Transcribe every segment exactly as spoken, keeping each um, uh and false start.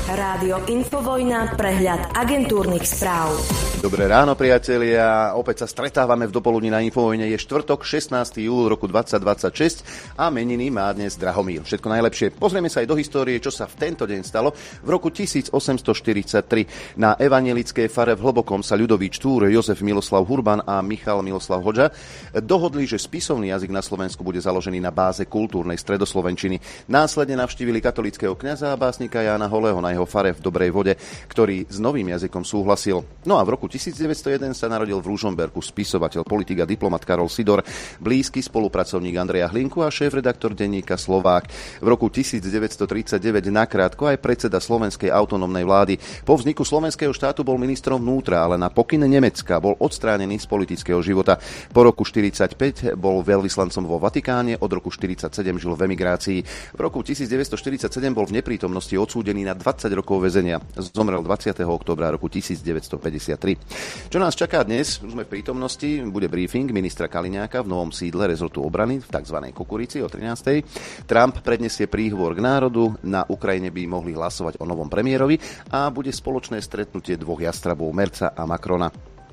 Rádio Infovojna, prehľad agentúrnych správ. Dobré ráno, priatelia. Opäť sa stretávame v dopoludní na Infovojne. Je štvrtok, šestnásteho júla roku dvetisícdvadsaťšesť a meniny má dnes Drahomír. Všetko najlepšie. Pozrieme sa aj do histórie, čo sa v tento deň stalo. V roku tisícosemstoštyridsaťtri na evanjelickej fare v Hlbokom sa ľudový čtúr Jozef Miloslav Hurban a Michal Miloslav Hodža dohodli, že spisovný jazyk na Slovensku bude založený na báze kultúrnej stredoslovenčiny. Následne navštívili katolického kňaza a básnika Jána Holého na jeho fare v Dobrej Vode, ktorý s novým jazykom súhlasil. No a v roku tisícdeväťstojeden sa narodil v Ružomberku spisovateľ, politik a diplomat Karol Sidor, blízky spolupracovník Andreja Hlinku a šéfredaktor denníka Slovák. V roku tisícdeväťstotridsaťdeväť nakrátko aj predseda Slovenskej autonómnej vlády. Po vzniku slovenského štátu bol ministrom vnútra, ale na pokyn Nemecka bol odstránený z politického života. Po roku štyridsaťpäť bol veľvyslancom vo Vatikáne, od roku štyridsaťsedem žil v emigrácii. V roku tisícdeväťstoštyridsaťsedem bol v neprítomnosti odsúdený na dvadsať rokov väzenia. Zomrel dvadsiateho októbra roku tisícdeväťstopäťdesiattri. Čo nás čaká dnes? Už sme v prítomnosti. Bude briefing ministra Kaliňáka v novom sídle rezortu obrany v tzv. Kukurici o trinástej. Trump predniesie príhovor k národu. Na Ukrajine by mohli hlasovať o novom premiérovi a bude spoločné stretnutie dvoch jastrabov, Merca a Macrona.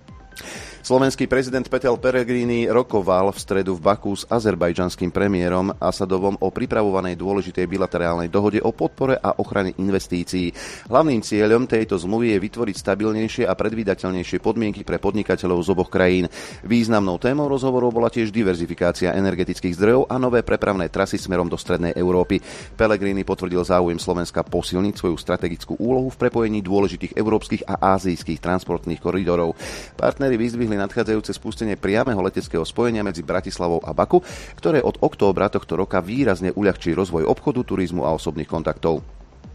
Slovenský prezident Peter Pellegrini rokoval v stredu v Baku s azerbajdžanským premiérom Asadovom o pripravovanej dôležitej bilaterálnej dohode o podpore a ochrane investícií. Hlavným cieľom tejto zmluvy je vytvoriť stabilnejšie a predvídateľnejšie podmienky pre podnikateľov z oboch krajín. Významnou témou rozhovorov bola tiež diverzifikácia energetických zdrojov a nové prepravné trasy smerom do strednej Európy. Pellegrini potvrdil záujem Slovenska posilniť svoju strategickú úlohu v prepojení dôležitých európskych a ázijských transportných koridorov. Partneri vyzdvihli nadchádzajúce spustenie priameho leteckého spojenia medzi Bratislavou a Baku, ktoré od októbra tohto roka výrazne uľahčí rozvoj obchodu, turizmu a osobných kontaktov.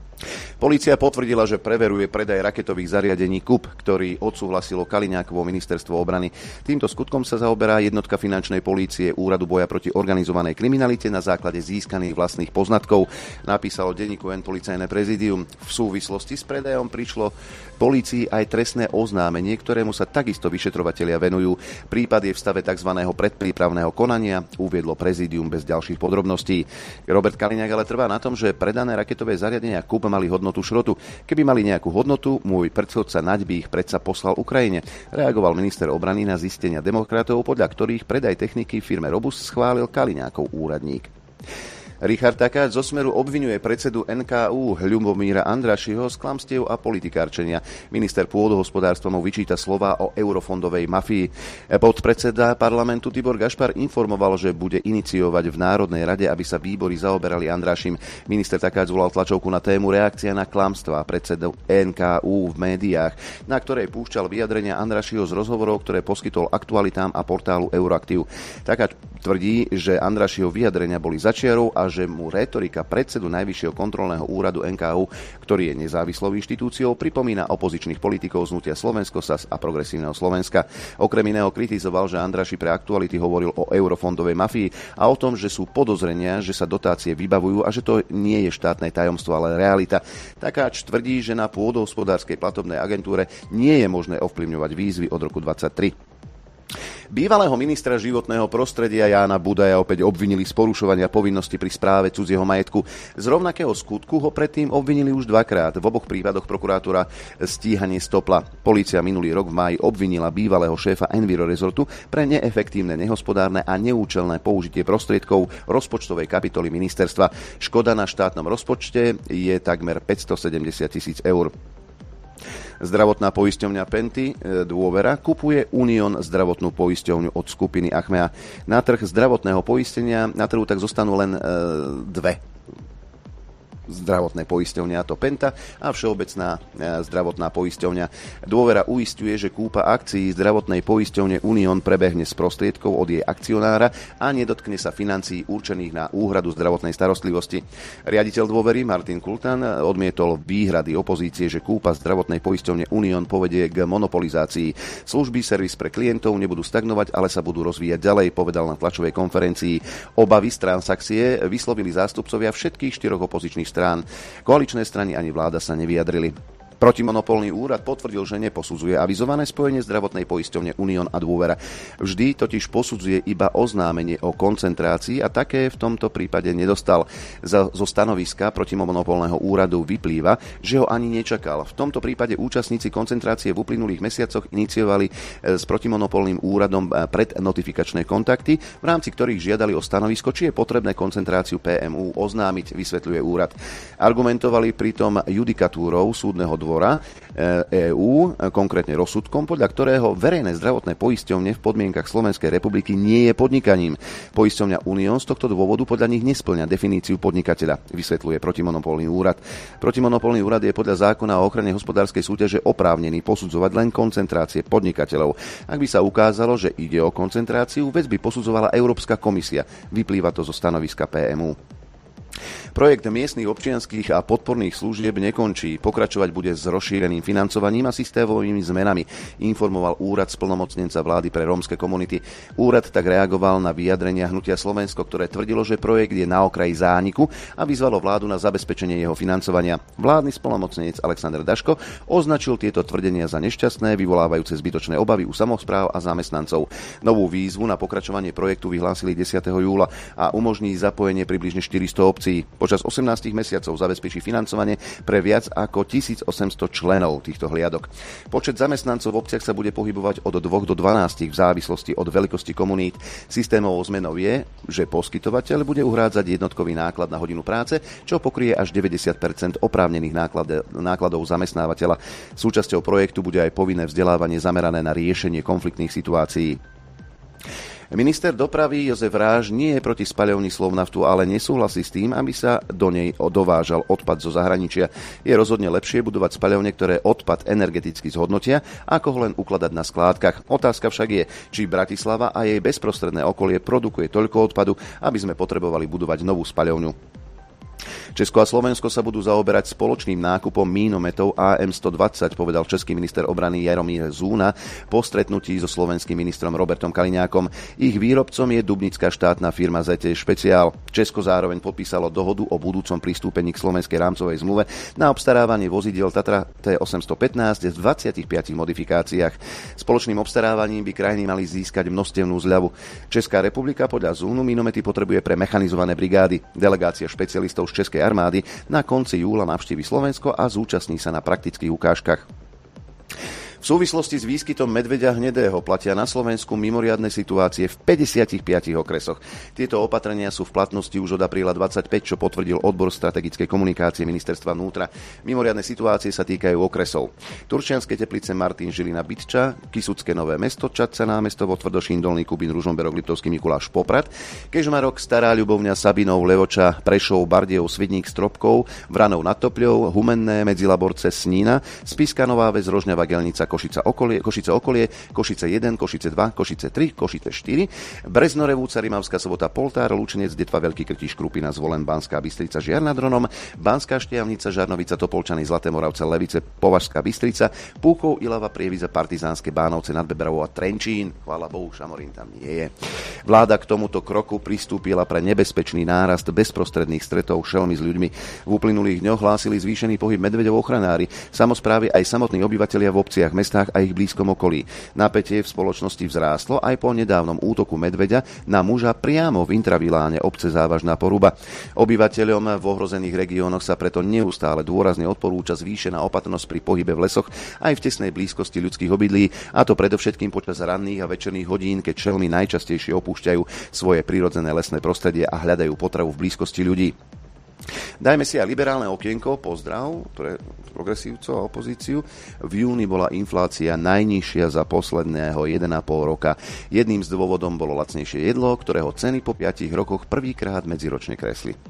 Polícia potvrdila, že preveruje predaj raketových zariadení K U P, ktorý odsúhlasilo Kaliňákovo ministerstvo obrany. Týmto skutkom sa zaoberá jednotka finančnej polície Úradu boja proti organizovanej kriminalite na základe získaných vlastných poznatkov, napísalo denníku N policajné prezídium. V súvislosti s predajom prišlo polícii aj trestné oznámenie, ktorému sa takisto vyšetrovatelia venujú. Prípad je v stave tzv. Predprípravného konania, uviedlo prezídium bez ďalších podrobností. Robert Kaliňák ale trvá na tom, že predané raketové zariadenia K U P mali hodnotu šrotu. Keby mali nejakú hodnotu, môj predchodca Naď by ich predsa poslal Ukrajine. Reagoval minister obrany na zistenia demokratov, podľa ktorých predaj techniky firme Robust schválil Kaliňákov úradník. Richard Takáč zo Smeru obviňuje predsedu en ká ú Ľubomíra Andrašiho z klamstiev a politikárčenia. Minister pôdohospodárstva mu vyčíta slová o eurofondovej mafii. Podpredseda parlamentu Tibor Gašpar informoval, že bude iniciovať v Národnej rade, aby sa výbory zaoberali Andrašim. Minister Takáč zvolal tlačovku na tému reakcia na klamstvá predsedu en ká ú v médiách, na ktorej púšťal vyjadrenia Andrašiho z rozhovorov, ktoré poskytol Aktualitám a portálu Euraktiv. Takáč tvrdí, že Andrašiho vyjadrenia boli začiarov a že mu rétorika predsedu Najvyššieho kontrolného úradu en ká ú, ktorý je nezávislou inštitúciou, pripomína opozičných politikov z hnutia Slovensko es a es a Progresívneho Slovenska. Okrem iného kritizoval, že Andraši pre Aktuality hovoril o eurofondovej mafii a o tom, že sú podozrenia, že sa dotácie vybavujú a že to nie je štátne tajomstvo, ale realita. Takáč tvrdí, že na pôdohospodárskej platobnej agentúre nie je možné ovplyvňovať výzvy od roku dvadsaťtri. Bývalého ministra životného prostredia Jána Budaja opäť obvinili z porušovania povinnosti pri správe cudzieho majetku. Z rovnakého skutku ho predtým obvinili už dvakrát. V oboch prípadoch prokuratúra stíhanie stopla. Polícia minulý rok v máji obvinila bývalého šéfa Enviro Resortu pre neefektívne, nehospodárne a neúčelné použitie prostriedkov rozpočtovej kapitoly ministerstva. Škoda na štátnom rozpočte je takmer päťstosedemdesiat tisíc eur. Zdravotná poisťovňa Penty Dôvera kupuje Unión zdravotnú poisťovňu od skupiny Achmea. Na trh zdravotného poistenia na trhu tak zostanú len e, dve zdravotné poisťovne, a to Penta a Všeobecná zdravotná poisťovňa. Dôvera uisťuje, že kúpa akcií zdravotnej poisťovne Unión prebehne z prostriedkov od jej akcionára a nedotkne sa financií určených na úhradu zdravotnej starostlivosti. Riaditeľ Dôvery Martin Kultan odmietol výhrady opozície, že kúpa zdravotnej poisťovne Unión povedie k monopolizácii. Služby, servis pre klientov nebudú stagnovať, ale sa budú rozvíjať ďalej, povedal na tlačovej konferencii. Obavy z transakcie vyslovili zástupcovia všetkých štyroch opozičných strán. Koaličné strany ani vláda sa nevyjadrili. Protimonopolný úrad potvrdil, že neposudzuje avizované spojenie zdravotnej poisťovne Unión a Dôvera. Vždy totiž posudzuje iba oznámenie o koncentrácii a také v tomto prípade nedostal. Zo stanoviska protimonopolného úradu vyplýva, že ho ani nečakal. V tomto prípade účastníci koncentrácie v uplynulých mesiacoch iniciovali s protimonopolným úradom prednotifikačné kontakty, v rámci ktorých žiadali o stanovisko, či je potrebné koncentráciu pé em ú oznámiť, vysvetľuje úrad. Argumentovali pritom judikatúrou súdneho dvora EÚ, konkrétne rozsudkom, podľa ktorého verejné zdravotné poisťovne v podmienkach Slovenskej republiky nie je podnikaním. Poisťovňa Unión z tohto dôvodu podľa nich nespĺňa definíciu podnikateľa, vysvetľuje protimonopolný úrad. Protimonopolný úrad je podľa zákona o ochrane hospodárskej súťaže oprávnený posudzovať len koncentrácie podnikateľov. Ak by sa ukázalo, že ide o koncentráciu, vec by posudzovala Európska komisia. Vyplýva to zo stanoviska pé em ú. Projekt miestnych občianskych a podporných služieb nekončí. Pokračovať bude s rozšíreným financovaním a systémovými zmenami, informoval úrad splnomocnenca vlády pre rómske komunity. Úrad tak reagoval na vyjadrenia Hnutia Slovensko, ktoré tvrdilo, že projekt je na okraji zániku a vyzvalo vládu na zabezpečenie jeho financovania. Vládny splnomocnenec Alexander Daško označil tieto tvrdenia za nešťastné, vyvolávajúce zbytočné obavy u samospráv a zamestnancov. Novú výzvu na pokračovanie projektu vyhlásili desiateho júla a umožní zapojenie približne štyristo obcí. Počas osemnástich mesiacov zabezpečí financovanie pre viac ako tisícosemsto členov týchto hliadok. Počet zamestnancov v obciach sa bude pohybovať od dvoch do dvanástich v závislosti od veľkosti komunít. Systémovou zmenou je, že poskytovateľ bude uhrádzať jednotkový náklad na hodinu práce, čo pokrie až deväťdesiat percent oprávnených náklad, nákladov zamestnávateľa. Súčasťou projektu bude aj povinné vzdelávanie zamerané na riešenie konfliktných situácií. Minister dopravy Jozef Ráž nie je proti spaľovni Slovnaftu, ale nesúhlasí s tým, aby sa do nej dovážal odpad zo zahraničia. Je rozhodne lepšie budovať spaľovne, ktoré odpad energeticky zhodnotia, ako ho len ukladať na skládkach. Otázka však je, či Bratislava a jej bezprostredné okolie produkuje toľko odpadu, aby sme potrebovali budovať novú spaľovňu. Česko a Slovensko sa budú zaoberať spoločným nákupom mínometov á em stodvadsať, povedal český minister obrany Jaromír Zúna po stretnutí so slovenským ministrom Robertom Kaliňákom. Ich výrobcom je dubnická štátna firma zet té Špeciál. Česko zároveň podpísalo dohodu o budúcom pristúpení k slovenskej rámcovej zmluve na obstarávanie vozidiel Tatra té osemstopätnásť v dvadsiatich piatich modifikáciách. Spoločným obstarávaním by krajiny mali získať množstevnú zľavu. Česká republika podľa Zúnu mínomety potrebuje pre mechanizované brigády. Delegácia špecialistov z Českej armády na konci júla navštívi Slovensko a zúčastní sa na praktických ukážkach. V súvislosti s výskytom medveďa hnedého platia na Slovensku mimoriadne situácie v päťdesiatich piatich okresoch. Tieto opatrenia sú v platnosti už od apríla dvadsaťpäť, čo potvrdil odbor strategickej komunikácie ministerstva vnútra. Mimoriadne situácie sa týkajú okresov: Turčianske Teplice, Martin, Žilina, Bytča, Kysucké Nové Mesto, Čadca Námestovo, Tvrdošín, Dolný Kubín, Ružomberok, Liptovský Mikuláš, Poprad, Kežmarok, Stará Ľubovňa, Sabinov, Levoča, Prešov, Bardejov, Svidník, Stropkov, Vranov nad Topľou, Humenné, Medzilaborce, Snína, Spišská Nová Ves, Rožňava, Gelnica, Košice okolie, Košice okolie, Košice jeden, Košice dva, Košice tri, Košice štyri, Breznorevúca, Rimavská Sobota, Poltár, Lučenec, Detva, Veľký Krtíš, Krupina, Zvolen, Banská Bystrica, Žiar nad Hronom, Banská Štiavnica, Žarnovica, Topolčany, Zlaté Moravce, Levice, Považská Bystrica, Púkov, Ilava, Prievidza, Partizánske, Bánovce nad Bebravou a Trenčín. Chvála Bohu, Šamorín tam nie je. Vláda k tomuto kroku pristúpila pre nebezpečný nárast bezprostredných stretov šelmy s ľuďmi. V uplynulých dňoch hlásili zvýšený pohyb medveďov ochranári, samosprávy aj samotní obyvatelia v obciach, mestách a ich blízkom okolí. Napätie v spoločnosti vzrástlo aj po nedávnom útoku medveďa na muža priamo v intraviláne obce Závažná Poruba. Obyvateľom v ohrozených regiónoch sa preto neustále dôrazne odporúča zvýšená opatrnosť pri pohybe v lesoch aj v tesnej blízkosti ľudských obydlí, a to predovšetkým počas ranných a večerných hodín, keď šelmy najčastejšie opúšťajú svoje prirodzené lesné prostredie a hľadajú potravu v blízkosti ľudí. Dajme si aj liberálne okienko, pozdrav pre progresívcov a opozíciu. V júni bola inflácia najnižšia za posledného jeden a pol roka. Jedným z dôvodom bolo lacnejšie jedlo, ktorého ceny po piatich rokoch prvýkrát medziročne kresli.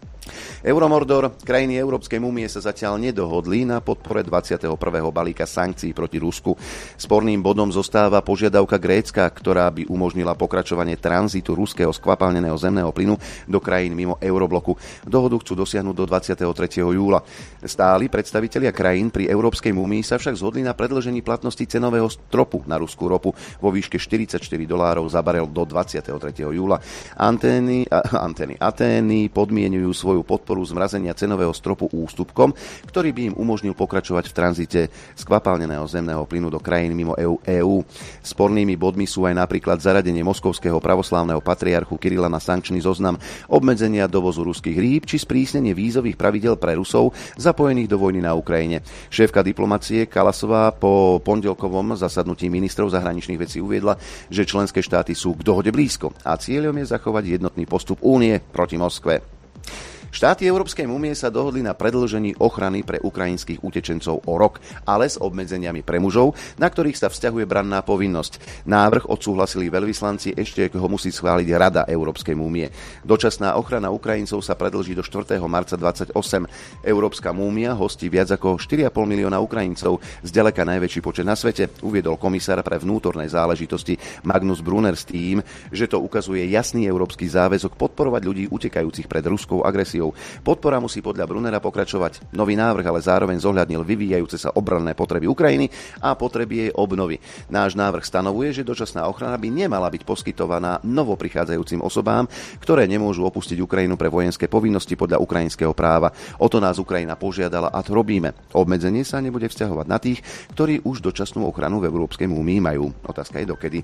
Euromordor, krajiny Európskej únie sa zatiaľ nedohodli na podpore dvadsiateho prvého balíka sankcií proti Rusku. Sporným bodom zostáva požiadavka Grécka, ktorá by umožnila pokračovanie tranzitu ruského skvapalneného zemného plynu do krajín mimo eurobloku. Dohodu chcú dosiahnuť do dvadsiateho tretieho júla. Stáli predstavitelia krajín pri Európskej únii sa však zhodli na predĺžení platnosti cenového stropu na ruskú ropu vo výške štyridsaťštyri dolárov za barel do dvadsiateho tretieho júla. Antény, a, antény Atény podmienujú svoj svoju podporu zmrazenia cenového stropu ústupkom, ktorý by im umožnil pokračovať v tranzite skvapalneného zemného plynu do krajín mimo é ú. Spornými bodmi sú aj napríklad zaradenie moskovského pravoslávneho patriarchu Kirila na sankčný zoznam, obmedzenia dovozu ruských rýb či sprísnenie vízových pravidel pre Rusov zapojených do vojny na Ukrajine. Šéfka diplomacie Kalasová po pondelkovom zasadnutí ministrov zahraničných vecí uviedla, že členské štáty sú k dohode blízko a cieľom je zachovať jednotný postup Únie proti Moskve. Štáty Európskej únie sa dohodli na predĺžení ochrany pre ukrajinských utečencov o rok, ale s obmedzeniami pre mužov, na ktorých sa vzťahuje branná povinnosť. Návrh odsúhlasili veľvyslanci, ešte ho musí schváliť Rada Európskej únie. Dočasná ochrana Ukrajincov sa predĺží do štvrtého marca dvadsaťosem. Európska únia hostí viac ako štyri a pol milióna Ukrajincov, zďaleka najväčší počet na svete, uviedol komisár pre vnútorné záležitosti Magnus Brunner s tým, že to ukazuje jasný európsky záväzok podporovať ľudí utekajúcich pred ruskou agresiou. Podpora musí podľa Brunnera pokračovať. Nový návrh ale zároveň zohľadnil vyvíjajúce sa obranné potreby Ukrajiny a potreby jej obnovy. Náš návrh stanovuje, že dočasná ochrana by nemala byť poskytovaná novoprichádzajúcim osobám, ktoré nemôžu opustiť Ukrajinu pre vojenské povinnosti podľa ukrajinského práva. O to nás Ukrajina požiadala a to robíme. Obmedzenie sa nebude vzťahovať na tých, ktorí už dočasnú ochranu v Európskej únii majú. Otázka je dokedy.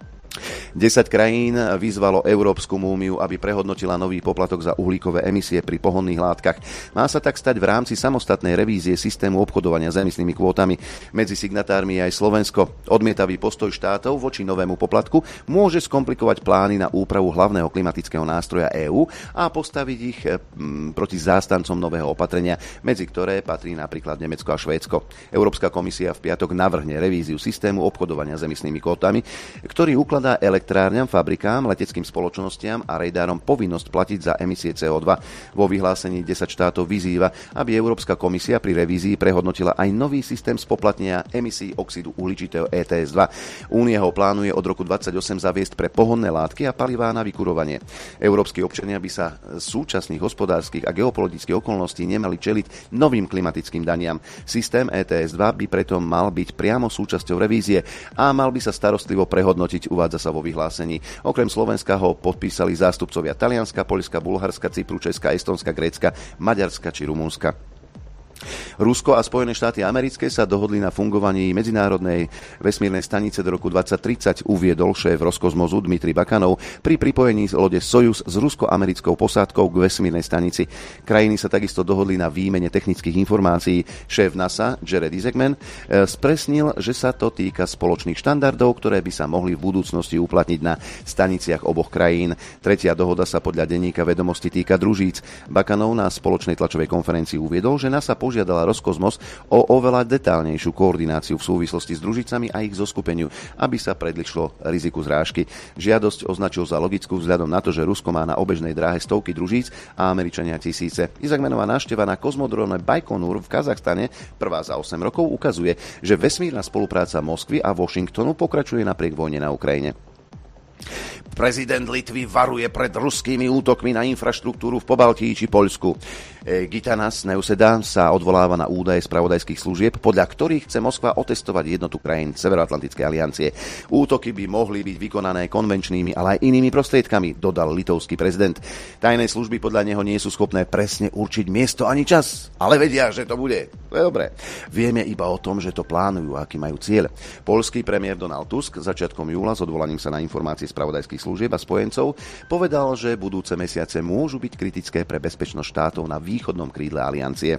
desať krajín vyzvalo Európsku úniu, aby prehodnotila nový poplatok za uhlíkové emisie pri pohonných látkach. Má sa tak stať v rámci samostatnej revízie systému obchodovania s emisnými kvótami. Medzi signatármi je aj Slovensko. Odmietavý postoj štátov voči novému poplatku môže skomplikovať plány na úpravu hlavného klimatického nástroja EÚ a postaviť ich m, proti zástancom nového opatrenia, medzi ktoré patrí napríklad Nemecko a Švédsko. Európska komisia v piatok navrhne revíziu systému obchodovania s emisnými kvótami, ktorý ukladá elektrárňam, fabrikám, leteckým spoločnostiam a rejdárom povinnosť platiť za emisie cé ó dva. Vo vyhlásení desať štátov vyzýva, aby Európska komisia pri revízii prehodnotila aj nový systém spoplatnenia emisí oxidu uhličitého é té es dva. Únia ho plánuje od roku dvadsaťosem zaviesť pre pohonné látky a palivá na vykurovanie. Európski občania by sa z súčasných hospodárskych a geopolitických okolností nemali čeliť novým klimatickým daniam. Systém é té es dva by preto mal byť priamo súčasťou revízie a mal by sa starostlivo prehodnotiť, uvádza sa vo vyhlásení. Okrem Slovenska ho podpísali zástupcovia Talianska, Poľska, Bulharska, Cypru, Česka, Estonska, Grécka, Maďarska či Rumunska. Rusko a Spojené štáty americké sa dohodli na fungovaní medzinárodnej vesmírnej stanice do roku dvadsať tridsať, uviedol šéf Roskozmosu Dmitrij Bakanov pri pripojení lode Sojuz s rusko-americkou posádkou k vesmírnej stanici. Krajiny sa takisto dohodli na výmene technických informácií. Šéf NASA Jared Isaacman spresnil, že sa to týka spoločných štandardov, ktoré by sa mohli v budúcnosti uplatniť na staniciach oboch krajín. Tretia dohoda sa podľa denníka Vedomosti týka družíc. Bakanov na spoločnej tlačovej konferencii uviedol, že NASA požiadala Roskozmos o oveľa detálnejšiu koordináciu v súvislosti s družicami a ich zoskupeniu, aby sa predlišlo riziku zrážky. Žiadosť označil za logickú vzhľadom na to, že Rusko má na obežnej dráhe stovky družíc a Američania tisíce. Isaacmanová návšteva na kozmodróme Bajkonur v Kazachstane, prvá za osem rokov, ukazuje, že vesmírna spolupráca Moskvy a Washingtonu pokračuje napriek vojne na Ukrajine. Prezident Litvy varuje pred ruskými útokmi na infraštruktúru v Pobaltí či Poľsku. Gitanas Neuseda sa odvoláva na údaje spravodajských služieb, podľa ktorých chce Moskva otestovať jednotu krajín Severoatlantickej aliancie. Útoky by mohli byť vykonané konvenčnými, ale aj inými prostriedkami, dodal litovský prezident. Tajné služby podľa neho nie sú schopné presne určiť miesto ani čas, ale vedia, že to bude. To je dobré. Vieme iba o tom, že to plánujú, aký majú cieľ. Poľský premiér Donald Tusk začiatkom júla s odvolaním sa na informácie spravodajských služieb a spojencov povedal, že budúce mesiace môžu byť kritické pre bezpečnosť štátov na východnom krídle aliancie.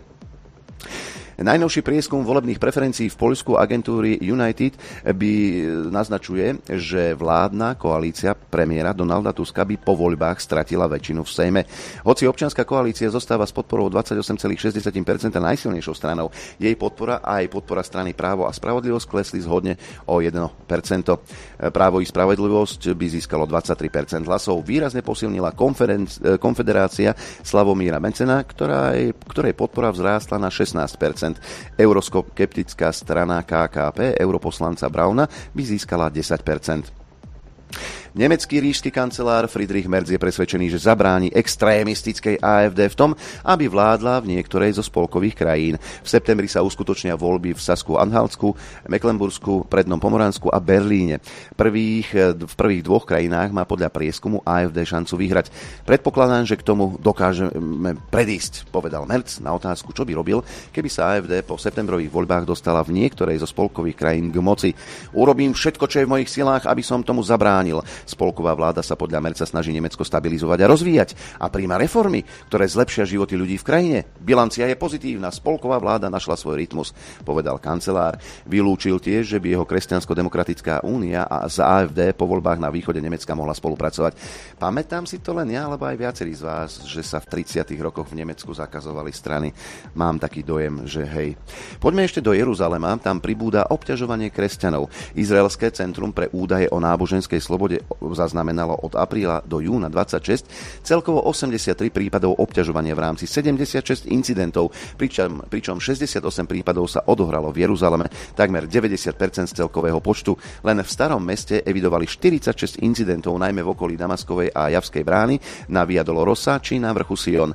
Najnovší prieskum volebných preferencií v Poľsku agentúry United by naznačuje, že vládna koalícia premiéra Donalda Tuska by po voľbách stratila väčšinu v Sejme. Hoci občianska koalícia zostáva s podporou dvadsaťosem celá šesť percenta najsilnejšou stranou, jej podpora a aj podpora strany Právo a spravodlivosť klesli zhodne o jedno percento. Právo i spravodlivosť by získalo dvadsaťtri percent hlasov. Výrazne posilnila konfederácia Slavomíra Mencena, ktorá je, ktorej podpora vzrástla na šestnásť percent. Euroskeptická strana ká ká pé europoslanca Brauna by získala desať percent. Nemecký ríšsky kancelár Friedrich Merz je presvedčený, že zabráni extrémistickej á ef dé v tom, aby vládla v niektorej zo spolkových krajín. V septembri sa uskutočnia voľby v Sasku-Anhaltsku, Mecklenbursku, Prednom Pomoransku a Berlíne. Prvých, v prvých dvoch krajinách má podľa prieskumu á ef dé šancu vyhrať. Predpokladám, že k tomu dokážeme predísť, povedal Merz na otázku, čo by robil, keby sa á ef dé po septembrových voľbách dostala v niektorej zo spolkových krajín k moci. Urobím všetko, čo je v mojich silách, aby som tomu zabránil. Spolková vláda sa podľa Merza snaží Nemecko stabilizovať a rozvíjať a príjma reformy, ktoré zlepšia životy ľudí v krajine. Bilancia je pozitívna, spolková vláda našla svoj rytmus, povedal kancelár. Vylúčil tiež, že by jeho Kresťansko-demokratická únia a z á ef dé po voľbách na východe Nemecka mohla spolupracovať. Pamätám si to len ja, alebo aj viacerí z vás, že sa v tridsiatych rokoch v Nemecku zakazovali strany. Mám taký dojem, že hej. Poďme ešte do Jeruzalema, tam pribúda obťažovanie kresťanov. Izraelské centrum pre údaje o náboženskej slobode zaznamenalo od apríla do júna dvadsaťšesť celkovo osemdesiattri prípadov obťažovania v rámci sedemdesiatšesť incidentov, pričom, pričom šesťdesiatosem prípadov sa odohralo v Jeruzaleme, takmer deväťdesiat percent z celkového počtu. Len v starom meste evidovali štyridsaťšesť incidentov, najmä v okolí Damaskovej a Javskej brány, na Via Dolorosa či na vrchu Sion.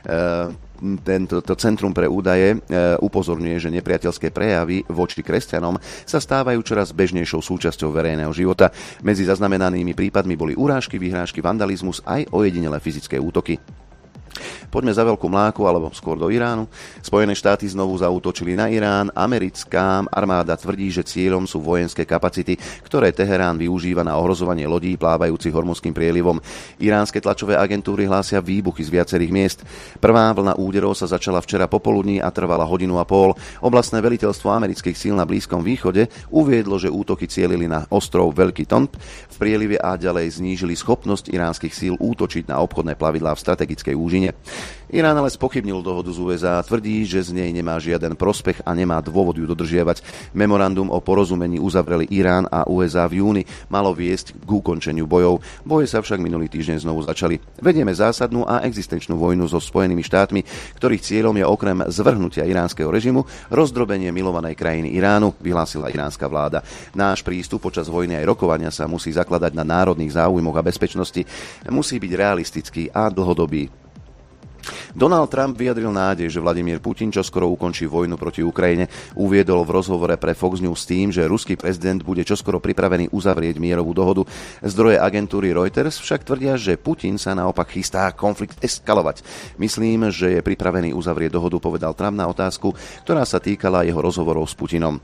E- Tento to centrum pre údaje e, upozorňuje, že nepriateľské prejavy voči kresťanom sa stávajú čoraz bežnejšou súčasťou verejného života. Medzi zaznamenanými prípadmi boli urážky, vyhrážky, vandalizmus aj ojedinelé fyzické útoky. Poďme za veľkú mláku, alebo skôr do Iránu. Spojené štáty znovu zaútočili na Irán. Americká armáda tvrdí, že cieľom sú vojenské kapacity, ktoré Teherán využíva na ohrozovanie lodí plávajúcich Hormuzským prielivom. Iránske tlačové agentúry hlásia výbuchy z viacerých miest. Prvá vlna úderov sa začala včera popoludní a trvala hodinu a pol. Oblastné veliteľstvo amerických síl na Blízkom východe uviedlo, že útoky cielili na ostrov Veľký Tomb v prielive a ďalej znížili schopnosť iránskych síl útočiť na obchodné plavidlá v strategickej úžine. Irán ale spochybnil dohodu z ú es á, tvrdí, že z nej nemá žiaden prospech a nemá dôvod ju dodržiavať. Memorandum o porozumení uzavreli Irán a ú es á v júni, malo viesť k ukončeniu bojov. Boje sa však minulý týždeň znovu začali. Vedieme zásadnú a existenčnú vojnu so Spojenými štátmi, ktorých cieľom je okrem zvrhnutia iránskeho režimu rozdrobenie milovanej krajiny Iránu, vyhlásila iránska vláda. Náš prístup počas vojny aj rokovania sa musí zakladať na národných záujmoch a bezpečnosti, musí byť realistický a dlhodobý. Donald Trump vyjadril nádej, že Vladimír Putin čoskoro ukončí vojnu proti Ukrajine. Uviedol v rozhovore pre Fox News s tým, že ruský prezident bude čoskoro pripravený uzavrieť mierovú dohodu. Zdroje agentúry Reuters však tvrdia, že Putin sa naopak chystá konflikt eskalovať. Myslím, že je pripravený uzavrieť dohodu, povedal Trump na otázku, ktorá sa týkala jeho rozhovorov s Putinom.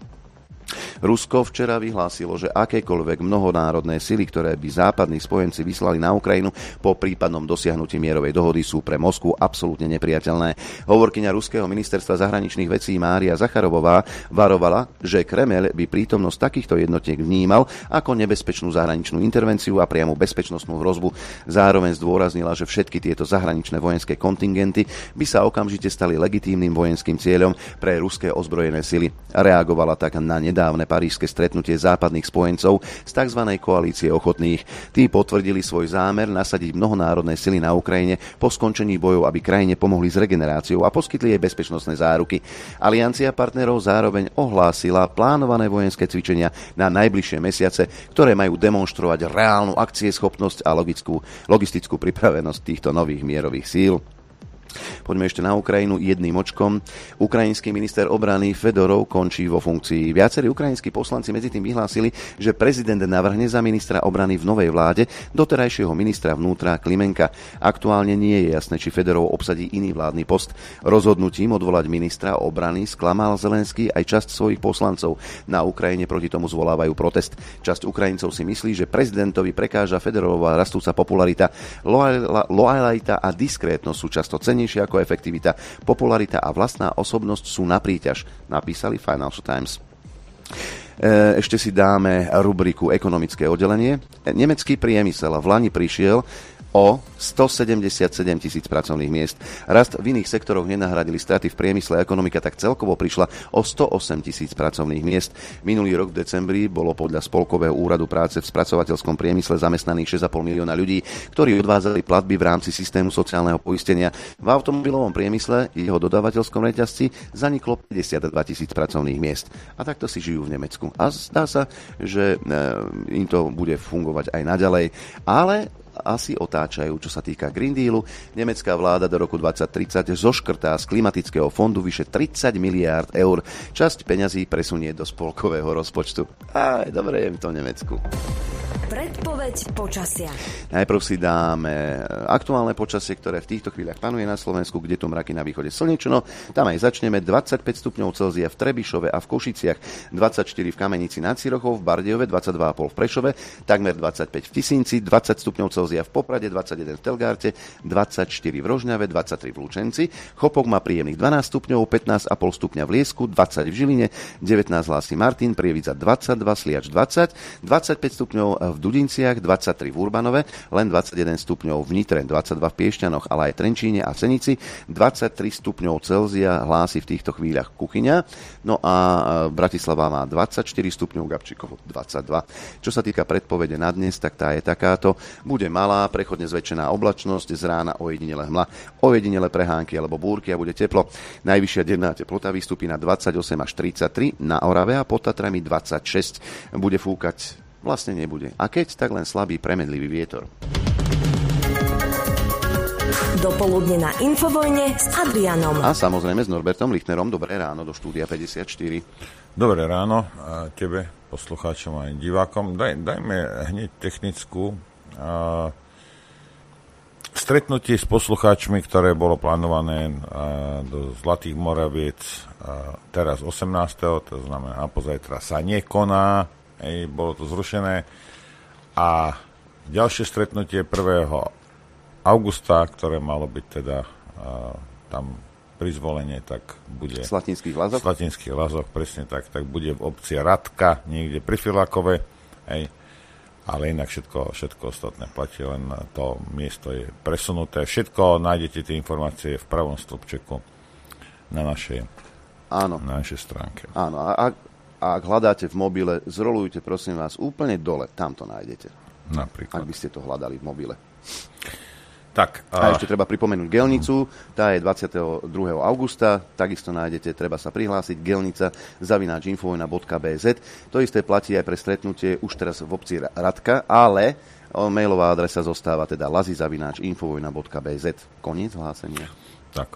Rusko včera vyhlásilo, že akékoľvek mnohonárodné sily, ktoré by západní spojenci vyslali na Ukrajinu po prípadnom dosiahnutí mierovej dohody, sú pre Moskvu absolútne nepriateľné. Hovorkyňa ruského ministerstva zahraničných vecí Mária Zacharovová varovala, že Kremeľ by prítomnosť takýchto jednotiek vnímal ako nebezpečnú zahraničnú intervenciu a priamu bezpečnostnú hrozbu. Zároveň zdôraznila, že všetky tieto zahraničné vojenské kontingenty by sa okamžite stali legitímnym vojenským cieľom pre ruské ozbrojené sily. Reagovala tak na nedávne parížske stretnutie západných spojencov z tzv. Koalície ochotných. Tí potvrdili svoj zámer nasadiť mnohonárodné sily na Ukrajine po skončení bojov, aby krajine pomohli s regeneráciou a poskytli jej bezpečnostné záruky. Aliancia partnerov zároveň ohlásila plánované vojenské cvičenia na najbližšie mesiace, ktoré majú demonštrovať reálnu akcieschopnosť a logickú, logistickú pripravenosť týchto nových mierových síl. Poďme ešte na Ukrajinu jedným očkom. Ukrajinský minister obrany Fedorov končí vo funkcii. Viacerí ukrajinskí poslanci medzi tým vyhlásili, že prezident navrhne za ministra obrany v novej vláde doterajšieho ministra vnútra Klimenka. Aktuálne nie je jasné, či Fedorov obsadí iný vládny post. Rozhodnutím odvolať ministra obrany sklamal Zelenský aj časť svojich poslancov. Na Ukrajine proti tomu zvolávajú protest. Časť Ukrajincov si myslí, že prezidentovi prekáža Fedorová rastúca popularita, lojalita a diskrétnosť sú často cenné ako efektivita, popularita a vlastná osobnosť sú na príťaž, napísali Financial Times. Ešte si dáme rubriku ekonomické oddelenie. Nemecký priemysel v lani prišiel o stosedemdesiatsedem tisíc pracovných miest. Rast v iných sektoroch nenahradili straty v priemysle a ekonomika tak celkovo prišla o sto osem tisíc pracovných miest. Minulý rok v decembri bolo podľa Spolkového úradu práce v spracovateľskom priemysle zamestnaných šesť a pol milióna ľudí, ktorí odvádzali platby v rámci systému sociálneho poistenia. V automobilovom priemysle i jeho dodávateľskom reťazci zaniklo päťdesiatdva tisíc pracovných miest. A takto si žijú v Nemecku. A zdá sa, že im to bude fungovať aj naďalej. Ale asi otáčajú, čo sa týka Green Dealu. Nemecká vláda do roku dvadsať tridsať zoškrtá z klimatického fondu vyše tridsať miliárd eur. Časť peňazí presunie do spolkového rozpočtu. Aj, dobre je to v Nemecku. Predpoveď počasia. Najprv si dáme aktuálne počasie, ktoré v týchto chvíľach panuje na Slovensku, kde tu mraky na východe slnečno. Tam aj začneme. dvadsaťpäť stupňov Celzia v Trebišove a v Košiciach, dvadsaťštyri v Kamenici nad Cirochou, v Bardejove, dvadsaťdva a pol v Prešove, takmer dvadsaťpäť v Tisínci, dvadsať stupňov Celzia v Poprade, dvadsaťjeden v Telgárte, dvadsaťštyri v Rožňave, dvadsaťtri v Lučenci. Chopok má príjemných dvanásť stupňov, pätnásť a pol stupňa v Liesku, dvadsať v Žiline, devätnásť Hlásy Martin, Prievidza dvadsaťdva, Sliač dvadsať, dvadsaťpäť stupňov v Dudinciach, dvadsaťtri v Urbanove, len dvadsaťjeden stupňov v Nitre, dvadsaťdva v Piešťanoch, ale aj Trenčíne a Senici, dvadsaťtri stupňov Celzia hlási v týchto chvíľach Kuchyňa. No a Bratislava má dvadsaťštyri stupňov, Gabčíkovo dvadsaťdva. Čo sa týka predpovede na dnes, tak tá je takáto. Bude malá, prechodne zväčšená oblačnosť, z rána ojedinele hmla, ojedinele prehánky alebo búrky a bude teplo. Najvyššia denná teplota vystúpi na dvadsaťosem až tridsaťtri, na Orave a pod Tatrami dvadsaťšesť. Bude fúkať vlastne nebude. A keď, tak len slabý premedlivý vietor. Dopoludne na Infovojne s Adrianom. A samozrejme s Norbertom Lichtnerom. Dobré ráno do štúdia päťdesiatštyri. Dobré ráno a tebe, poslucháčom aj divákom. Daj, dajme hneď technickú a, stretnutie s poslucháčmi, ktoré bolo plánované a, do Zlatých Moraviec a, teraz osemnásteho to znamená pozajtra sa nekoná. Ej, bolo to zrušené a ďalšie stretnutie prvého augusta, ktoré malo byť teda uh, tam pri zvolenie, tak bude v Slatinských Lazoch? V Slatinských Lazoch, presne tak, tak bude v obci Radka, niekde pri Filakove, ej, ale inak všetko, všetko ostatné platí, len to miesto je presunuté. Všetko nájdete tie informácie v pravom stĺpčeku na našej, Áno. na našej stránke. Áno, a, a A ak hľadáte v mobile, zrolujte prosím vás úplne dole, tam to nájdete. Napríklad. Ak by ste to hľadali v mobile. Tak, a... a ešte treba pripomenúť Gelnicu, tá je dvadsiateho druhého augusta, takisto nájdete, treba sa prihlásiť, gelnica zavináč infovojna bodka bé zet. To isté platí aj pre stretnutie už teraz v obci Radka, ale mailová adresa zostáva teda lazy zavináč infovojna bodka bé zet. Koniec hlásenia. Tak.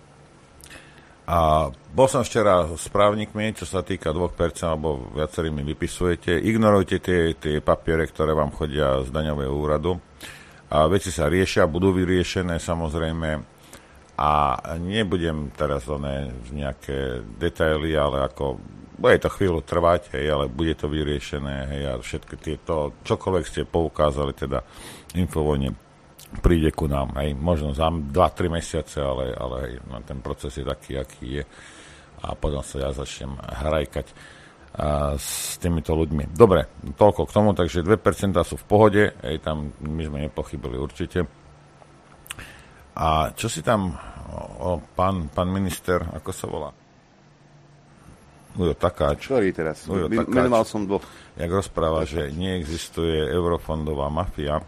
A bol som včera s právnikmi, čo sa týka dve percentá, alebo viacerými vypisujete. Ignorujte tie, tie papiere, ktoré vám chodia z daňového úradu. A veci sa riešia, budú vyriešené samozrejme. A nebudem teraz oné nejaké detaily, ale ako bude to chvíľu trvať, hej, ale bude to vyriešené. Hej, a všetky tieto, čokoľvek ste poukázali, teda Infovojne príde ku nám, hej, možno za dva tri mesiace, ale, ale hej, no, ten proces je taký, aký je a potom sa ja začnem hrajkať a, s týmito ľuďmi. Dobre, toľko k tomu, takže dve percentá sú v pohode, hej, tam my sme nepochybili určite. A čo si tam o, pán, pán minister, ako sa volá? Ujo Takáč. Ktorý teraz? Ujo Takáč. Menoval som dvoch. Jak rozpráva, že neexistuje eurofondová mafia.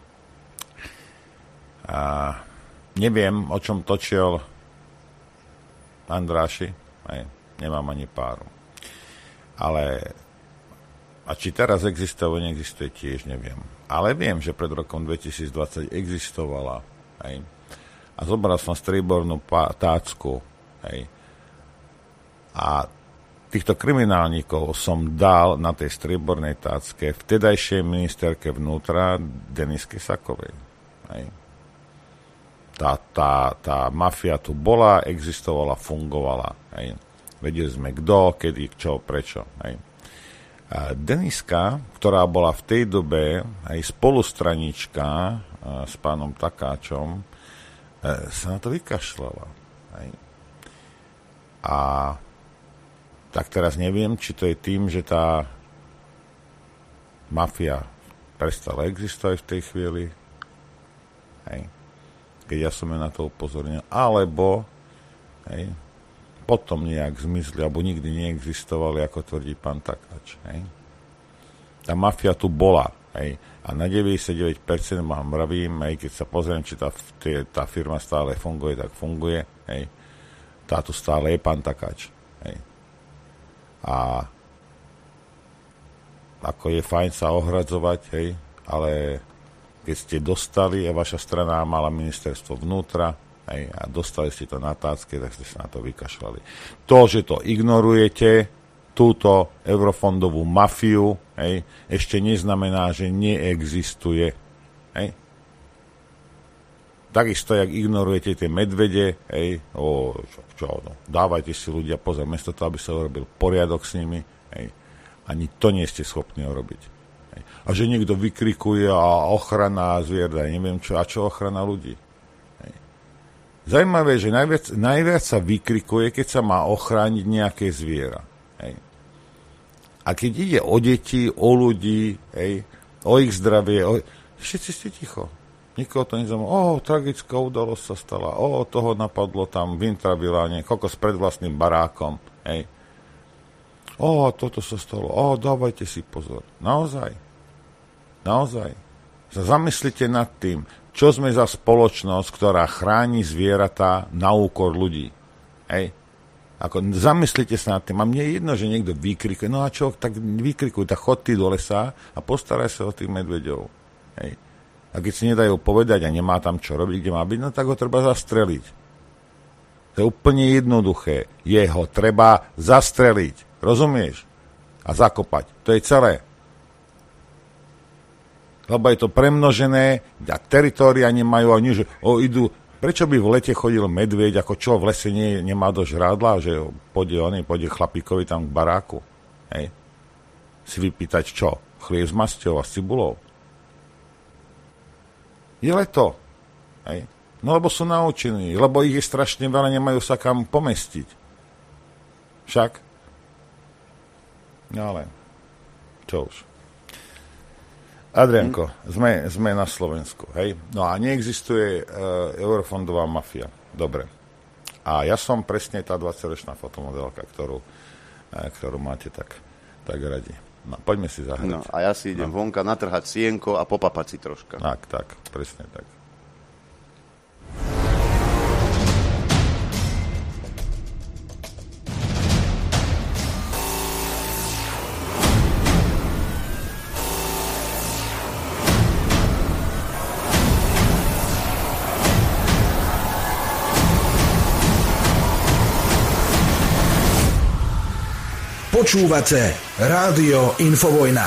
A neviem, o čom točil Andráši, aj nemám ani páru. Ale a či teraz existuje, alebo neexistuje, tiež neviem. Ale viem, že pred rokom dvetisícdvadsať existovala. Hej. A zobral som striebornú pá- tácku. Hej. A týchto kriminálnikov som dal na tej striebornej tácke vtedajšej ministerke vnútra Deniske Sakovej. Hej. Tá, tá, tá mafia tu bola, existovala, fungovala. Hej. Vedeli sme kto, kedy, čo, prečo. Hej. A Deniska, ktorá bola v tej dobe aj spolustranička a, s pánom Takáčom, e, sa na to vykašľala. Hej. A tak teraz neviem, či to je tým, že tá mafia prestala existovať v tej chvíli, hej, keď ja som ju na to upozornil, alebo hej, potom nejak zmizli, alebo nikdy neexistovali, ako tvrdí pán Takáč. Hej. Tá mafia tu bola. Hej. A na deväťdesiatdeväť percent vám mravím, hej, keď sa pozriem, či tá, tá firma stále funguje, tak funguje. Hej. Tá tu stále je pán Takáč. Hej. A ako je fajn sa ohradzovať, hej, ale keď ste dostali a vaša strana mala ministerstvo vnútra, hej, a dostali ste to na tácke, tak ste sa na to vykašľali. To, že to ignorujete, túto eurofondovú mafiu, hej, ešte neznamená, že neexistuje. Hej. Takisto, jak ignorujete tie medvede, hej, o, čo, čo, no, dávajte si ľudia pozor, miesto toho, aby sa urobil poriadok s nimi, hej, ani to nie ste schopní urobiť. Hej. A že niekto vykrikuje a ochrana zvierat, neviem čo, a čo ochrana ľudí. Zajímavé, že najviac, najviac sa vykrikuje, keď sa má ochrániť nejaké zviera. Hej. A keď ide o deti, o ľudí, hej, o ich zdravie, o... všetci ste ticho. Nikoho to nezaujíma. O, tragická udalosť sa stala. O, toho napadlo tam v intraviláne, kokos pred vlastným barákom. Hej. O, toto sa stalo. O, dávajte si pozor. Naozaj. Naozaj. Zamyslite nad tým, čo sme za spoločnosť, ktorá chráni zvieratá na úkor ľudí. Hej. Ako, zamyslite sa nad tým. A mne je jedno, že niekto vykrikuje. No a čo, tak vykrikuj, tak chod ty do lesa a postaraj sa o tých medveďov. Hej. A keď si nedajú povedať a nemá tam čo robiť, kde má byť, no tak ho treba zastreliť. To je úplne jednoduché. Jeho treba zastreliť. Rozumieš? A zakopať. To je celé. Lebo je to premnožené a teritória nemajú ani, že o, idú. Prečo by v lete chodil medveď, ako čo v lese nie, nemá do žrádla, že pôjde oný, pôjde chlapíkovi tam k baráku. Hej. Si vypýtať čo? Chlieb s masťou a s cibulou. Je leto. Hej. No lebo sú naučení, lebo ich je strašne veľa, nemajú sa kam pomestiť. Však? No ale, čo už. Adrianko, sme, sme na Slovensku, hej? No a neexistuje uh, eurofondová mafia. Dobre. A ja som presne tá dvadsaťročná fotomodelka, ktorú, uh, ktorú máte tak, tak radi. No, poďme si zahrať. No, a ja si idem no. vonka natrhať sienko a popapať si troška. Tak, tak, presne tak. Počúvate Rádio Infovojna.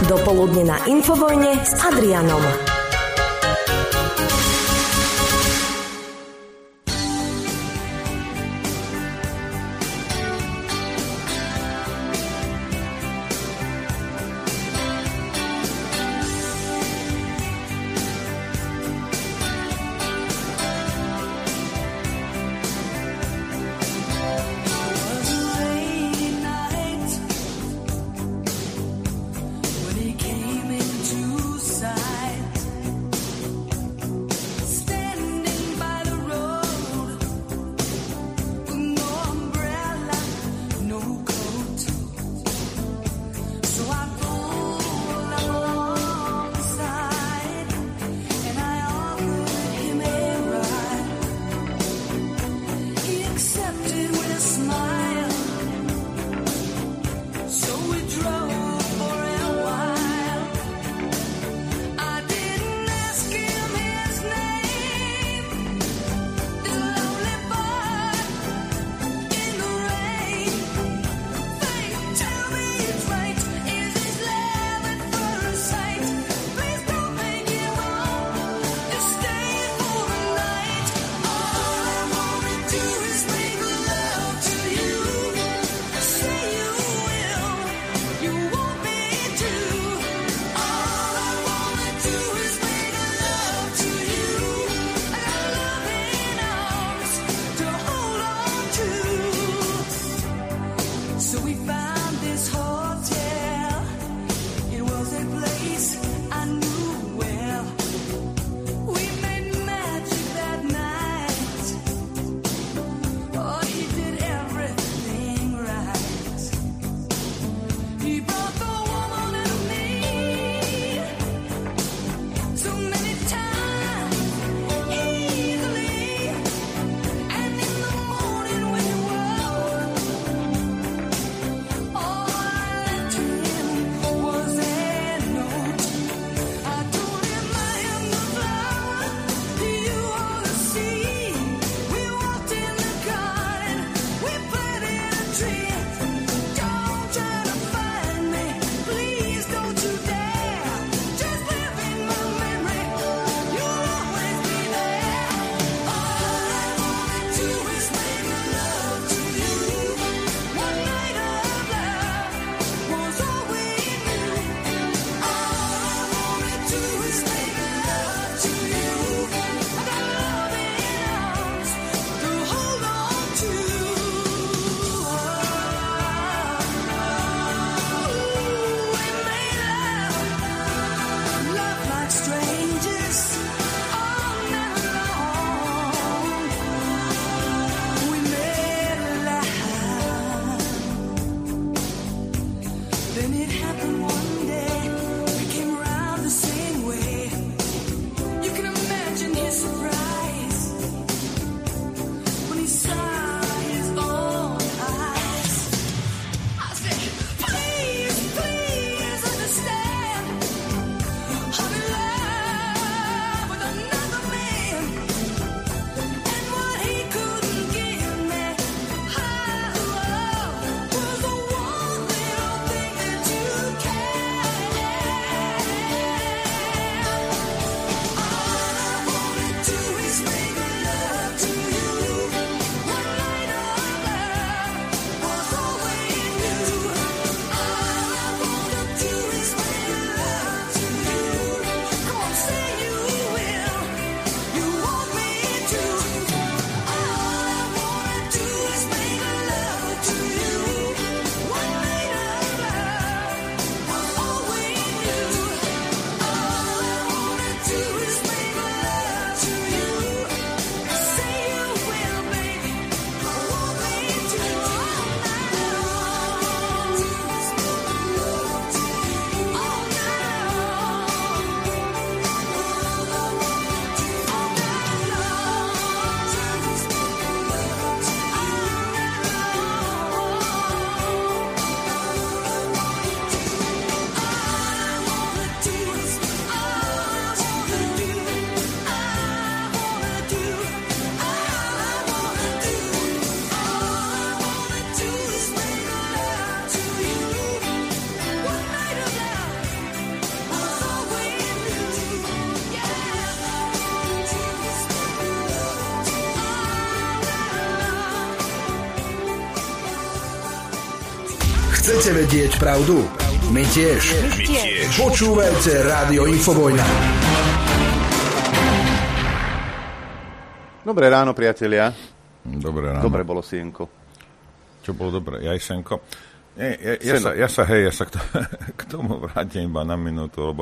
Dopoludne na Infovojne s Adrianom. Came into sight. Chcete vedieť pravdu? My tiež. My tiež. Počúvajte Rádio Infovojna. Dobré ráno, priatelia. Dobré ráno. Dobre bolo sienko. Čo bolo dobre? Ja aj senko? Nie, ja, ja, sa, ja sa, hej, ja sa k, to, k tomu vrátim iba na minútu, lebo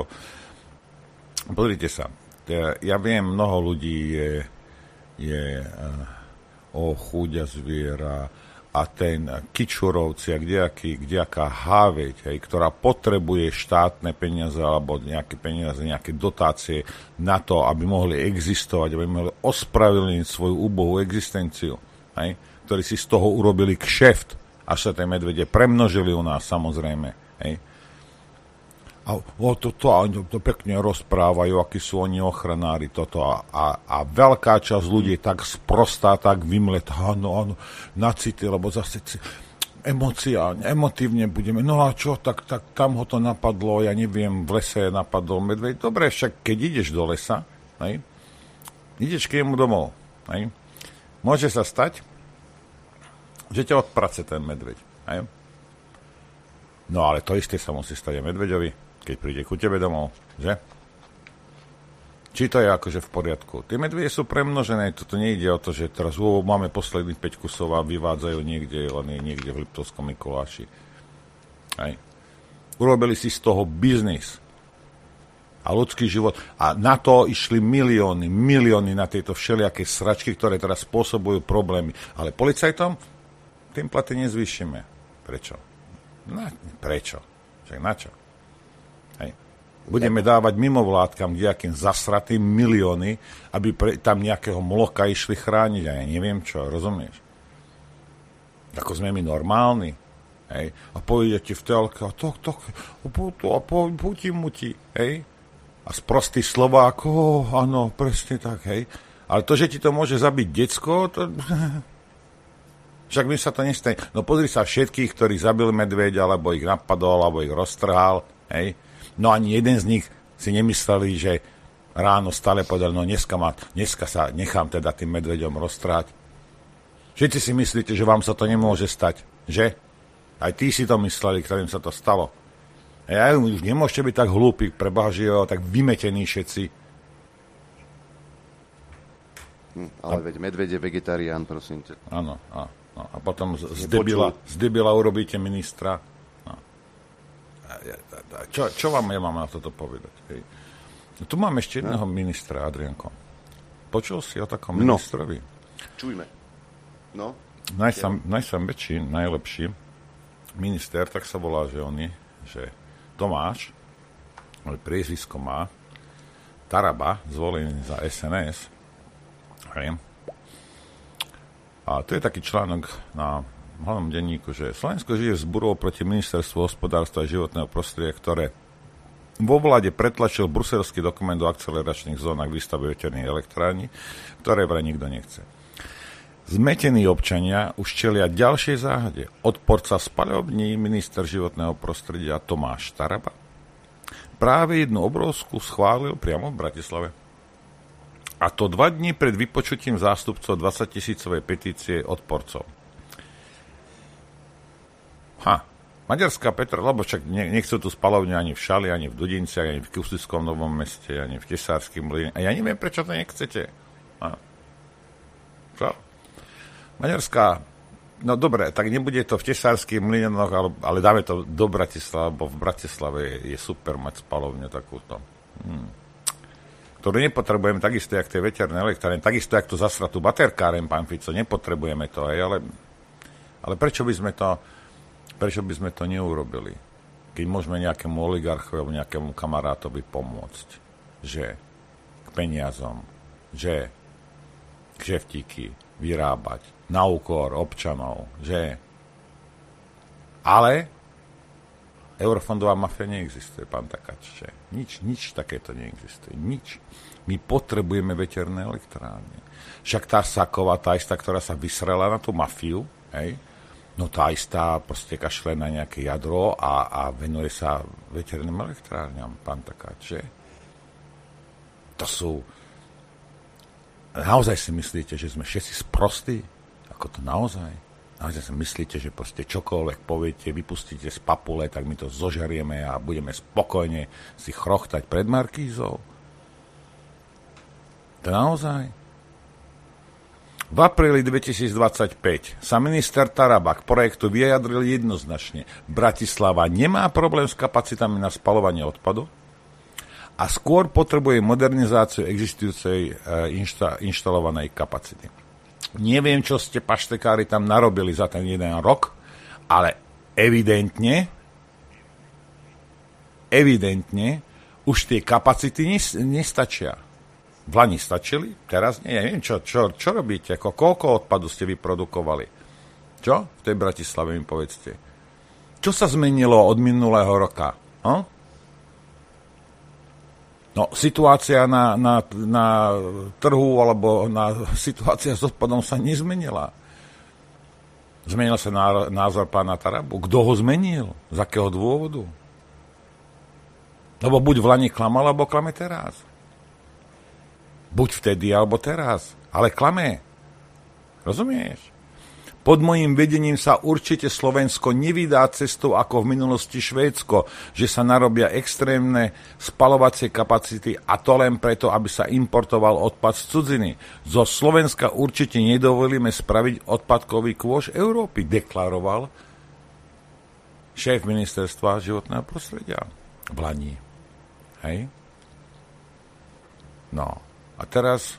pozrite sa, ja, ja viem, mnoho ľudí je, je uh, o chúďa zviera a ten kičurovci a kdejaký, kdejaká háveť, hej, ktorá potrebuje štátne peniaze alebo nejaké peniaze, nejaké dotácie na to, aby mohli existovať, aby mohli ospravedlniť svoju úbohú existenciu, hej, ktorí si z toho urobili kšeft, až sa tie medvede premnožili u nás, samozrejme. Hej. A o, to, to, to pekne rozprávajú, akí sú oni ochranári, toto. A, a, a veľká časť ľudí je tak sprostá, tak vymletá, áno, áno, na city, lebo zase emociálne, emotívne budeme. No a čo, tak, tak tam ho to napadlo, ja neviem, v lese napadol medveď. Dobre, však keď ideš do lesa, hej, ideš k jemu domov, hej, môže sa stať, že ťa odprace ten medveď. Hej? No ale to isté sa musí stať aj medveďovi, keď príde ku tebe domov, že? Či to je akože v poriadku? Tie medvede sú premnožené, toto nejde o to, že teraz ó, máme posledných päť kusov a vyvádzajú niekde, len niekde v Liptovskom Mikuláši. Hej? Urobili si z toho biznis. A ľudský život. A na to išli milióny, milióny na tieto všelijaké sračky, ktoré teraz spôsobujú problémy. Ale policajtom tým platy nezvýšime. Prečo? Na, prečo? Však na čo? Hej. Budeme dávať mimovládkam nejakým zasratým milióny, aby pre, tam nejakého mloka išli chrániť. A ja neviem čo, rozumieš? Ako sme my normálni. Hej. A povedete v telke, a to, to, a puti muti. Hej. A sprostý Slovák, oh, áno, presne tak, hej. Ale to, že ti to môže zabiť decko, to... Však mi sa to nestane. No pozri sa všetkých, ktorí zabili medveď, alebo ich napadol, alebo ich roztrhal, hej. No ani jeden z nich si nemysleli, že ráno stále povedal, no dneska, ma, dneska sa nechám teda tým medveďom roztrhať. Všetci si myslíte, že vám sa to nemôže stať, že? Aj tí si to mysleli, ktorým sa to stalo. A ja už nemôžete byť tak hlúpi, preboha živého, tak vymetení všetci. Hm, ale a... veď medveď je vegetarián, prosím ťa. Áno, áno. No, a potom z, z, debila, z debila urobíte ministra. No. Čo, čo vám ja mám na toto povedať? Hej. No, tu mám ešte jedného no. ministra, Adrianko. Počul si o takom no. ministrovi? Čujme. No. Najsam, najsam väčší, najlepší minister, tak sa volá, že on je, že Tomáš, ale priezvisko má, Taraba, zvolený za es en es. Hej. A to je taký článok na hlavnom denníku, že Slovensko žije vzburou proti ministerstvu hospodárstva a životného prostredia, ktoré vo vláde pretlačil bruselský dokument o akceleračných zónach výstavby veterných elektrární, ktoré vraj nikto nechce. Zmetení občania už čelia ďalšej záhade. Odporca spaľovní, minister životného prostredia Tomáš Taraba práve jednu obrovskú schválil priamo v Bratislave. A to dva dní pred vypočutím zástupcov dvadsaťtisícovej petície odporcov. Ha, maďarská Petra, lebo však nechcú tu spalovňu ani v Šali, ani v Dudinci, ani v Kustickom Novom Meste, ani v Tesárskym Mlyne. A ja neviem, prečo to nechcete. A. Čo? Maďarská, no dobre, tak nebude to v Tesárskych Mlynoch, ale, ale dáme to do Bratislava, bo v Bratislave je, je super mať spalovňu takúto. Hm. Ktorú nepotrebujeme takisto, jak tie veterné elektrárne, takisto, jak tu zasratú baterkáren, pán Fico, nepotrebujeme to, hej, ale, ale prečo by sme to, prečo by sme to neurobili, keď môžeme nejakému oligarchovi alebo nejakému kamarátovi pomôcť, že k peniazom, že kšeftíky vyrábať na úkor občanov, že ale eurofondová mafia neexistuje, pán Takáč. Že? Nič, nič takéto neexistuje. Nič. My potrebujeme veterné elektrárne. Však tá Saková, tá istá, ktorá sa vysrela na tú mafiu, hej, no tá istá proste kašle na nejaké jadro a, a venuje sa veterným elektrárňam, pán Takáč. Že? To sú... Naozaj si myslíte, že sme všetci sprostí? Ako to naozaj? A si myslíte, že proste čokoľvek poviete, vypustíte z papule, tak my to zožerieme a budeme spokojne si chrochtať pred Markízou? To naozaj? V apríli dvetisícdvadsaťpäť sa minister Taraba k projektu vyjadril jednoznačne. Bratislava nemá problém s kapacitami na spaľovanie odpadu a skôr potrebuje modernizáciu existujúcej e, inšta, inštalovanej kapacity. Neviem, čo ste paštekári tam narobili za ten jeden rok, ale evidentne, evidentne už tie kapacity nestačia. V Lani stačili, teraz nie. Ja neviem, čo, čo, čo robíte, ako, koľko odpadu ste vyprodukovali. Čo? V tej Bratislave mi povedzte. Čo sa zmenilo od minulého roka? Hm? No, situácia na, na, na trhu alebo na situácia s odpadom sa nezmenila. Zmenil sa názor pána Tarabu. Kto ho zmenil? Z akého dôvodu? Lebo buď v Lani klamal, alebo klame teraz. Buď vtedy, alebo teraz. Ale klame. Rozumieš? Pod mojím vedením sa určite Slovensko nevydá cestou ako v minulosti Švédsko, že sa narobia extrémne spaľovacie kapacity a to len preto, aby sa importoval odpad z cudziny. Zo Slovenska určite nedovolíme spraviť odpadkový kôš Európy, deklaroval šéf ministerstva životného prostredia v Lani. Hej? No, a teraz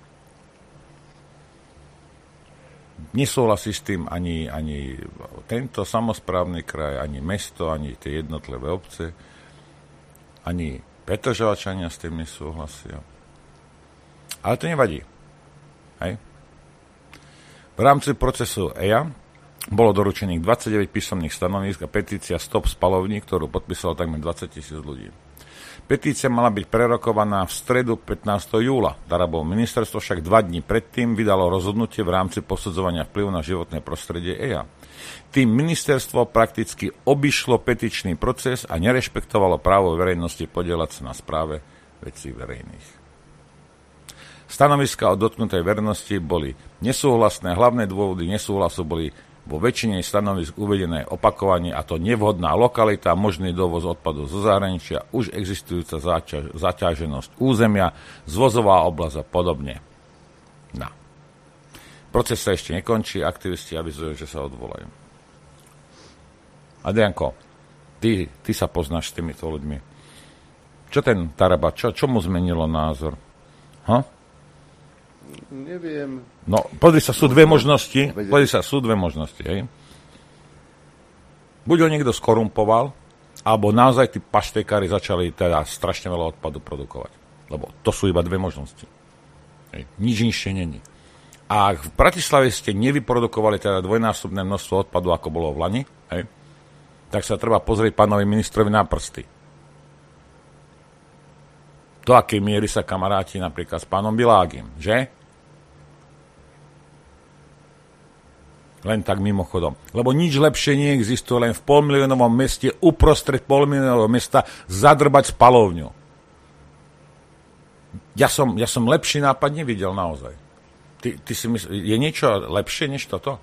nesúhlasí s tým ani, ani tento samosprávny kraj, ani mesto, ani tie jednotlivé obce, ani Petržalčania s tým nesúhlasia. Ale to nevadí. Hej. V rámci procesu é í á bolo doručených dvadsaťdeväť písomných stanovísk a petícia Stop spaľovní, ktorú podpísalo takmer dvadsať tisíc ľudí. Petícia mala byť prerokovaná v stredu pätnásteho júla. Darabov ministerstvo však dva dní predtým vydalo rozhodnutie v rámci posudzovania vplyvu na životné prostredie é í á. Tým ministerstvo prakticky obišlo petičný proces a nerešpektovalo právo verejnosti podieľať sa na správe vecí verejných. Stanoviská od dotknutej verejnosti boli nesúhlasné, hlavné dôvody nesúhlasu boli vo väčšine stanovisk uvedené opakovanie, a to nevhodná lokalita, možný dovoz odpadu zo zahraničia, už existujúca záťaž, zaťaženosť územia, zvozová oblasť a podobne. No. Proces sa ešte nekončí, aktivisti avizujú, že sa odvolajú. Adrianko, ty, ty sa poznáš s týmito ľuďmi. Čo ten Taraba, čo, čo mu zmenilo názor? Ha? Neviem. No, pozri sa, sú dve možnosti. Pozri sa, sú dve možnosti. Hej. Buď ho niekto skorumpoval, alebo naozaj tí paštekári začali teda strašne veľa odpadu produkovať. Lebo to sú iba dve možnosti. Hej. Nič inšie není. A ak v Bratislave ste nevyprodukovali teda dvojnásobné množstvo odpadu, ako bolo v Lani, hej, tak sa treba pozrieť pánovi ministrovi na prsty. Do akej miery sa kamaráti napríklad s pánom Bilágim, že? Len tak mimochodom. Lebo nič lepšie neexistuje len v polmiliónovom meste, uprostred polmiliónového mesta zadrbať spaľovňu. Ja som, ja som lepší nápad nevidel naozaj. Ty, ty si myslí, je niečo lepšie než toto?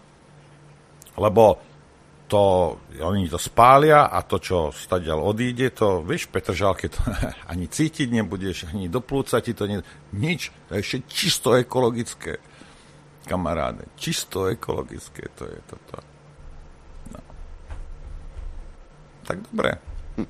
Lebo to, oni to spália a to, čo stadiaľ odíde, to, vieš, v Petržalke to ani cítiť nebudeš, ani do plúca ti to nie... Nič, to je ešte čisto ekologické. Kamaráde, čisto ekologické to je toto. No. Tak dobre. Hm.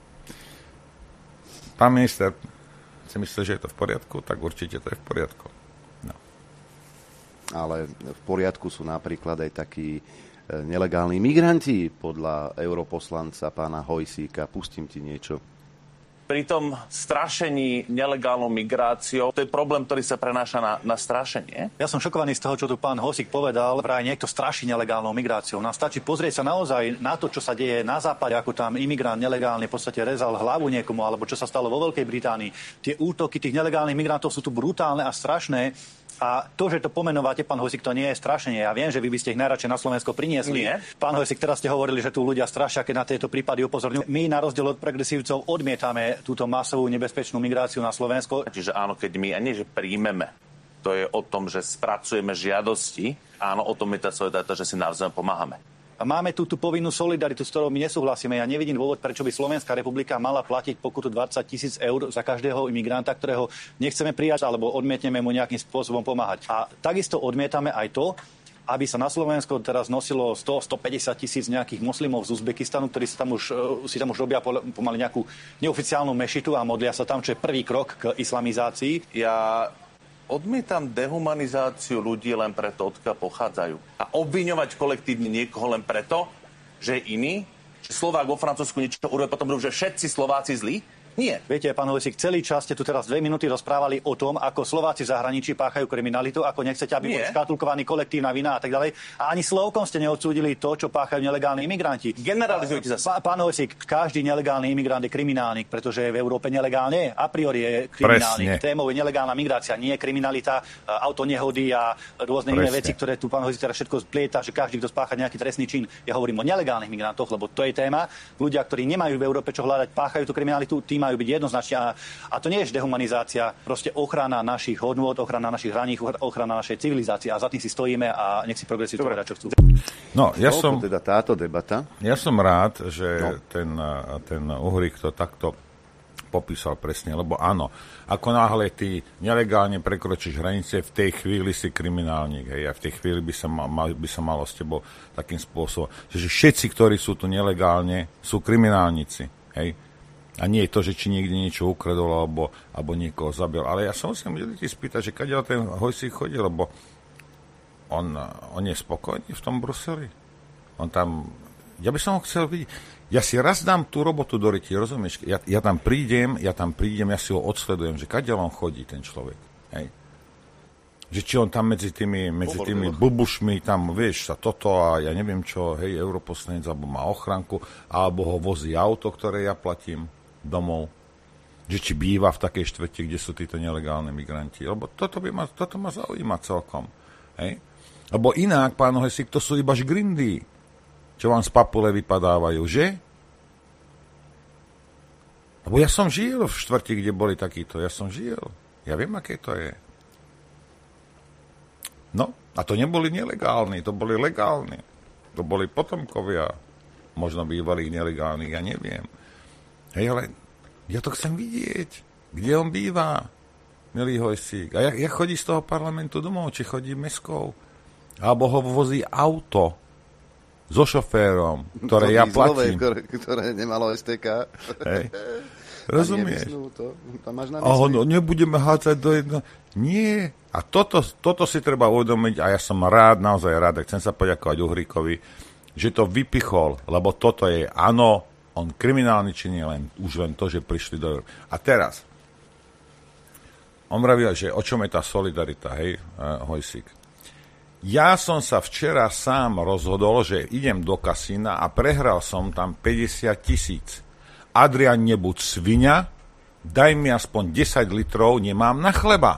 Pán minister, si myslíte, že je to v poriadku? Tak určite to je v poriadku. No. Ale v poriadku sú napríklad aj takí nelegálni migranti podľa europoslanca pána Hojsíka. Pustím ti niečo. Pri tom strašení nelegálnou migráciou, to je problém, ktorý sa prenáša na, na strašenie. Ja som šokovaný z toho, čo tu pán Hosík povedal. Vraj niekto straší nelegálnou migráciou. Nám stačí pozrieť sa naozaj na to, čo sa deje na západe, ako tam imigrant nelegálne v podstate rezal hlavu niekomu, alebo čo sa stalo vo Veľkej Británii. Tie útoky tých nelegálnych migrantov sú tu brutálne a strašné. A to, že to pomenováte, pán Hojsík, to nie je strašenie. Ja viem, že vy by ste ich najradšej na Slovensko priniesli. Nie. Pán Hojsík, teraz ste hovorili, že tu ľudia strašia, keď na tieto prípady upozorňujú. My na rozdiel od progresívcov odmietame túto masovú nebezpečnú migráciu na Slovensko. Čiže áno, keď my ani že príjmeme To je o tom, že spracujeme žiadosti. Áno, o tom je tá solidarita, že si navzájom pomáhame. A máme tu tú povinnú solidaritu, s ktorou my nesúhlasíme. Ja nevidím dôvod, prečo by Slovenská republika mala platiť pokutu dvadsať tisíc eur za každého imigranta, ktorého nechceme prijať alebo odmietneme mu nejakým spôsobom pomáhať. A takisto odmietame aj to, aby sa na Slovensku teraz nosilo sto až stopäťdesiat tisíc nejakých moslimov z Uzbekistanu, ktorí si tam už, si tam už robia pomaly nejakú neoficiálnu mešitu a modlia sa tam, čo je prvý krok k islamizácii. Ja odmietam dehumanizáciu ľudí len preto, odkiaľ pochádzajú. A obviňovať kolektívne niekoho len preto, že je iný, že Slovák vo Francúzsku niečo urobí, potom že všetci Slováci zlí. Nie. Viete, pán Hojsík, celý čas ste tu teraz dve minúty rozprávali o tom, ako Slováci v zahraničí páchajú kriminalitu, ako nechcete, aby boli škatulkovaní kolektívna vina a tak ďalej. A ani slovkom ste neodsúdili to, čo páchajú nelegálni imigranti. Generalizujete zase. Pán Hojsík, každý nelegálny imigrant je kriminálnik, pretože je v Európe nelegálne. A priori je kriminálnik. Témou je nelegálna migrácia, nie kriminalita, autonehody a rôzne Presne. iné veci, ktoré tu pán Hojsík teraz všetko splieta, že každý, kto spácha nejaký trestný čin. Ja hovorím o nelegálnych migrantoch, lebo to je téma. Ľudia, ktorí nemajú v Európe čo hľadať, páchajú tú kriminalitu, majú byť jednoznačne. A, a to nie je dehumanizácia, proste ochrana našich hodnôt, ochrana našich hraníc, ochrana našej civilizácie. A za tým si stojíme a nech si progresívci povedať, čo chcú. No, ja som, teda táto debata. Ja som rád, že no. ten, ten Uhrík to takto popísal presne, lebo áno, ako náhle ty nelegálne prekročíš hranice, v tej chvíli si kriminálnik, hej, a v tej chvíli by sa, mal, by sa malo s tebou takým spôsobom, že všetci, ktorí sú tu nelegálne, sú kriminálnici, hej. A nie je to, že či niekde niečo ukradol alebo, alebo niekoho zabil. Ale ja sa musím ľudí spýtať, že kadiaľ ten Hojsík chodí, lebo on, on je spokojný v tom Bruseli. On tam... Ja by som ho chcel vidieť. Ja si raz dám tú robotu do ryti, rozumieš? Ja, ja tam prídem, ja tam prídem, ja si ho odsledujem, že kadiaľ on chodí, ten človek. Hej? Že či on tam medzi tými, medzi tými bubušmi, tam, vieš, sa toto a ja neviem čo, hej, europoslanec, alebo má ochranku, alebo ho vozí auto, ktoré ja platím domov, že či býva v takej štvrti, kde sú títo nelegálne migranti. Lebo toto, by ma, toto ma zaujíma celkom. Hej? Lebo inak, pán Hojsík, to sú iba žgrindy, čo vám z papule vypadávajú, že? Lebo ja som žil v štvrti, kde boli takíto. Ja som žil. Ja viem, aké to je. No, a to neboli nelegálni, to boli legálni. To boli potomkovia možno bývalých nelegálnych, ja neviem. Hej, ale ja to chcem vidieť. Kde on býva, milý Hojsík? A ja, ja chodí z toho parlamentu domov, či chodí meskou? Alebo ho vozí auto so šoférom, ktoré ja platím. Ktoré, ktoré nemalo es té ká. Hej. Rozumieš? To. Tam máš na mysli. No, nebudeme hádzať do jedno. Nie. A toto, toto si treba uvedomiť a ja som rád, naozaj rád, a chcem sa poďakovať Uhríkovi, že to vypichol, lebo toto je, áno, on kriminálny čin je len, už len to, že prišli do Európy. A teraz, on vravil, že o čom je tá solidarita, hej, Hojsík. Ja som sa včera sám rozhodol, že idem do kasína a prehral som tam päťdesiat tisíc. Adrian, nebuď sviňa, daj mi aspoň desať litrov, nemám na chleba.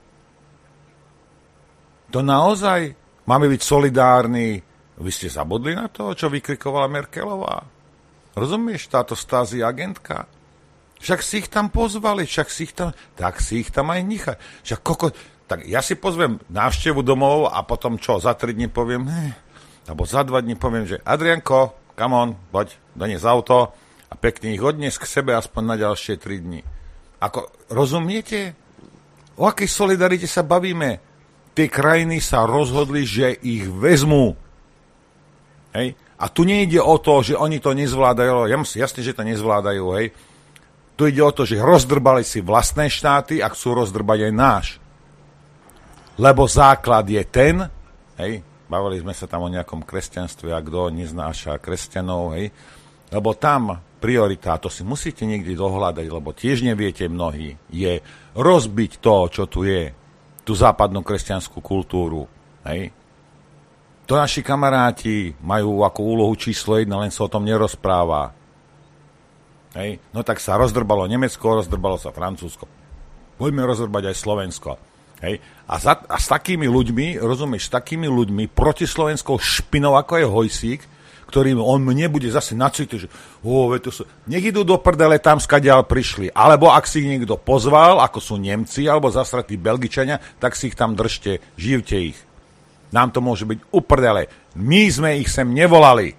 To naozaj máme byť solidárni. Vy ste zabudli na to, čo vykrikovala Merkelová? Rozumieš, táto Stasi agentka? Však si ich tam pozvali, však si ich tam, tak si ich tam aj nechaj. Však koko, tak ja si pozvem návštevu domov a potom čo, za tri dni poviem, ne, alebo za dva dni poviem, že Adrianko, come on, poď, donies auto a pekne ich odnes k sebe aspoň na ďalšie tri dni. Ako, rozumiete? O akej solidarite sa bavíme? Tie krajiny sa rozhodli, že ich vezmú. Hej? A tu nejde o to, že oni to nezvládajú, jasne, že to nezvládajú, hej. Tu ide o to, že rozdrbali si vlastné štáty a chcú rozdrbať aj náš. Lebo základ je ten, hej, bavili sme sa tam o nejakom kresťanstve, a kto neznáša kresťanov, hej, lebo tam priorita, to si musíte niekde dohľadať, lebo tiež neviete mnohí, je rozbiť to, čo tu je, tú západnú kresťanskú kultúru, hej. To naši kamaráti majú ako úlohu číslo jedna, len sa o tom nerozpráva. Hej. No tak sa rozdrbalo Nemecko, rozdrbalo sa Francúzsko. Poďme rozdrbať aj Slovensko. Hej. A, za, a s takými ľuďmi, rozumieš, s takými ľuďmi protislovenskou špinou, ako je Hojsík, ktorým on mne bude zase nacítiť, že oh, to sú... nech idú do prdele tam, skadiaľ prišli. Alebo ak si ich niekto pozval, ako sú Nemci, alebo zasratí Belgičania, tak si ich tam držte, živte ich. Nám to môže byť uprdele. My sme ich sem nevolali.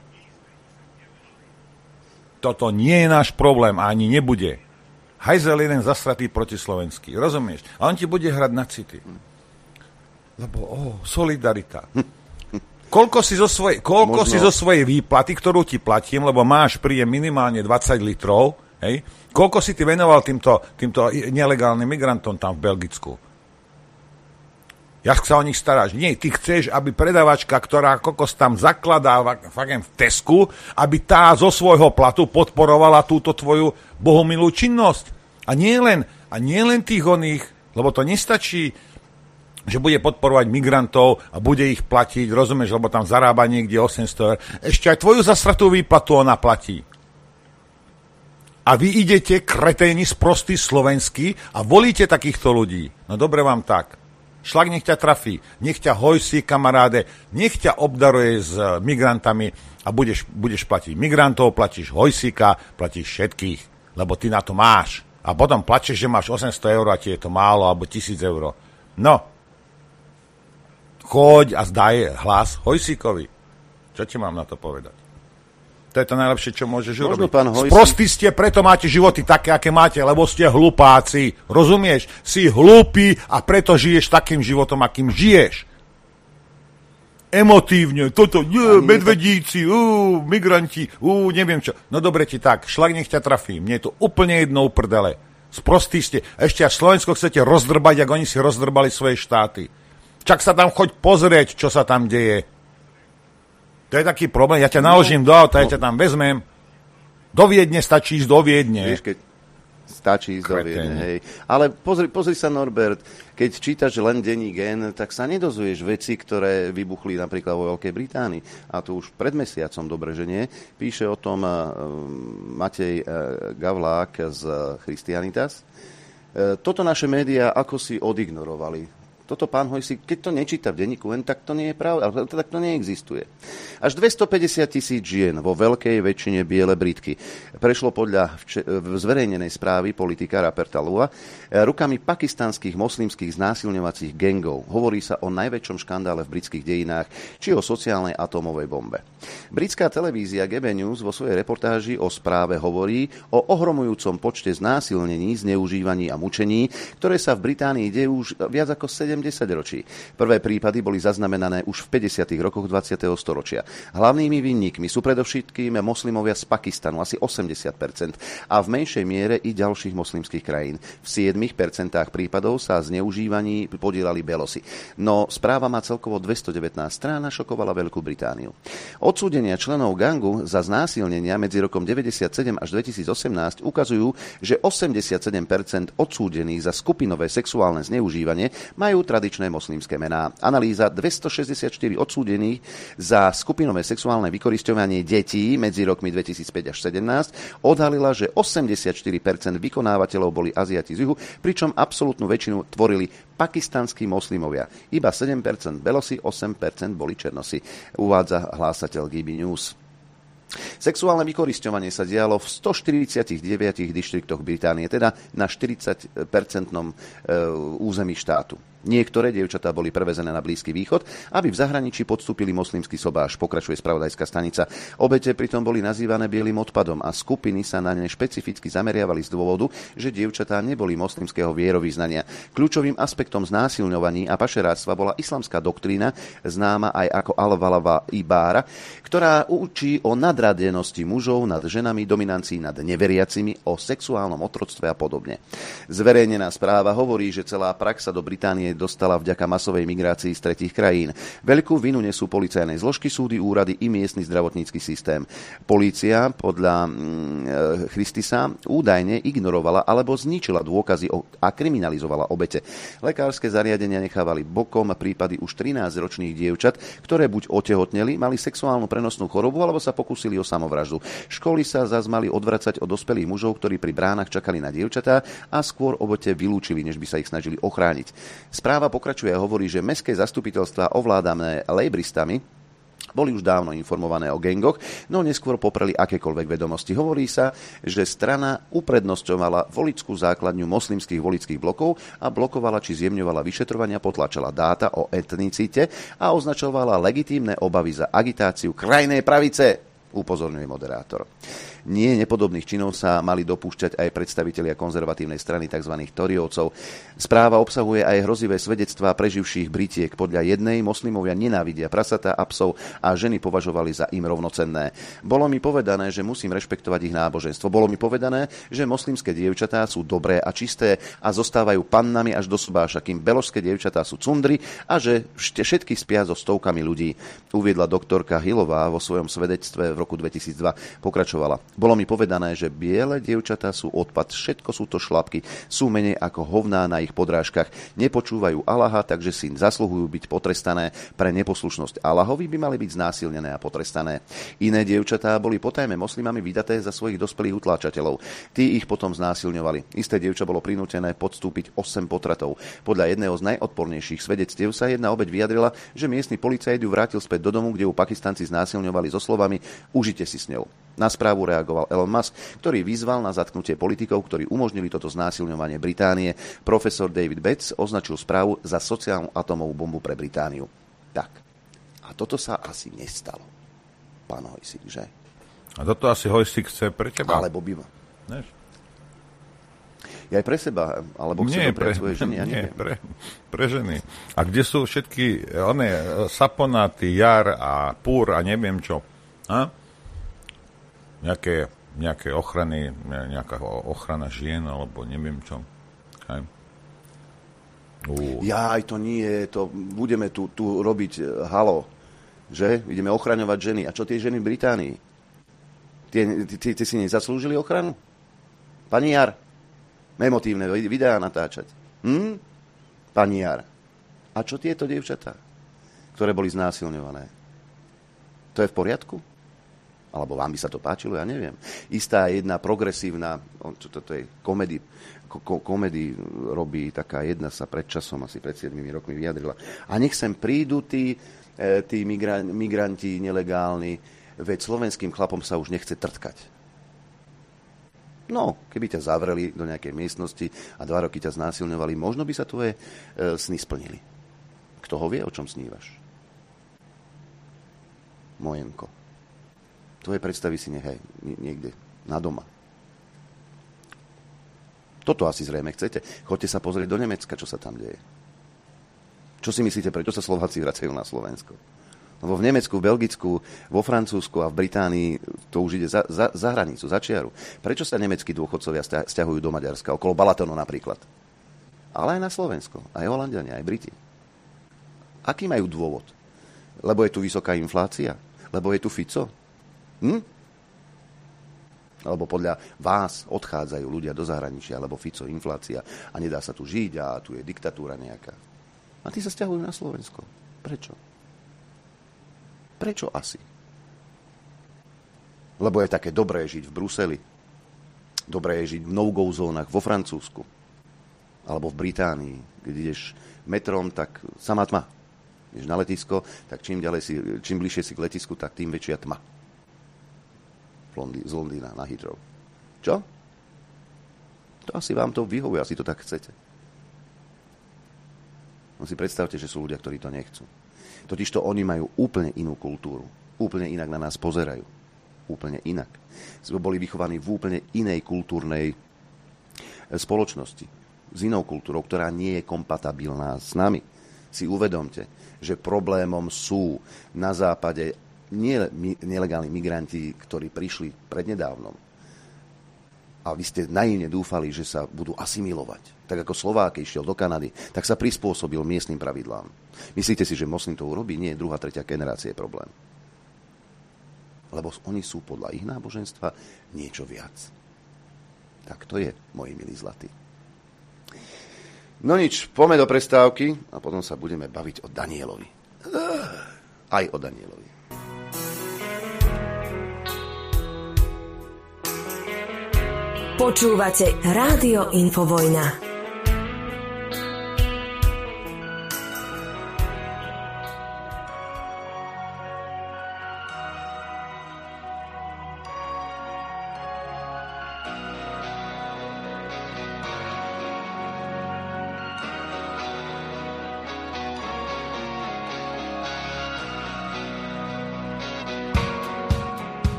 Toto nie je náš problém a ani nebude. Hajzel jeden zasratý protislovenský. Rozumieš? A on ti bude hrať na city. Lebo, oh, solidarita. Koľko si zo svojej, koľko Možno... si zo svojej výplaty, ktorú ti platím, lebo máš príjem minimálne dvadsať litrov, hej? Koľko si ty venoval týmto, týmto nelegálnym migrantom tam v Belgicku? Jak sa o nich staráš? Nie, ty chceš, aby predavačka, ktorá kokos tam zakladá v Tesku, aby tá zo svojho platu podporovala túto tvoju bohumilú činnosť. A nie len, a nie len tých oných, lebo to nestačí, že bude podporovať migrantov a bude ich platiť, rozumieš, lebo tam zarába niekde osemsto eur. Ešte aj tvoju zasratú výplatu ona platí. A vy idete, kreténi, sprostí slovenskí a volíte takýchto ľudí. No dobre vám tak. Šlak nech ťa trafí, nech ťa hojsí, kamaráde, nech ťa obdaruje s migrantami a budeš, budeš platiť migrantov, platíš hojsíka, platíš všetkých, lebo ty na to máš. A potom plačeš, že máš osemsto eur a ti je to málo, alebo tisíc eur. No, choď a zdaj hlas hojsíkovi. Čo ti mám na to povedať? To je to najlepšie, čo môžeš Možno urobiť. Hojsík... Sprostí ste, preto máte životy také, aké máte, lebo ste hlupáci. Rozumieš? Si hlúpy a preto žiješ takým životom, akým žiješ. Emotívne, toto, nie, medvedíci, ú, migranti, ú, neviem čo. No dobre ti tak, šlak nech ťa trafí. Mne je to úplne jedno uprdele. Sprostí ste. Ešte až Slovensko chcete rozdrbať, ako oni si rozdrbali svoje štáty. Čak sa tam choď pozrieť, čo sa tam deje. To je taký problém. Ja ťa naložím do auta, ja ťa tam vezmem. Do Viedne stačí ísť do Viedne. Vieš, keď stačí ísť do Viedne, hej. Ale pozri, pozri sa, Norbert, keď čítaš len denní Gen, tak sa nedozvieš veci, ktoré vybuchli napríklad vo Veľkej Británii. A to už pred mesiacom, dobre, že nie. Píše o tom uh, Matej uh, Gavlák z Christianitas. Uh, toto naše médiá ako si odignorovali. Toto pán Hojsík, keď to nečíta v denníku N, tak to nie je pravda, tak to neexistuje. Až dvestopäťdesiat tisíc žien, vo veľkej väčšine biele Britky, prešlo podľa vč- zverejnenej správy politika Ruperta Lua rukami pakistanských moslimských znásilňovacích gangov. Hovorí sa o najväčšom škandále v britských dejinách, či o sociálnej atómovej bombe. Britská televízia G B News vo svojej reportáži o správe hovorí o ohromujúcom počte znásilnení, zneužívaní a mučení, ktoré sa v Británii dejú už viac ako sedemdesiat ročí. Prvé prípady boli zaznamenané už v päťdesiatych rokoch dvadsiateho storočia. Hlavnými vinníkmi sú predovšetkým moslimovia z Pakistanu, asi osemdesiat percent, a v menšej miere i ďalších moslimských krajín. V sedem percent prípadov sa zneužívaní podielali belosi. No správa má celkovo dvestodevätnásť strán a šokovala Veľkú Britániu. Odsúdenia členov gangu za znásilnenia medzi rokom deväťdesiatsedem až dvetisícosemnásť ukazujú, že osemdesiatsedem percent odsúdených za skupinové sexuálne zneužívanie majú tradičné moslimské mená. Analýza dvestošesťdesiatštyri odsúdených za skupinové sexuálne vykorisťovanie detí medzi rokmi dvetisícpäť až sedemnásť odhalila, že osemdesiatštyri percent vykonávateľov boli Aziati z juhu, pričom absolútnu väčšinu tvorili pakistanskí moslimovia. Iba sedem percent belosi, osem percent boli černosi, uvádza hlásateľ G B News. Sexuálne vykorisťovanie sa dialo v stoštyridsaťdeväť dištriktoch Británie, teda na štyridsať percentnom území štátu. Niektoré dievčatá boli prevezené na Blízky východ, aby v zahraničí podstúpili moslimský sobáš, pokračuje spravodajská stanica. Obete pritom boli nazývané bielým odpadom a skupiny sa na ne špecificky zameriavali z dôvodu, že dievčatá neboli moslimského vierovyznania. Kľúčovým aspektom znásilňovaní a pašeráctva bola islamská doktrína, známa aj ako al-Walava ibára, ktorá učí o nadradenosti mužov nad ženami, dominancii nad neveriacimi, o sexuálnom otroctve a podobne. Zverejnená správa hovorí, že celá prax sa do Británie dostala vďaka masovej migrácii z tretích krajín. Veľkú vinu nesú policajné zložky, súdy, úrady i miestny zdravotnícky systém. Polícia podľa mm, Christisa údajne ignorovala alebo zničila dôkazy o, a kriminalizovala obete. Lekárske zariadenia nechávali bokom prípady už trinásťročných dievčat, ktoré buď otehotneli, mali sexuálnu prenosnú chorobu alebo sa pokúsili o samovraždu. Školy sa zas mali odvracať od dospelých mužov, ktorí pri bránach čakali na dievčatá a skôr obete vylúčili, než by sa ich snažili ochrániť. Správa pokračuje a hovorí, že mestské zastupiteľstvá ovládané lejbristami boli už dávno informované o gangoch, no neskôr popreli akékoľvek vedomosti. Hovorí sa, že strana uprednostňovala voličskú základňu moslimských voličských blokov a blokovala či zjemňovala vyšetrovania, potlačala dáta o etnicite a označovala legitímne obavy za agitáciu krajnej pravice, upozorňuje moderátor. Nie nepodobných činov sa mali dopúšťať aj predstavitelia konzervatívnej strany tzv. Toriovcov. Správa obsahuje aj hrozivé svedectvá preživších Britiek. Podľa jednej moslimovia nenávidia prasatá a psov a ženy považovali za im rovnocenné. Bolo mi povedané, že musím rešpektovať ich náboženstvo. Bolo mi povedané, že moslimské dievčatá sú dobré a čisté a zostávajú pannami až do sobáša, kým beložské dievčatá sú cundry a že všetky spia so stovkami ľudí. Uviedla doktorka Hillová vo svojom svedectve v roku dvetisícdva. Pokračovala. Bolo mi povedané, že biele dievčatá sú odpad, všetko sú to šlapky, sú menej ako hovná na ich podrážkach, nepočúvajú Allaha, takže si zasluhujú byť potrestané. Pre neposlušnosť Allahovi by mali byť znásilnené a potrestané. Iné dievčatá boli potajme moslimami vydaté za svojich dospelých utláčateľov. Tí ich potom znásilňovali. Isté dievča bolo prinútené podstúpiť osem potratov. Podľa jedného z najodpornejších svedectiev sa jedna obeť vyjadrila, že miestny policajt ju vrátil späť do domu, kde ju Pakistanci znásilňovali so slovami užite si s ňou. Na správu reagoval Elon Musk, ktorý vyzval na zatknutie politikov, ktorí umožnili toto znásilňovanie Británie. Profesor David Bates označil správu za sociálnu atómovú bombu pre Britániu. Tak, a toto sa asi nestalo, pán Hojsík, že? A toto asi Hojsík chce pre teba? Alebo by... Než? Ja aj pre seba, alebo chce nie, pre, pre svoje ženy, ja nie, neviem. pre, pre ženy. A kde sú všetky one, saponáty, jar a púr a neviem čo? A? Nejaké, nejaké ochrany, nejaká ochrana žien, alebo neviem čo. Hej. Uh. Ja, aj to nie, to budeme tu, tu robiť halo, že? Ideme ochraňovať ženy. A čo tie ženy v Británii? Tie, tie, tie si nezaslúžili ochranu? Pani Jar, emotívne videá natáčať. Hm? Pani Jar. A čo tieto dievčatá, ktoré boli znásilňované? To je v poriadku? Alebo vám by sa to páčilo, ja neviem. Istá jedna progresívna, čo toto je, komedy, ko, komedy robí, taká jedna sa pred časom, asi pred siedmimi rokmi vyjadrila. A nech sem prídu tí, tí migra, migranti nelegálni, veď slovenským chlapom sa už nechce trtkať. No, keby ťa zavreli do nejakej miestnosti a dva roky ťa znásilňovali, možno by sa tvoje e, sny splnili. Kto ho vie, o čom snívaš? Mojenko. Tvoje predstavy si nechaj niekde na doma. Toto asi zrejme chcete. Choďte sa pozrieť do Nemecka, čo sa tam deje. Čo si myslíte, prečo sa Slováci vracajú na Slovensko? Lebo v Nemecku, v Belgicku, vo Francúzsku a v Británii to už ide za, za, za hranicu, za čiaru. Prečo sa nemeckí dôchodcovia sťahujú do Maďarska, okolo Balatonu napríklad? Ale aj na Slovensko, aj Holanďania, aj Briti. Aký majú dôvod? Lebo je tu vysoká inflácia? Lebo je tu Fico? Hm? Alebo podľa vás odchádzajú ľudia do zahraničia, lebo Fico, inflácia a nedá sa tu žiť a tu je diktatúra nejaká. A tí sa sťahujú na Slovensko. Prečo? Prečo asi? Lebo je také dobré žiť v Bruseli. Dobré je žiť v no-go zónach vo Francúzsku. Alebo v Británii. Keď ideš metrom, tak sama tma. Ideš na letisko, tak čím, ďalej si, čím bližšie si k letisku, tak tým väčšia tma. Z Londýna na Heathrow. Čo? To asi vám to vyhovuje, asi to tak chcete. No si predstavte, že sú ľudia, ktorí to nechcú. Totižto oni majú úplne inú kultúru. Úplne inak na nás pozerajú. Úplne inak. Sme boli vychovaní v úplne inej kultúrnej spoločnosti. S inou kultúrou, ktorá nie je kompatibilná s nami. Si uvedomte, že problémom sú na západe nie nelegálni migranti, ktorí prišli prednedávnom. A vy ste naivne dúfali, že sa budú asimilovať. Tak ako Slovák išiel do Kanady, tak sa prispôsobil miestnym pravidlám. Myslíte si, že moslim to urobí? Nie, druhá, tretia generácia je problém. Lebo oni sú podľa ich náboženstva niečo viac. Tak to je, moji milí zlatí. No nič, poďme do prestávky a potom sa budeme baviť o Danielovi. Aj o Danielovi. Počúvate Rádio Infovojna.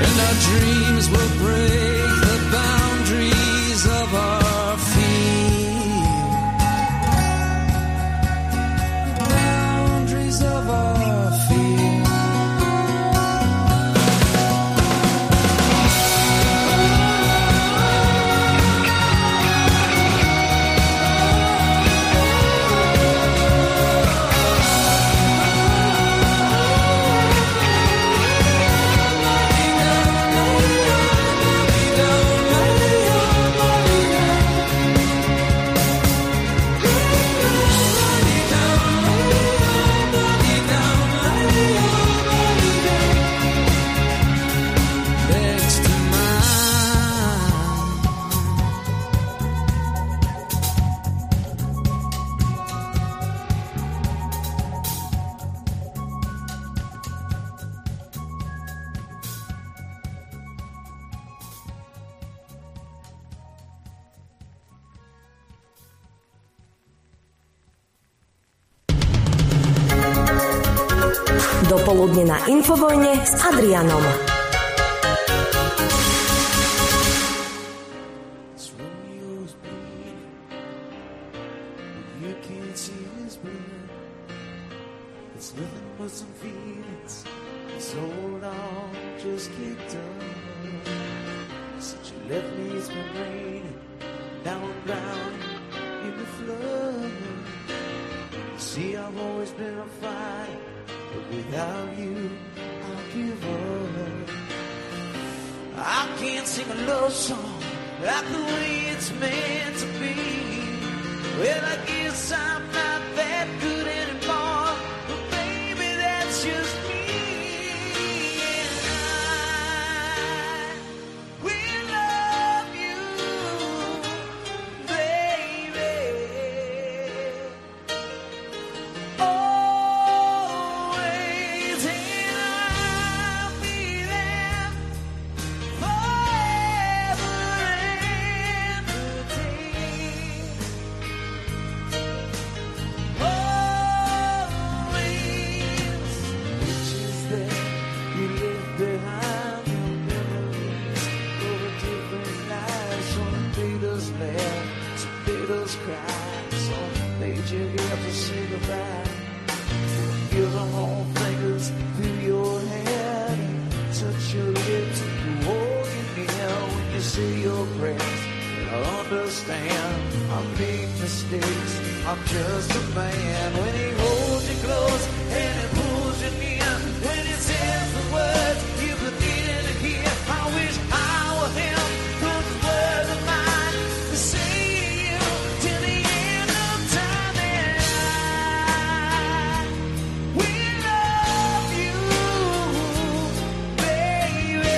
and our dreams will break the boundaries of our fear. Boundaries of our fear. Dopoludne na Infovojne s Adrianom. See, I've always been a fighter, but without you, I'll give up. I can't sing a love song like the way it's meant to be. Well, I guess I'm not that good anymore, but baby, that's just me. And I will love you, baby. Always, and I'll be there forever and a day. Always, pictures that you left behind, your memories of a different life. Some made us laugh, some made us cry, some made you have to say goodbye. Feel the whole fingers through your hair, touch your lips, you hold your near when you say your prayers. I understand I make mistakes, I'm just a man. When he holds you close and he pulls you near, when he says the words you've been needing to hear, I wish I were him, those words of mine to say to you till the end of time. And I will love you, baby.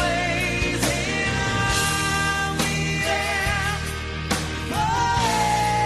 Always, and I'll be there forever.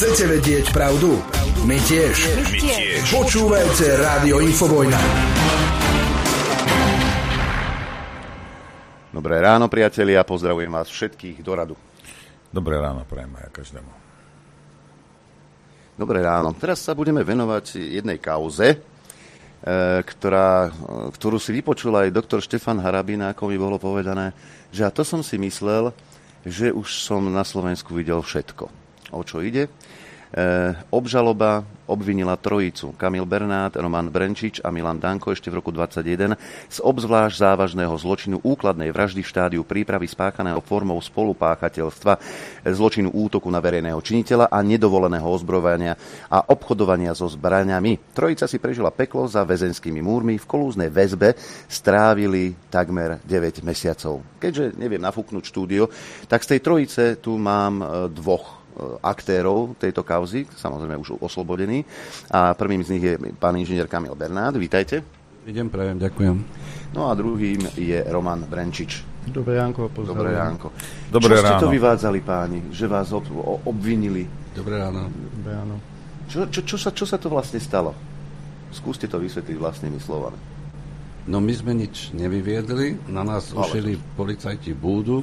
Chcete vedieť pravdu? My tiež. My tiež. Počúvajte Rádio Infovojna. Dobré ráno, priatelia, pozdravujem vás všetkých do radu. Dobré ráno, prajem aj každému. Dobré ráno. Teraz sa budeme venovať jednej kauze, ktorá, ktorú si vypočul aj doktor Štefan Harabina, ako mi bolo povedané, že a to som si myslel, že už som na Slovensku videl všetko. O čo ide? E, obžaloba obvinila trojicu. Kamil Bernát, Roman Brenčič a Milan Danko ešte v roku dvadsaťjeden z obzvlášť závažného zločinu úkladnej vraždy v štádiu prípravy spáchaného formou spolupáchateľstva, zločinu útoku na verejného činiteľa a nedovoleného ozbrojovania a obchodovania so zbraňami. Trojica si prežila peklo za väzenskými múrmi, v kolúznej väzbe strávili takmer deväť mesiacov. Keďže neviem nafúknuť štúdio, tak z tej trojice tu mám dvoch aktérov tejto kauzy, samozrejme už oslobodený. A prvým z nich je pán inžinier Kamil Bernát. Vítajte. Idem, prajem, ďakujem. No a druhým je Roman Brenčič. Dobré ránko, pozdravujem. Dobré ránko. Dobré čo ráno. ste to vyvádzali, páni? Že vás ob, obvinili? Dobré ráno. Dobré ráno. Čo, čo, čo, sa, čo sa to vlastne stalo? Skúste to vysvetliť vlastnými slovami. No my sme nič nevyviedli, na nás Ale ušili policajti búdu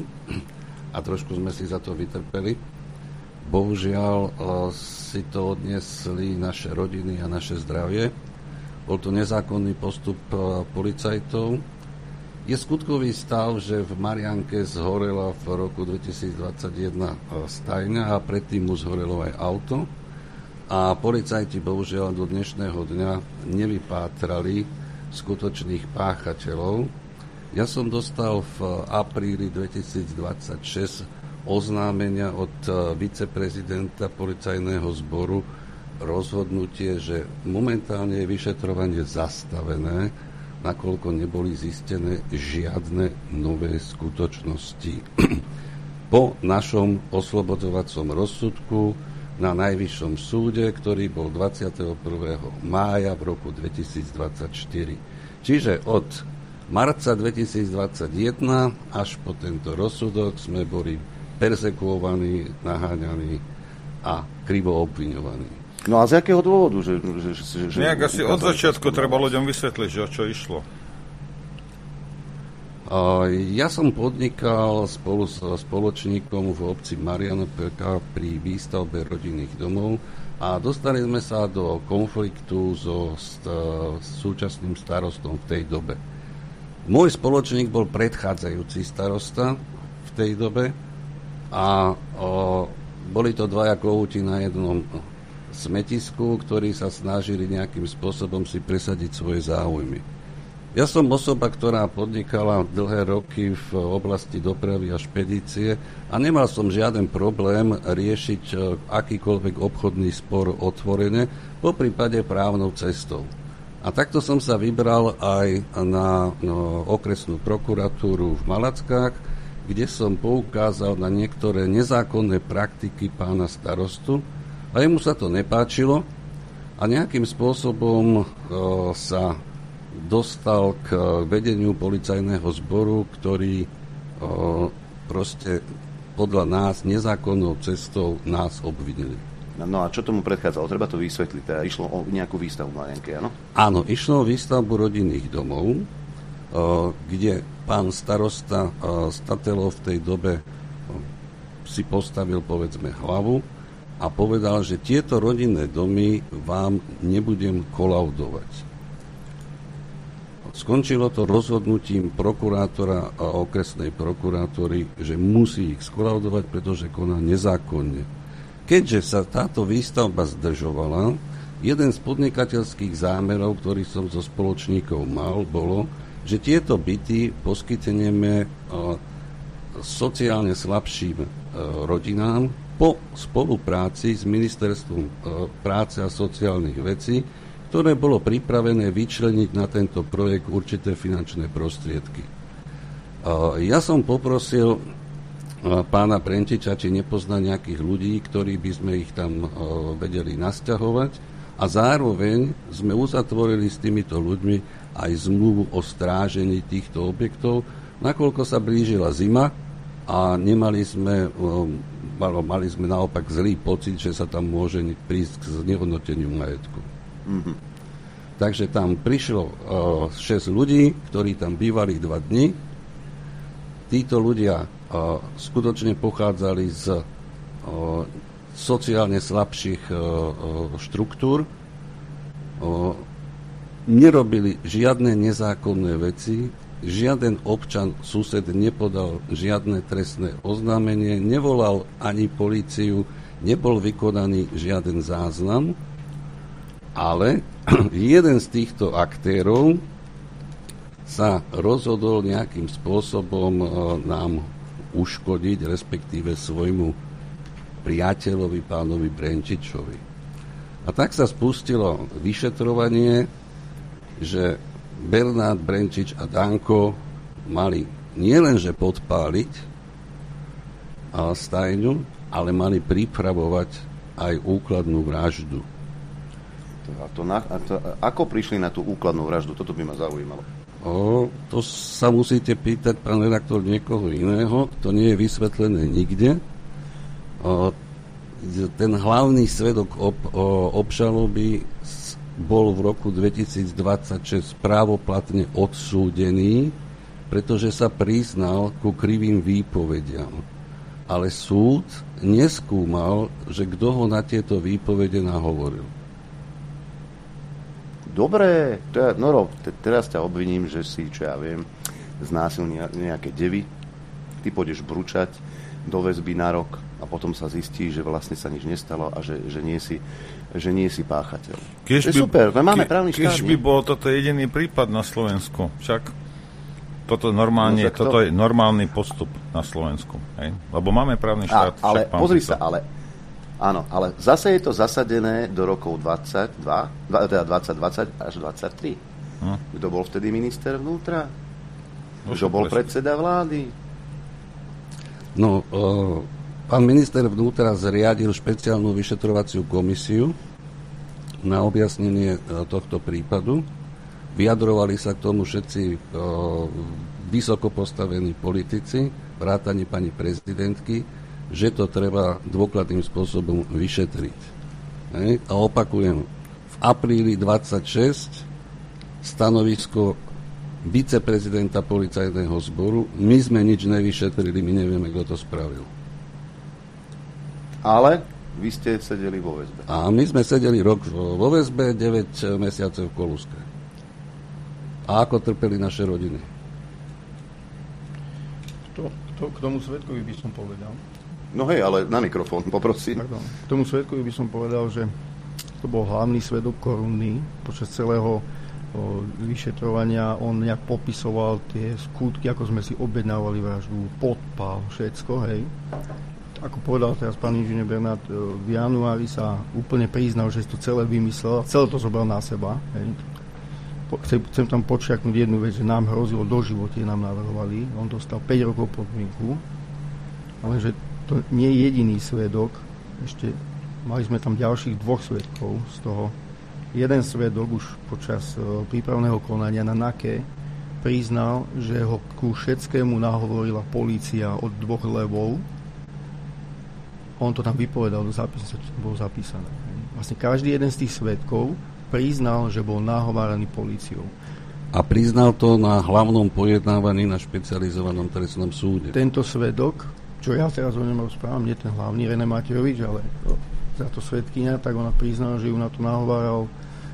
a trošku sme si za to vytrpeli. Bohužiaľ si to odniesli naše rodiny a naše zdravie. Bol to nezákonný postup policajtov. Je skutkový stav, že v Marianke zhorela v roku dvetisícdvadsaťjeden stajňa a predtým mu zhorelo aj auto. A policajti bohužiaľ do dnešného dňa nevypátrali skutočných páchateľov. Ja som dostal v apríli dvetisícdvadsaťšesť oznámenia od viceprezidenta policajného zboru rozhodnutie, že momentálne je vyšetrovanie zastavené, nakoľko neboli zistené žiadne nové skutočnosti. Po našom oslobodzovacom rozsudku na Najvyššom súde, ktorý bol dvadsiateho prvého mája v roku dvetisícdvadsaťštyri. Čiže od marca dvetisícdvadsaťjeden až po tento rozsudok sme boli persekuovaní, naháňaní a krivo obviňovaní. No a z jakého dôvodu? Že, že, že, že Nejak asi od začiatku treba ľuďom vysvetliť, že o čo išlo. Ja som podnikal spolu s spoločníkom v obci Marianoperka pri výstavbe rodinných domov a dostali sme sa do konfliktu so st- súčasným starostom v tej dobe. Môj spoločník bol predchádzajúci starosta v tej dobe a o, boli to dvaja kohúti na jednom smetisku, ktorí sa snažili nejakým spôsobom si presadiť svoje záujmy. Ja som osoba, ktorá podnikala dlhé roky v oblasti dopravy a špedície a nemal som žiaden problém riešiť akýkoľvek obchodný spor otvorene, poprípade právnou cestou. A takto som sa vybral aj na no, okresnú prokuratúru v Malackách, kde som poukázal na niektoré nezákonné praktiky pána starostu a jemu sa to nepáčilo a nejakým spôsobom o, sa dostal k vedeniu policajného zboru, ktorý o, proste podľa nás nezákonnou cestou nás obvinili. No a čo tomu predchádzalo? Treba to vysvetliť. Teda išlo o nejakú výstavu Marianke, áno? Áno, išlo o výstavbu rodinných domov, kde pán starosta Statelov v tej dobe si postavil, povedzme, hlavu a povedal, že tieto rodinné domy vám nebudem kolaudovať. Skončilo to rozhodnutím prokurátora a okresnej prokurátory, že musí ich skolaudovať, pretože koná nezákonne. Keďže sa táto výstavba zdržovala, jeden z podnikateľských zámerov, ktorý som so spoločníkov mal, bolo, že tieto byty poskytneme sociálne slabším rodinám po spolupráci s Ministerstvom práce a sociálnych vecí, ktoré bolo pripravené vyčleniť na tento projekt určité finančné prostriedky. Ja som poprosil pána Brenčiča, či nepozná nejakých ľudí, ktorí by sme ich tam vedeli nasťahovať, a zároveň sme uzatvorili s týmito ľuďmi aj zmluvu o strážení týchto objektov, nakoľko sa blížila zima a nemali sme mali sme naopak zlý pocit, že sa tam môže prísť k znehodnoteniu majetku. Mm-hmm. Takže tam prišlo uh, šesť ľudí, ktorí tam bývali dva dni. Títo ľudia uh, skutočne pochádzali z uh, sociálne slabších uh, uh, štruktúr. Uh, nerobili žiadne nezákonné veci, žiaden občan, sused nepodal žiadne trestné oznámenie, nevolal ani políciu, nebol vykonaný žiaden záznam, ale jeden z týchto aktérov sa rozhodol nejakým spôsobom uh, nám uškodiť, respektíve svojmu priateľovi, pánovi Brenčičovi. A tak sa spustilo vyšetrovanie, že Bernard Brenčič a Danko mali nielenže podpáliť a stajňu, ale mali pripravovať aj úkladnú vraždu. A to na, a to, ako prišli na tú úkladnú vraždu? Toto by ma zaujímalo. O, to sa musíte pýtať, pán redaktor, niekoho iného. To nie je vysvetlené nikde. O, ten hlavný svedok ob, o, obžaloby bol v roku dvetisícdvadsaťšesť právoplatne odsúdený, pretože sa priznal ku krivým výpovediam. Ale súd neskúmal, že kto ho na tieto výpovede nahovoril. Dobre, teda, Noro, te, teraz ťa obviním, že si, čo ja viem, znásilnil nejaké devy, ty pôjdeš bručať do väzby na rok a potom sa zistí, že vlastne sa nič nestalo a že, že, nie, si, že nie si páchateľ. Keď to je by, super, máme ke, právny štát. Keď by bol toto jediný prípad na Slovensku, však toto, normálne, no, toto to... je normálny postup na Slovensku. Hej? Lebo máme právny štát. A, ale však, pozri sa, ale áno, ale zase je to zasadené do rokov dvadsaťdva, teda dvadsať dvadsať až dvadsaťtri. Hm? Kto bol vtedy minister vnútra? No, Kto bol predseda vlády? No, uh, pán minister vnútra zriadil špeciálnu vyšetrovaciu komisiu na objasnenie uh, tohto prípadu. Vyjadrovali sa k tomu všetci uh, vysoko postavení politici, vrátane pani prezidentky, že to treba dôkladným spôsobom vyšetriť. Hej? A opakujem, v apríli dvadsaťšesť stanovisko viceprezidenta policajného zboru, my sme nič nevyšetrili, my nevieme, kto to spravil. Ale vy ste sedeli vo väzbe. A my sme sedeli rok vo väzbe, deväť mesiacov v Koluske. A ako trpeli naše rodiny? To, to, k tomu svedkovi by som povedal. No hej, ale na mikrofón, poprosím. Pardon. K tomu svedkovi by som povedal, že to bol hlavný svedok korunný počas celého o, vyšetrovania. On nejak popisoval tie skutky, ako sme si objednávali vraždu, podpal, všetko, hej. Ako povedal teraz pán inžinier Bernard, v januári sa úplne priznal, že si to celé vymyslel, celé to zobral na seba, hej. Chcem, chcem tam podčiaknúť jednu vec, že nám hrozilo doživotie, nám navrhovali. On dostal päť rokov podmienku, ale že to nie je jediný svedok. Ešte mali sme tam ďalších dvoch svedkov z toho. Jeden svedok už počas uh, prípravného konania na NAKE priznal, že ho ku všetkému nahovorila polícia od dvoch levov. On to tam vypovedal, do zápisu bolo zapísané. Vlastne každý jeden z tých svedkov priznal, že bol nahováraný políciou. A priznal to na hlavnom pojednávaní na špecializovanom trestnom súde. Tento svedok, čo ja teraz o ňom rozprávam, nie ten hlavný René Matejovič, ale o, za to svedkyňa, tak ona priznala, že ju na to nahováral o,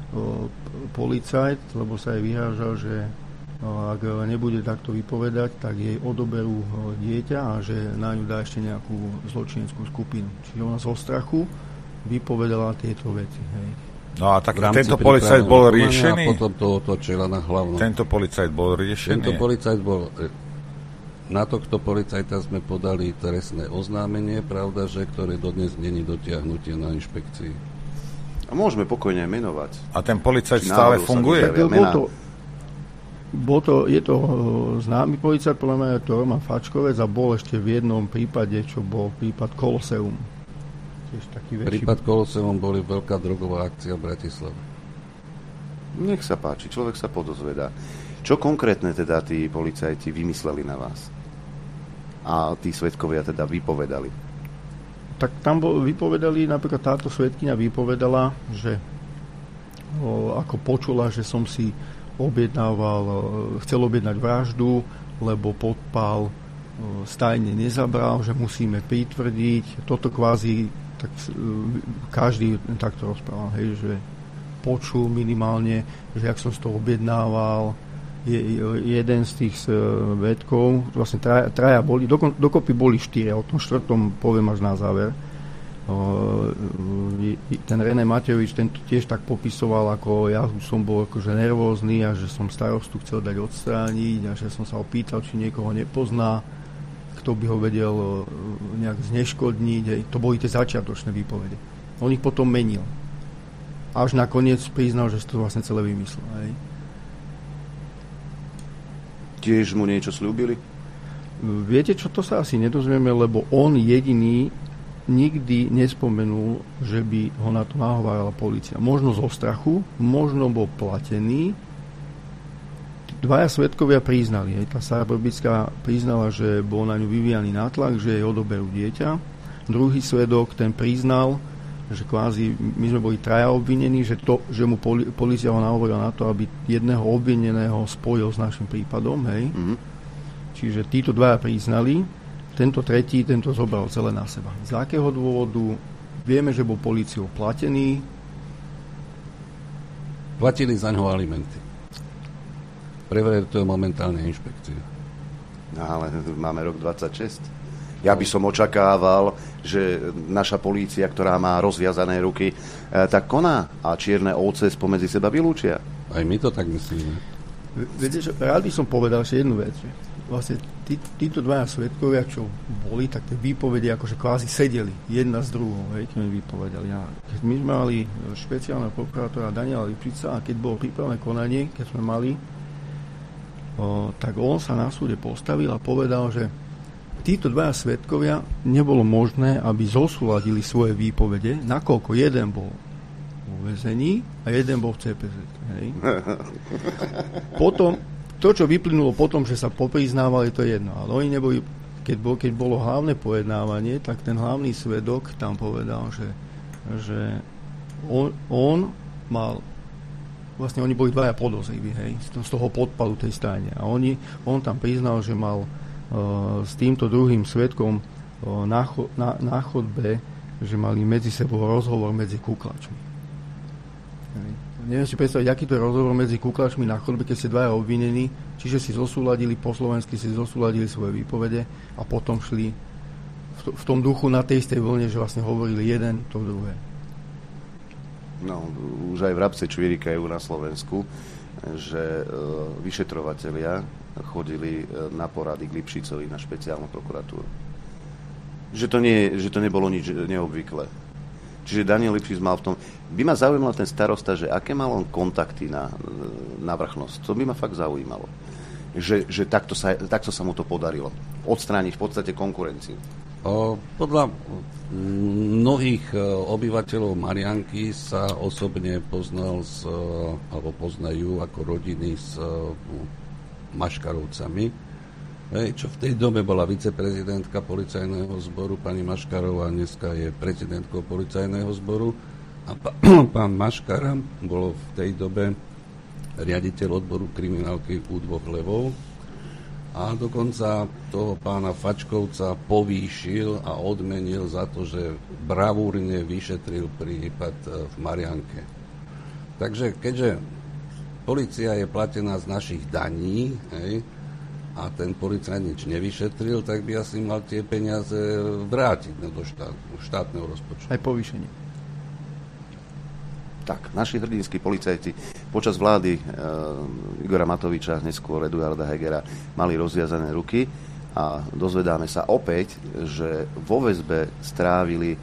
policajt, lebo sa jej vyhrážal, že o, ak nebude takto vypovedať, tak jej odoberú o, dieťa a že na ňu dá ešte nejakú zločineckú skupinu. Čiže ona zo strachu vypovedala tieto veci. Hej. No a tak tento policajt bol riešený? A potom to otočila na hlavnom. Tento policajt bol riešený? Tento policajt bol... Na tohto policajta sme podali trestné oznámenie, pravda, že ktoré dodnes není dotiahnutie na inšpekcii. A môžeme pokojne menovať. A ten policajt stále funguje? Tak, bol to, bol to, je to známy policajt, podľa mňa je to Roman Fačkovec a bol ešte v jednom prípade, čo bol prípad Koloseum. Taký prípad Koloseum boli veľká drogová akcia v Bratislave. Nech sa páči, človek sa podozvedá. Čo konkrétne teda tí policajti vymysleli na vás? A tí svedkovia teda vypovedali? tak tam bol, vypovedali, napríklad táto svedkyňa vypovedala, že o, ako počula, že som si objednával, chcel objednať vraždu, lebo podpal stajne nezabral, že musíme pritvrdiť. Toto kvázi tak, každý takto rozprával, hej, že počul minimálne, že ak som z toho objednával, je, jeden z tých vedkov, vlastne traja, traja boli, dokon, dokopy boli štyria, o tom štvrtom poviem až na záver. Ten René Matejovič, ten tiež tak popisoval, ako ja som bol akože nervózny a že som starostu chcel dať odstrániť a že som sa opýtal, či niekoho nepozná, kto by ho vedel nejak zneškodniť. Hej. To boli tie začiatočné výpovede. On ich potom menil. Až nakoniec priznal, že to vlastne celé vymyslel. Hej. Tiež mu niečo slúbili? Viete čo, to sa asi nedozvieme, lebo on jediný nikdy nespomenul, že by ho na to nahovárala polícia. Možno zo strachu, možno bol platený. Dvaja svedkovia priznali. Hej. Tá Sara Brbická priznala, že bol na ňu vyvíjaný nátlak, že jej odoberú dieťa. Druhý svedok, ten priznal, že kvázi my sme boli traja obvinení, že, to, že mu poli, polícia ho nahovorila na to, aby jedného obvineného spojil s našim prípadom. Hej. Mm-hmm. Čiže títo dvaja priznali. Tento tretí, tento zobral celé na seba. Z akého dôvodu? Vieme, že bol políciou platený. Platili za ňo alimenty. Preverí to momentálne inšpekcia. No ale máme rok dvadsaťšesť. Ja by som očakával, že naša polícia, ktorá má rozviazané ruky, tak koná a čierne ovce spomedzi seba vylúčia. Aj my to tak myslíme. Viete, že rád by som povedal ešte jednu vec. Že vlastne tí, títo dvaja svedkovia, čo boli, tak tie výpovede akože kvázi sedeli jedna s druhou, hej, keď mi vypovedali. A keď my sme mali špeciálneho prokurátora Daniela Lipšica a keď bolo prípravné konanie, keď sme mali, o, tak on sa na súde postavil a povedal, že títo dvaja svedkovia nebolo možné, aby zosúladili svoje výpovede, nakoľko jeden bol vo väzení a jeden bol v cé pé zet. Hej. Potom, to, čo vyplynulo potom, že sa popriznávali, to je jedno. Ale oni neboli, keď, bol, keď bolo hlavné pojednávanie, tak ten hlavný svedok tam povedal, že, že on, on mal, vlastne oni boli dvaja podozriví, hej, z toho podpalu tej stajne. A oni, on tam priznal, že mal uh, s týmto druhým svedkom uh, na, cho, na, na chodbe, že mali medzi sebou rozhovor medzi kuklačmi. Hej. Neviem si predstaviť, aký to je rozhovor medzi kuklačmi na chodbe, keď ste dvaja obvinení, čiže si zosúladili, po slovensky si zosúladili svoje výpovede a potom šli v, to, v tom duchu na tej istej vlne, že vlastne hovorili jeden to druhé. No, už aj vrabce čvirikajú na Slovensku, že e, vyšetrovatelia chodili e, na porady k Lipšicovi na špeciálnu prokuratúru. Že to, nie, že to nebolo nič neobvyklé. Čiže Daniel Lipšic mal v tom... By ma zaujímal ten starosta, že aké mal on kontakty na, na vrchnosť. To by ma fakt zaujímalo. Že, že takto, sa, takto sa mu to podarilo. Odstrániť v podstate konkurenciu. O, podľa mnohých obyvateľov Marianky sa osobne poznal s, alebo poznajú ako rodiny s Maškarovcami. Hej, čo v tej dobe bola viceprezidentka policajného zboru, pani Maškarová, dneska je prezidentkou policajného zboru a pa, pán Maškara bol v tej dobe riaditeľ odboru kriminálky ú dvoch levov a dokonca toho pána Fačkovca povýšil a odmenil za to, že bravúrne vyšetril prípad v Marianke. Takže keďže polícia je platená z našich daní, hej, a ten policajt nič nevyšetril, tak by asi mal tie peniaze vrátiť do štát, štátneho rozpočtu. Aj povýšenie. Tak, naši hrdinskí policajti počas vlády e, Igora Matoviča, neskôr Eduarda Hegera, mali rozviazané ruky a dozvedáme sa opäť, že vo väzbe strávili e,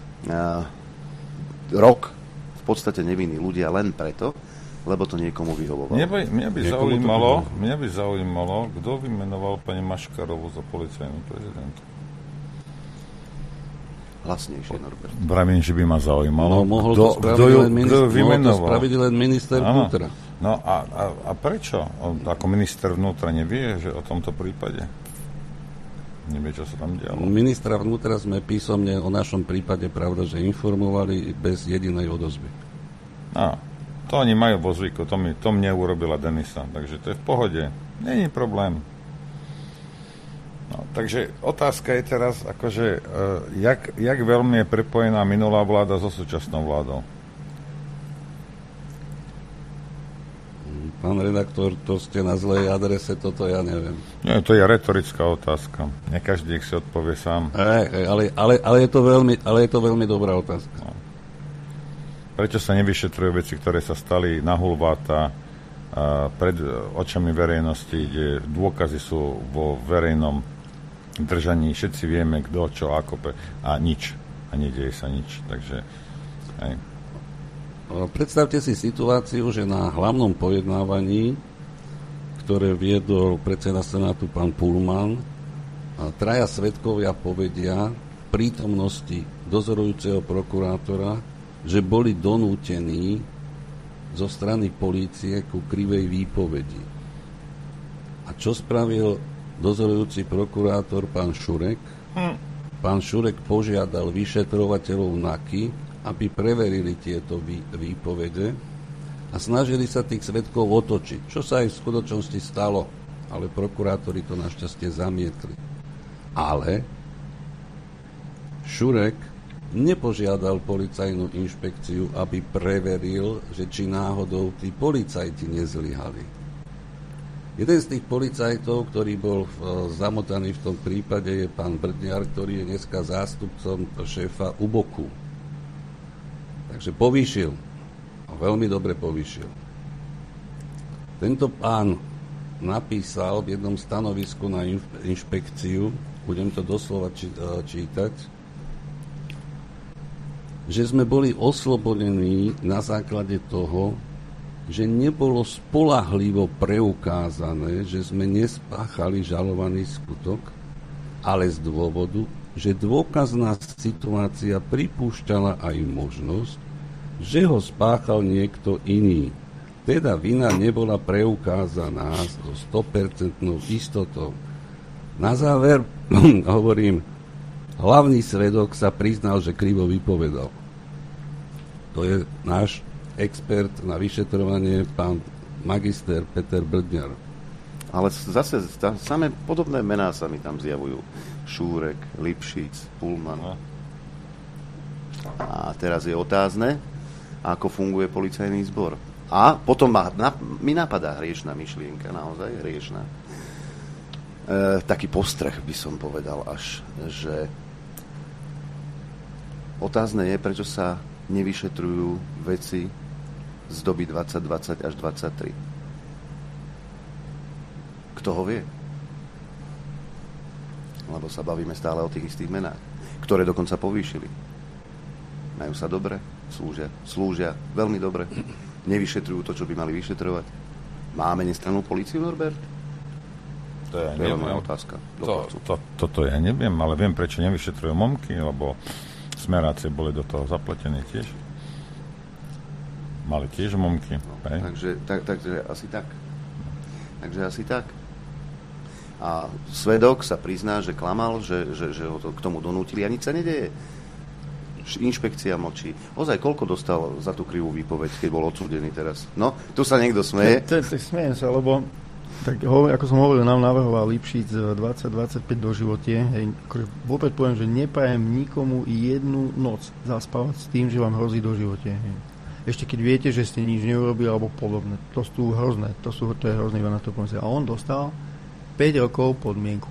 rok v podstate nevinní ľudia len preto, lebo to niekomu vyhovovalo. Mňa by, mňa by zaujímalo, mňa by zaujímalo, kto vymenoval pani Maškarovú za policajnú prezidentku. Hlasnejšie, Norbert. Vravím, že by ma zaujímalo, no, mohol kto, to kto ju, minister, kto ju vymenoval. Mohol to spraviť len minister vnútra. No a, a, a prečo? On, ako minister vnútra nevie, že o tomto prípade? Nevie, čo sa tam dialo. Ministra vnútra sme písomne o našom prípade, pravda, že informovali bez jedinej odozvy. Á, to oni majú vo zvyku, to, mi, to mne urobila Denisa, takže to je v pohode. Není problém. No, takže otázka je teraz, akože, uh, jak, jak veľmi je prepojená minulá vláda so súčasnou vládou? Pán redaktor, to ste na zlej adrese, toto ja neviem. Nie, to je retorická otázka. Ne každý si odpovie sám. E, ale, ale, ale, je to veľmi, ale je to veľmi dobrá otázka. No. Prečo sa nevyšetrujú veci, ktoré sa stali na hulváta pred očami verejnosti, kde dôkazy sú vo verejnom držaní, všetci vieme, kto, čo, ako, a nič. A nedieje sa nič. Takže, hej. Predstavte si situáciu, že na hlavnom pojednávaní, ktoré viedol predseda Senátu pán Pullman, traja svedkovia povedia v prítomnosti dozorujúceho prokurátora, že boli donútení zo strany polície ku krivej výpovedi. A čo spravil dozorujúci prokurátor pán Šurek? Hm. Pán Šurek požiadal vyšetrovateľov NAKY, aby preverili tieto vý, výpovede a snažili sa tých svedkov otočiť, čo sa aj v skutočnosti stalo, ale prokurátori to našťastie zamietli. Ale Šurek nepožiadal policajnú inšpekciu, aby preveril, že či náhodou tí policajti nezlyhali. Jeden z tých policajtov, ktorý bol v, zamotaný v tom prípade, je pán Brdňar, ktorý je dneska zástupcom šéfa ú bé ó ká. Takže povýšil. Veľmi dobre povýšil. Tento pán napísal v jednom stanovisku na inšpekciu, budem to doslova či, čítať, že sme boli oslobodení na základe toho, že nebolo spoľahlivo preukázané, že sme nespáchali žalovaný skutok, ale z dôvodu, že dôkazná situácia pripúšťala aj možnosť, že ho spáchal niekto iný. Teda vina nebola preukázaná so sto percent istotou. Na záver hovorím, hlavný svedok sa priznal, že krivo vypovedal. To je náš expert na vyšetrovanie, pán magister Peter Brdňar. Ale zase samé podobné mená sa mi tam zjavujú. Šúrek, Lipšic, Pullman. A teraz je otázne, ako funguje policajný zbor. A potom ma, na, mi napadá hriešna myšlienka, naozaj hriešna. E, taký postreh by som povedal až, že otázne je, prečo sa nevyšetrujú veci z doby dvadsať dvadsať až dvadsaťtri. Kto ho vie? Lebo sa bavíme stále o tých istých menách, ktoré dokonca povýšili. Majú sa dobre, slúžia, slúžia veľmi dobre, nevyšetrujú to, čo by mali vyšetrovať. Máme nestrannú políciu, Norbert? To ja to je moja otázka. To, to, toto ja neviem, ale viem, prečo nevyšetrujú momky, lebo smerácie boli do toho zapletené tiež. Mali tiež momky. No, takže, tak, takže asi tak. Takže asi tak. A svedok sa prizná, že klamal, že, že, že ho to k tomu donútili a nič sa nedeje. Inšpekcia mlčí. Ozaj, koľko dostal za tú krivú výpoveď, keď bol odsúdený teraz? No, tu sa niekto smeje. Smejem sa, lebo tak, ako som hovoril, nám navrhoval Lipšic dvadsať dvadsaťpäť do živote. Hej, akože vôbec poviem, že neprajem nikomu jednu noc zaspávať s tým, že vám hrozí do živote. Hej. Ešte keď viete, že ste nič neurobili alebo podobné. To sú hrozné. To, sú, to je hrozné, na to pomysle. A on dostal päť rokov podmienku.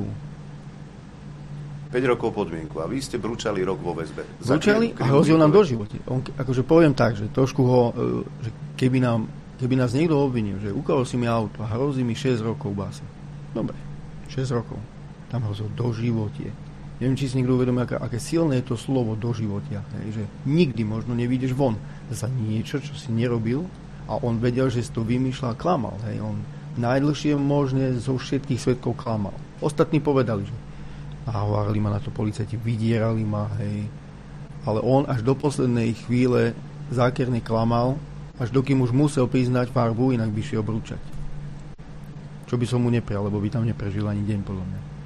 päť rokov podmienku. A vy ste brúčali rok vo väzbe. Brúčali a hrozil nám do živote. On, akože poviem tak, že trošku ho, že keby, nám, keby nás niekto obvinil, že ukázal si mi auto a hrozí mi šesť rokov báse. Dobre, šesť rokov. Tam hrozil do živote. Neviem, či si niekto uvedomí, aké, aké silné je to slovo do života. Hej, že nikdy možno nevídeš von za niečo, čo si nerobil a on vedel, že si to vymýšľal a klamal. Hej. On najdlhšie možne zo všetkých svedkov klamal. Ostatní povedali, že nahovárali ma na to policajti, vydierali ma, hej. Ale on až do poslednej chvíle zákerne klamal, až dokým už musel priznať farbu, inak by šiel brúčať. Čo by som mu neprial, lebo by tam neprežil ani deň, podľa mňa.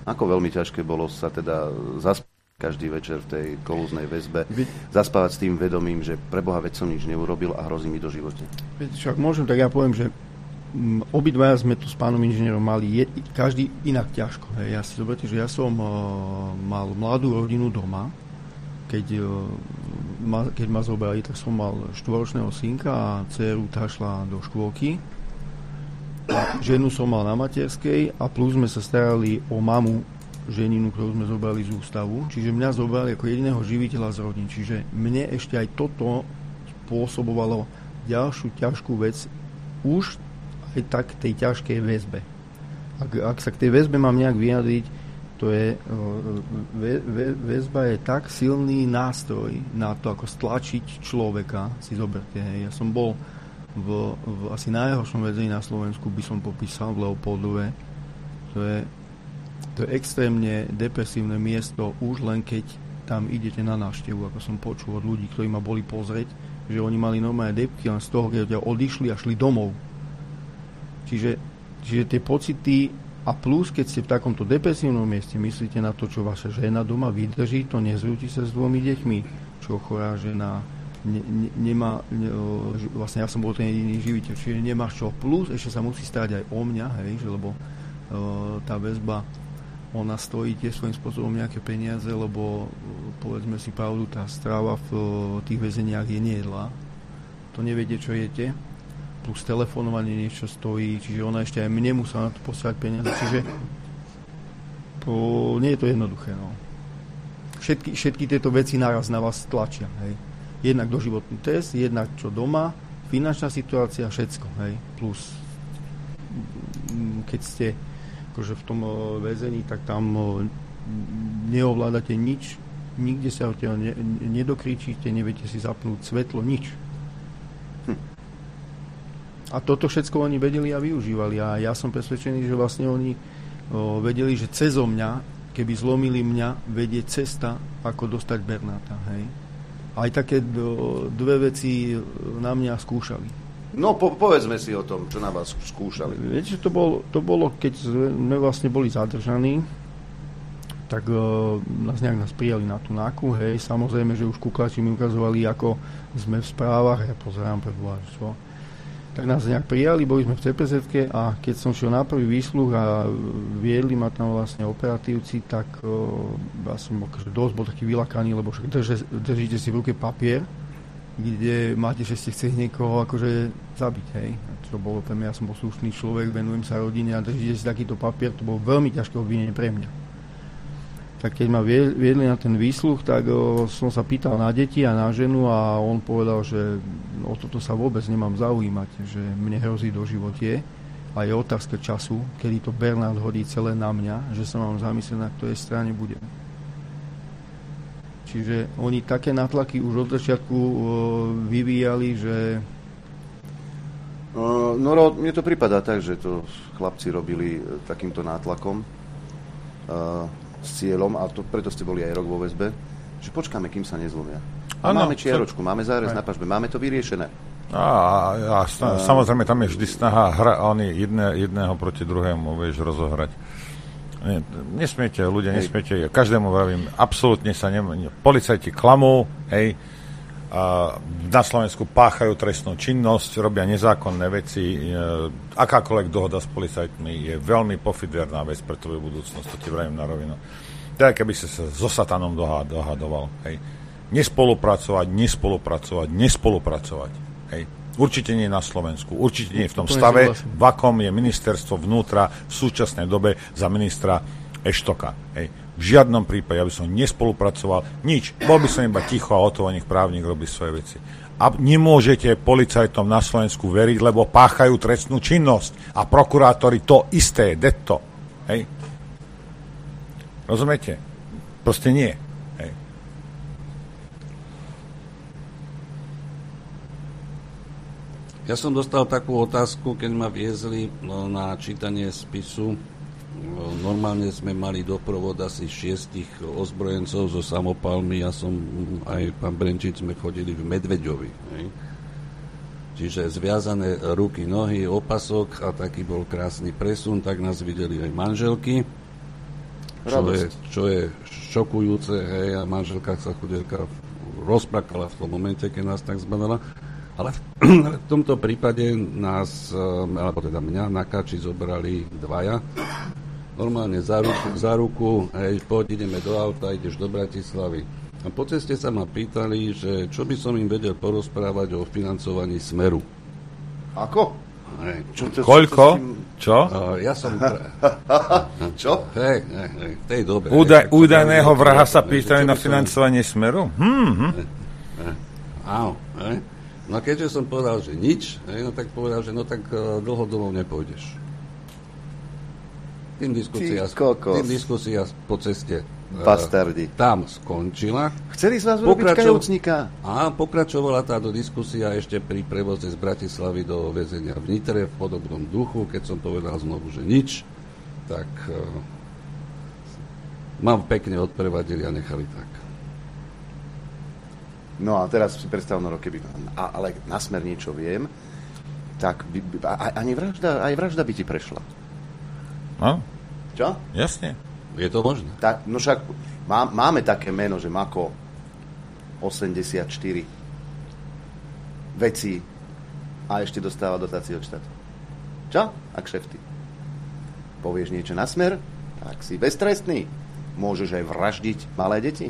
Ako veľmi ťažké bolo sa teda zaspať každý večer v tej kolúznej väzbe, zaspávať s tým vedomím, že preboha veď som nič neurobil a hrozí mi do živote. Však môžem, tak ja poviem, že obidvaja sme tu s pánom inžinierom mali je, každý inak ťažko. Hej. Ja si zoberte, že ja som uh, mal mladú rodinu doma, keď, uh, ma, keď ma zobrali, tak som mal štvoročného synka a dceru, tá šla do škôlky. A ženu som mal na materskej a plus sme sa starali o mamu, ženinu, ktorú sme zobrali z ústavu. Čiže mňa zobrali ako jediného živiteľa z rodiny. Čiže mne ešte aj toto spôsobovalo ďalšiu ťažkú vec už aj tak tej ťažkej väzbe. Ak, ak sa k tej väzbe mám nejak vyjadriť, to je vä, vä, väzba je tak silný nástroj na to, ako stlačiť človeka. Si zoberte, hej. Ja som bol v, v asi najhoršom väzení na Slovensku, by som popísal, v Leopoldove. To je To je extrémne depresívne miesto, už len keď tam idete na návštevu, ako som počul od ľudí, ktorí ma boli pozrieť, že oni mali normálne depky len z toho, keď odišli a šli domov. Čiže, čiže tie pocity a plus, keď ste v takomto depresívnom mieste, myslíte na to, čo vaša žena doma vydrží, to nezrúti sa s dvomi deťmi, čo chorá žena ne, ne, nemá, ne, vlastne ja som bol ten jediný živiteľ, čiže nemáš čo, plus ešte sa musí starať aj o mňa, hej, že, lebo uh, tá väzba ona stojí tiež svojím spôsobom nejaké peniaze, lebo povedzme si pravdu, tá strava v tých väzeniach je nejedlá. To neviete, čo jete. Plus telefonovanie niečo stojí, čiže ona ešte aj mne musela na to posielať peniaze. Čiže to, nie je to jednoduché. No. Všetky, všetky tieto veci naraz na vás tlačia. Hej. Jednak doživotný trest, jednak čo doma, finančná situácia, všetko. Hej. Plus keď ste že v tom väzení, tak tam neovládate nič, nikde sa od teho ne, nedokričíte, neviete si zapnúť svetlo, nič. Hm. A toto všetko oni vedeli a využívali a ja som presvedčený, že vlastne oni o, vedeli, že cezo mňa, keby zlomili mňa, vedie cesta, ako dostať Bernáta. Hej. Aj také do, dve veci na mňa skúšali. No, po, povedzme si o tom, čo na vás skúšali. Viete, to bolo, to bolo, keď sme vlastne boli zadržaní, tak uh, nás nejak nás prijali na tú náku, hej, samozrejme, že už kuklači mi ukazovali, ako sme v správach, ja pozerám preboha, čo. Tak nás nejak prijali, boli sme v cé pé zetke a keď som šiel na prvý výsluh a viedli ma tam vlastne operatívci, tak uh, ja som akože dosť bol taký vylakaný, lebo však drž, držíte si v ruke papier, kde máte, že ste chceli niekoho akože zabiť, hej. Čo bolo pre mňa, ja som bol slušný človek, venujem sa rodine a držíte si takýto papier, to bolo veľmi ťažké obvinenie pre mňa. Tak keď ma viedli na ten výsluh, tak o, som sa pýtal na deti a na ženu a on povedal, že o toto sa vôbec nemám zaujímať, že mne hrozí doživotie a je otázka času, kedy to Bernát hodí celé na mňa, že sa mám zamyslieť, na ktorej strane budem. Čiže oni také nátlaky už od začiatku uh, vyvíjali, že... Uh, no, mne to pripadá tak, že to chlapci robili takýmto nátlakom uh, s cieľom, a to, preto ste boli aj rok vo väzbe, že počkáme, kým sa nezlomia. A ano, máme čiaročku, máme zárez na pažbe, máme to vyriešené. A, a, a samozrejme, tam je vždy snaha hra, oni jedné, jedného proti druhému, vieš, rozohrať. Nie, nesmiete, ľudia, nesmiete, každému vravím, absolútne sa ne, ne policajti klamú, hej, a na Slovensku páchajú trestnú činnosť, robia nezákonné veci, e, akákoľvek dohoda s policajtmi je veľmi pofiderná vec pre tvoju budúcnosť, to ti vravím na rovinu. Tak, keby si sa so satanom dohadoval, hej, nespolupracovať, nespolupracovať, nespolupracovať, hej. Určite nie na Slovensku, určite nie v tom stave, v akom je ministerstvo vnútra v súčasnej dobe za ministra Eštoka. Hej. V žiadnom prípade, aby som nespolupracoval, nič. Bol by som iba ticho a o to nech právnik robí svoje veci. A nemôžete policajtom na Slovensku veriť, lebo páchajú trestnú činnosť a prokurátori to isté, detto. Hej. Rozumiete? Proste nie. Hej. Ja som dostal takú otázku, keď ma viezli na čítanie spisu. Normálne sme mali doprovod asi šiestich ozbrojencov so samopalmi. Ja som, aj pán Brenčič, sme chodili v Medveďovi. Hej. Čiže zviazané ruky, nohy, opasok a taký bol krásny presun, tak nás videli aj manželky. čo je, čo je šokujúce, hej, a manželka sa chudierka rozplakala v tom momente, keď nás tak zbavila. Ale v, v tomto prípade nás, alebo teda mňa na Kači zobrali dvaja. Normálne za ruku, za ruku, hej, poď, ideme do auta, ideš do Bratislavy. A po ceste sa ma pýtali, že čo by som im vedel porozprávať o financovaní Smeru. Ako? Hej. Čo to, Koľko? Čo? Uh, ja som... Čo? Hej, hej, hej, v tej dobe. Údaj, hej, údajného hej, vraha sa hej, pýtajú na som... financovanie Smeru? Hm, hm. Hej, hej. Áno, hej. No a keďže som povedal, že nič, hej, no tak povedal, že no tak uh, dlho domov nepôjdeš. Tým diskusia, tým diskusia po ceste Bastardi. Tam skončila. Chceli z vás urobiť kajúcnika? A pokračovala táto diskusia ešte pri prevoze z Bratislavy do väzenia v Nitre v podobnom duchu. Keď som povedal znovu, že nič, tak uh, mám pekne odprevadili a nechali tak. No a teraz si predstav, no keby... A, ale na Smer niečo viem, tak by, by, ani vražda, aj vražda by ti prešla. No? Čo? Jasne. Je to možné? Tak, no však má, máme také meno, že Mako osemdesiatštyri vecí a ešte dostáva dotácie od štátu. Čo? A kšefty. Povieš niečo na Smer, tak si beztrestný. Môžeš aj vraždiť malé deti.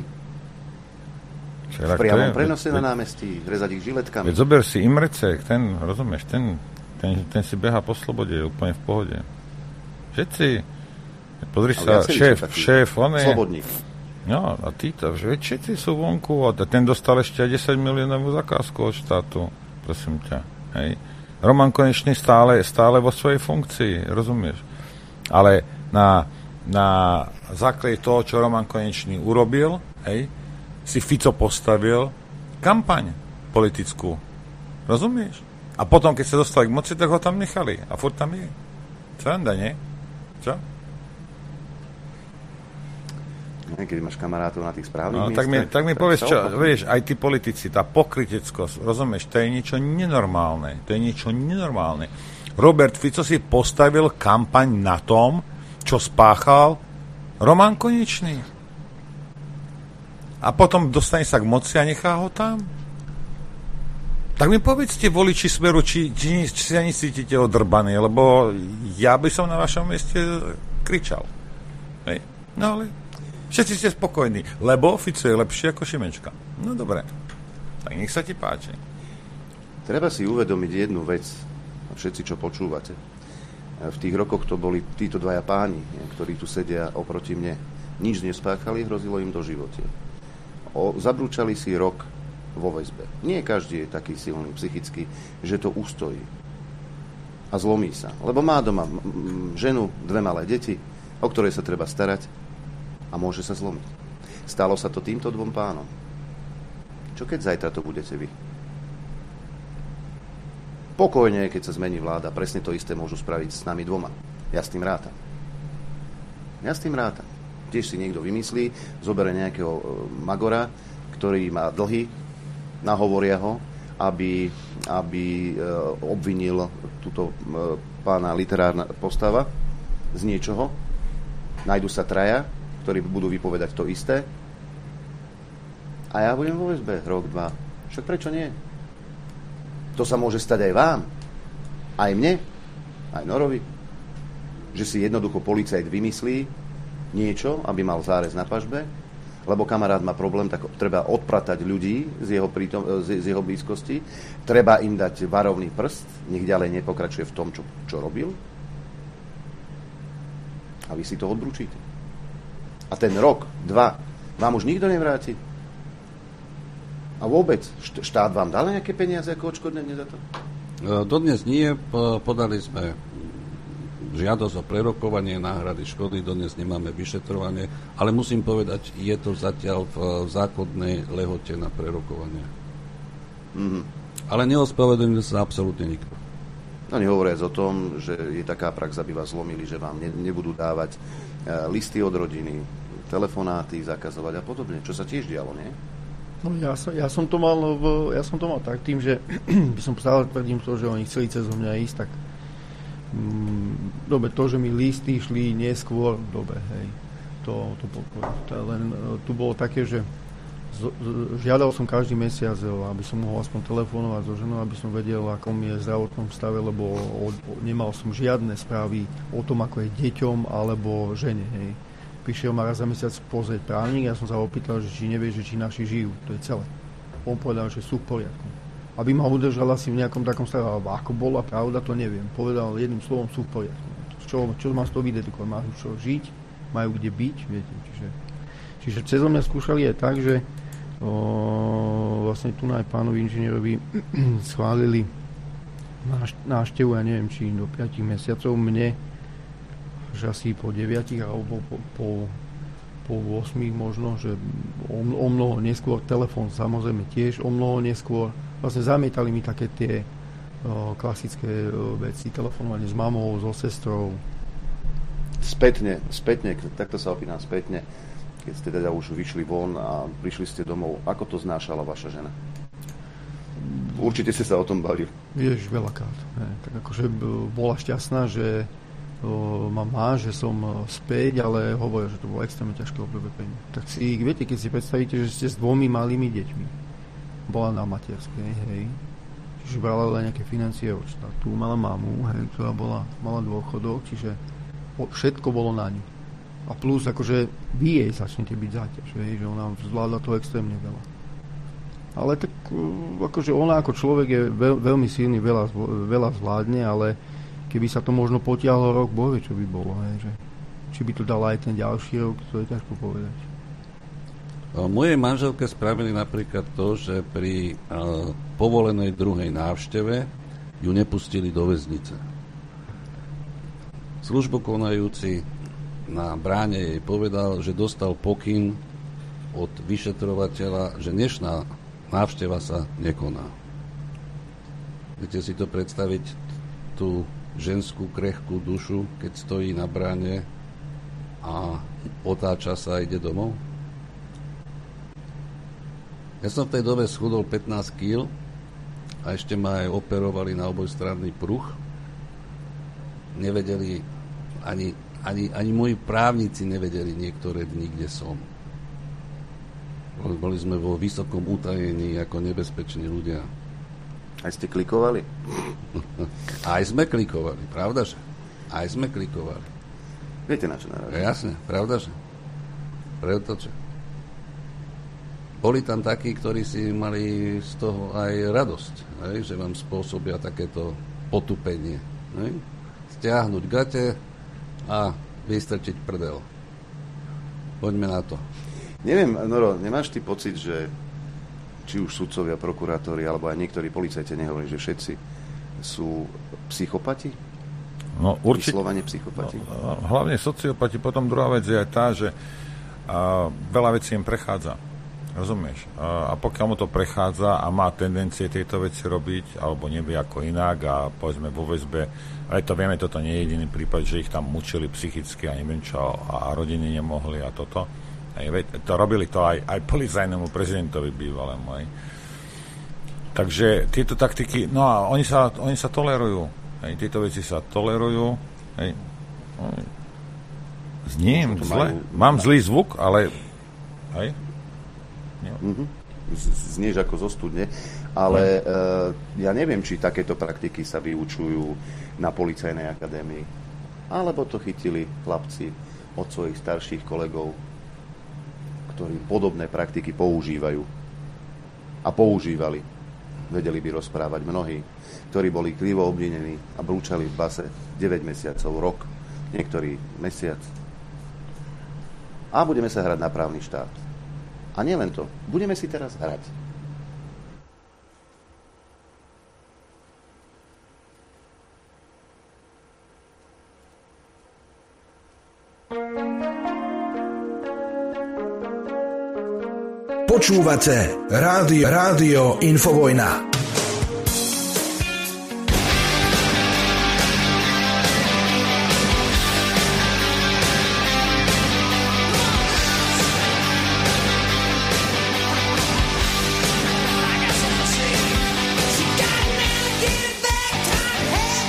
V priamom prenose na námestí, rezať ich žiletkami. Veď zober si Imrecek, ten, rozumieš, ten, ten, ten si beha po slobode, je úplne v pohode. Všetci... Pozri sa, šéf, šéf, on je... Slobodník. No, a títo, že všetci sú vonku, a ten dostal ešte aj desať miliónovú zakázku od štátu, prosím ťa, hej. Roman Konečný stále, stále vo svojej funkcii, rozumieš? Ale na, na základe toho, čo Roman Konečný urobil, hej, si Fico postavil kampaň politickú, rozumieš? A potom, keď sa dostali k moci, tak ho tam nechali, a furt tam je. Sranda, nie? Čo? Keď máš kamarátov na tých správnych no, miestach. Tak mi, tak mi tak povedz, čo, vieš, aj tí politici, tá pokryteckosť, rozumieš, to je niečo nenormálne. To je niečo nenormálne. Robert Fico si postavil kampaň na tom, čo spáchal Roman Konečný. A potom dostane sa k moci a nechá ho tam. Tak mi povedzte, voliči Smeru, či, či, či sa necítite odrbaní, lebo ja by som na vašom mieste kričal. Hej. No ale všetci ste spokojní, lebo Fico je lepší ako Šimečka. No dobre, tak nech sa ti páči. Treba si uvedomiť jednu vec, všetci, čo počúvate. V tých rokoch to boli títo dvaja páni, ktorí tu sedia oproti mne. Nič nespáchali, hrozilo im do živote. O, zabrúčali si rok vo väzbe. Nie každý je taký silný psychicky, že to ustojí. A zlomí sa. Lebo má doma m- m- ženu, dve malé deti, o ktoré sa treba starať, a môže sa zlomiť. Stalo sa to týmto dvom pánom. Čo keď zajtra to budete vy? Pokojne, keď sa zmení vláda, presne to isté môžu spraviť s nami dvoma. Ja s tým rátam. Ja s tým rátam. Tiež si niekto vymyslí, zoberie nejakého e, magora, ktorý má dlhy, nahovoria ho, aby, aby e, obvinil túto e, pána literárna postava z niečoho. Najdu sa traja, ktorí budú vypovedať to isté. A ja budem vo väzbe rok, dva. Však prečo nie? To sa môže stať aj vám. Aj mne. Aj Norovi. Že si jednoducho policajt vymyslí niečo, aby mal zárez na pažbe, lebo kamarát má problém, tak treba odpratať ľudí z jeho, prítom, z, z jeho blízkosti. Treba im dať varovný prst, nech ďalej nepokračuje v tom, čo, čo robil. A vy si to odbrúčite. A ten rok, dva, vám už nikto nevráti. A vôbec, štát vám dal nejaké peniaze ako odškodnenie za to? Dodnes nie, podali sme žiadosť o prerokovanie náhrady škody, dodnes nemáme vyšetrovanie, ale musím povedať, je to zatiaľ v zákonnej lehote na prerokovanie. Mm-hmm. Ale neospravedlňuje sa absolútne nikto. No nehovoriac o tom, že je taká prax, aby vás zlomili, že vám ne, nebudú dávať e, listy od rodiny, telefonáty zakazovať a podobne, čo sa tiež dialo, nie? No ja som, ja som to mal v, ja som to mal tak tým, že by som stále tvrdím to, že oni chceli cez mňa ísť, tak mm, dobre, to, že mi listy šli neskôr, dobre, hej. To to, to podporiť. Len tu bolo také, že žiadal som každý mesiac, aby som mohol aspoň telefonovať so ženou, aby som vedel, akom je v zdravotnom stave, lebo o, o, nemal som žiadne správy o tom, ako je deťom alebo žene. Hej. Prišiel ma raz za mesiac pozrieť právnik, ja som sa opýtal, že či nevie, že či naši žijú. To je celé. On povedal, že sú v poriadku. Aby ma udržal asi v nejakom takom stave, alebo ako bola pravda, to neviem. Povedal jedným slovom, sú v poriadku. Čo, čo mám z toho vydedukovať? Majú čo žiť, majú kde byť, viete. Čiže, čiže cez mňa skúšali aj tak, že O, vlastne tu aj pánovi inžinierovi schválili náš, návštevu, ja neviem, či do päť mesiacov, mne že asi po deviatich alebo po, po, po ôsmich možno, že o, o mnoho neskôr, telefón samozrejme tiež o mnoho neskôr, vlastne zamietali mi také tie o, klasické o, veci, telefonovanie s mamou, so sestrou. Spätne, spätne, takto sa opýtam spätne. Keď ste teda už vyšli von a prišli ste domov, ako to znášala vaša žena? Určite ste sa o tom bavili. Ježiš, veľakrát. Ne, tak akože bola šťastná, že o, ma má, že som späť, ale hovorí, že to bolo extrémne ťažké obdobie pre mňa. Tak si, viete, keď si predstavíte, že ste s dvomi malými deťmi. Bola na materskej, hej. Čiže brala len nejaké financie od štátu. Mala mamu, hej, ktorá bola, mala dôchodok, čiže všetko bolo na ňu. A plus, akože vy jej začnete byť záťaž, že ona zvládla to extrémne veľa. Ale tak, akože ona ako človek je veľ, veľmi silný, veľa, veľa zvládne, ale keby sa to možno potiahlo rok, bohvie, čo by bolo, hej, že či by to dala aj ten ďalší rok, to je ťažko povedať. Mojej manželke spravili napríklad to, že pri uh, povolenej druhej návšteve ju nepustili do väznice. Službokonajúci na bráne jej povedal, že dostal pokyn od vyšetrovateľa, že dnešná návšteva sa nekoná. Viete si to predstaviť, tú ženskú krehkú dušu, keď stojí na bráne a otáča sa a ide domov? Ja som v tej dobe schudol pätnásť kíl a ešte ma aj operovali na obojstranný pruh. Nevedeli ani Ani, ani moji právnici nevedeli niektoré dni, kde som. Boli sme vo vysokom utajení ako nebezpeční ľudia. Aj ste klikovali? Aj sme klikovali, pravdaže? Aj sme klikovali. Viete, na čo narážam? Jasne, pravdaže? Pretože. Boli tam takí, ktorí si mali z toho aj radosť, hej? Že vám spôsobia takéto potupenie. Hej? Stiahnuť gate a vystrčiť prdel. Poďme na to. Neviem, Noro, nemáš ty pocit, že či už sudcovia, prokurátori, alebo aj niektorí policajti, nehovorí, že všetci sú psychopati? No určite. Vyslovene psychopati. No, hlavne sociopati. Potom druhá vec je aj tá, že a, veľa vecí im prechádza. Rozumieš? A, a pokiaľ mu to prechádza a má tendencie tieto veci robiť, alebo nevie ako inak a povedzme vo väzbe, aj to vieme, toto nie je jediný prípad, že ich tam mučili psychicky a neviem čo, a, a rodiny nemohli a toto. Aj, to robili to aj, aj policajnému prezidentovi bývalému. Aj. Takže tieto taktiky, no a oni sa, oni sa tolerujú. Aj, tieto veci sa tolerujú. Aj. Zniem zle. Mám zlý zvuk, ale aj. Mm-hmm. Znieš ako zo studne, ale uh, ja neviem, či takéto praktiky sa vyučujú na policajnej akadémii, alebo to chytili chlapci od svojich starších kolegov, ktorí podobné praktiky používajú a používali, vedeli by rozprávať mnohí, ktorí boli krivo obvinení a brúčali v base deväť mesiacov, rok, niektorý mesiac. A budeme sa hrať na právny štát. A nielen to, budeme si teraz hrať. Počúvate Rádio, Rádio Infovojna.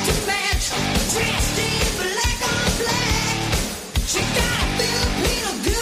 She got a Filipino good.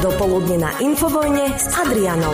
Dopoludne na Infovojne s Adrianom.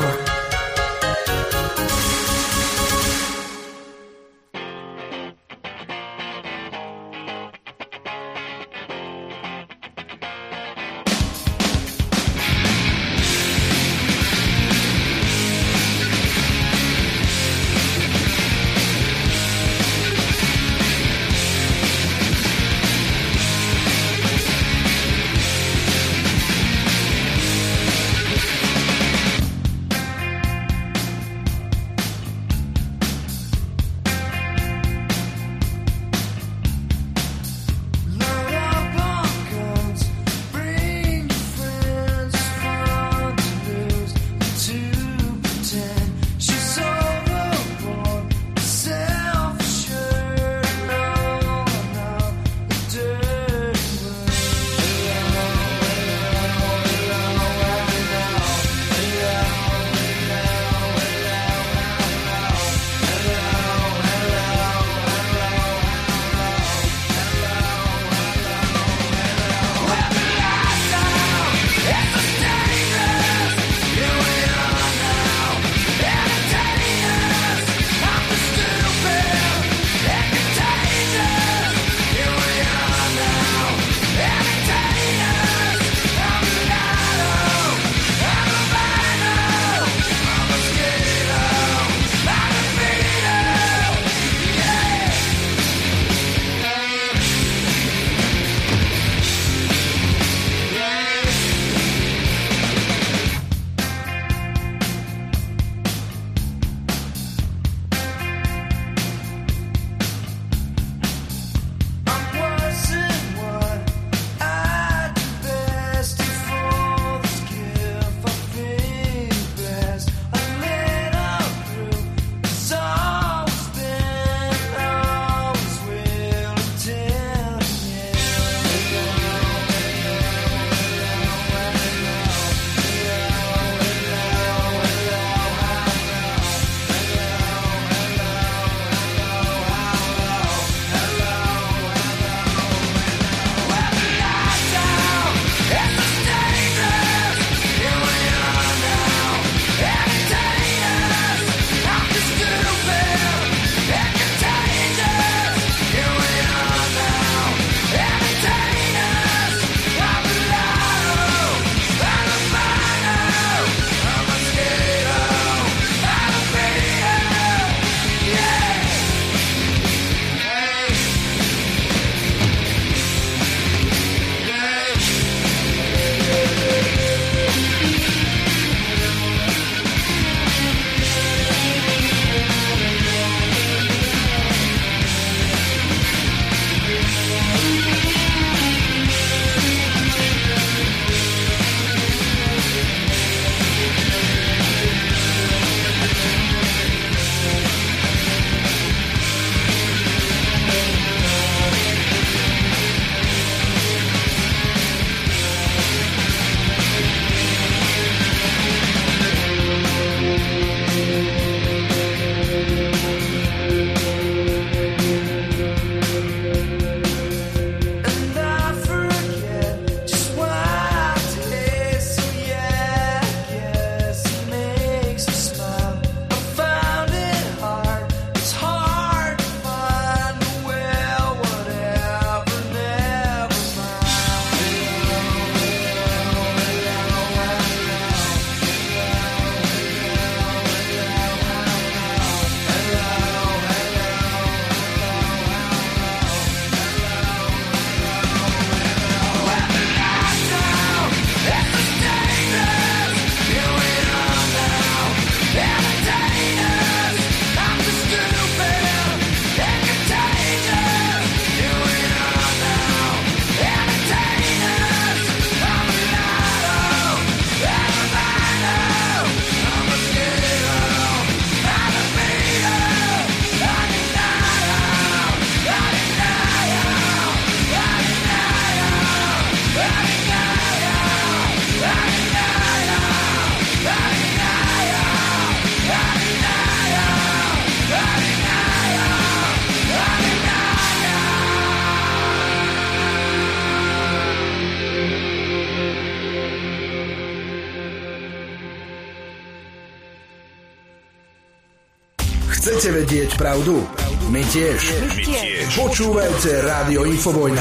Chcete vedieť pravdu? My tiež. My tiež. Počúvajte Rádio Infovojna.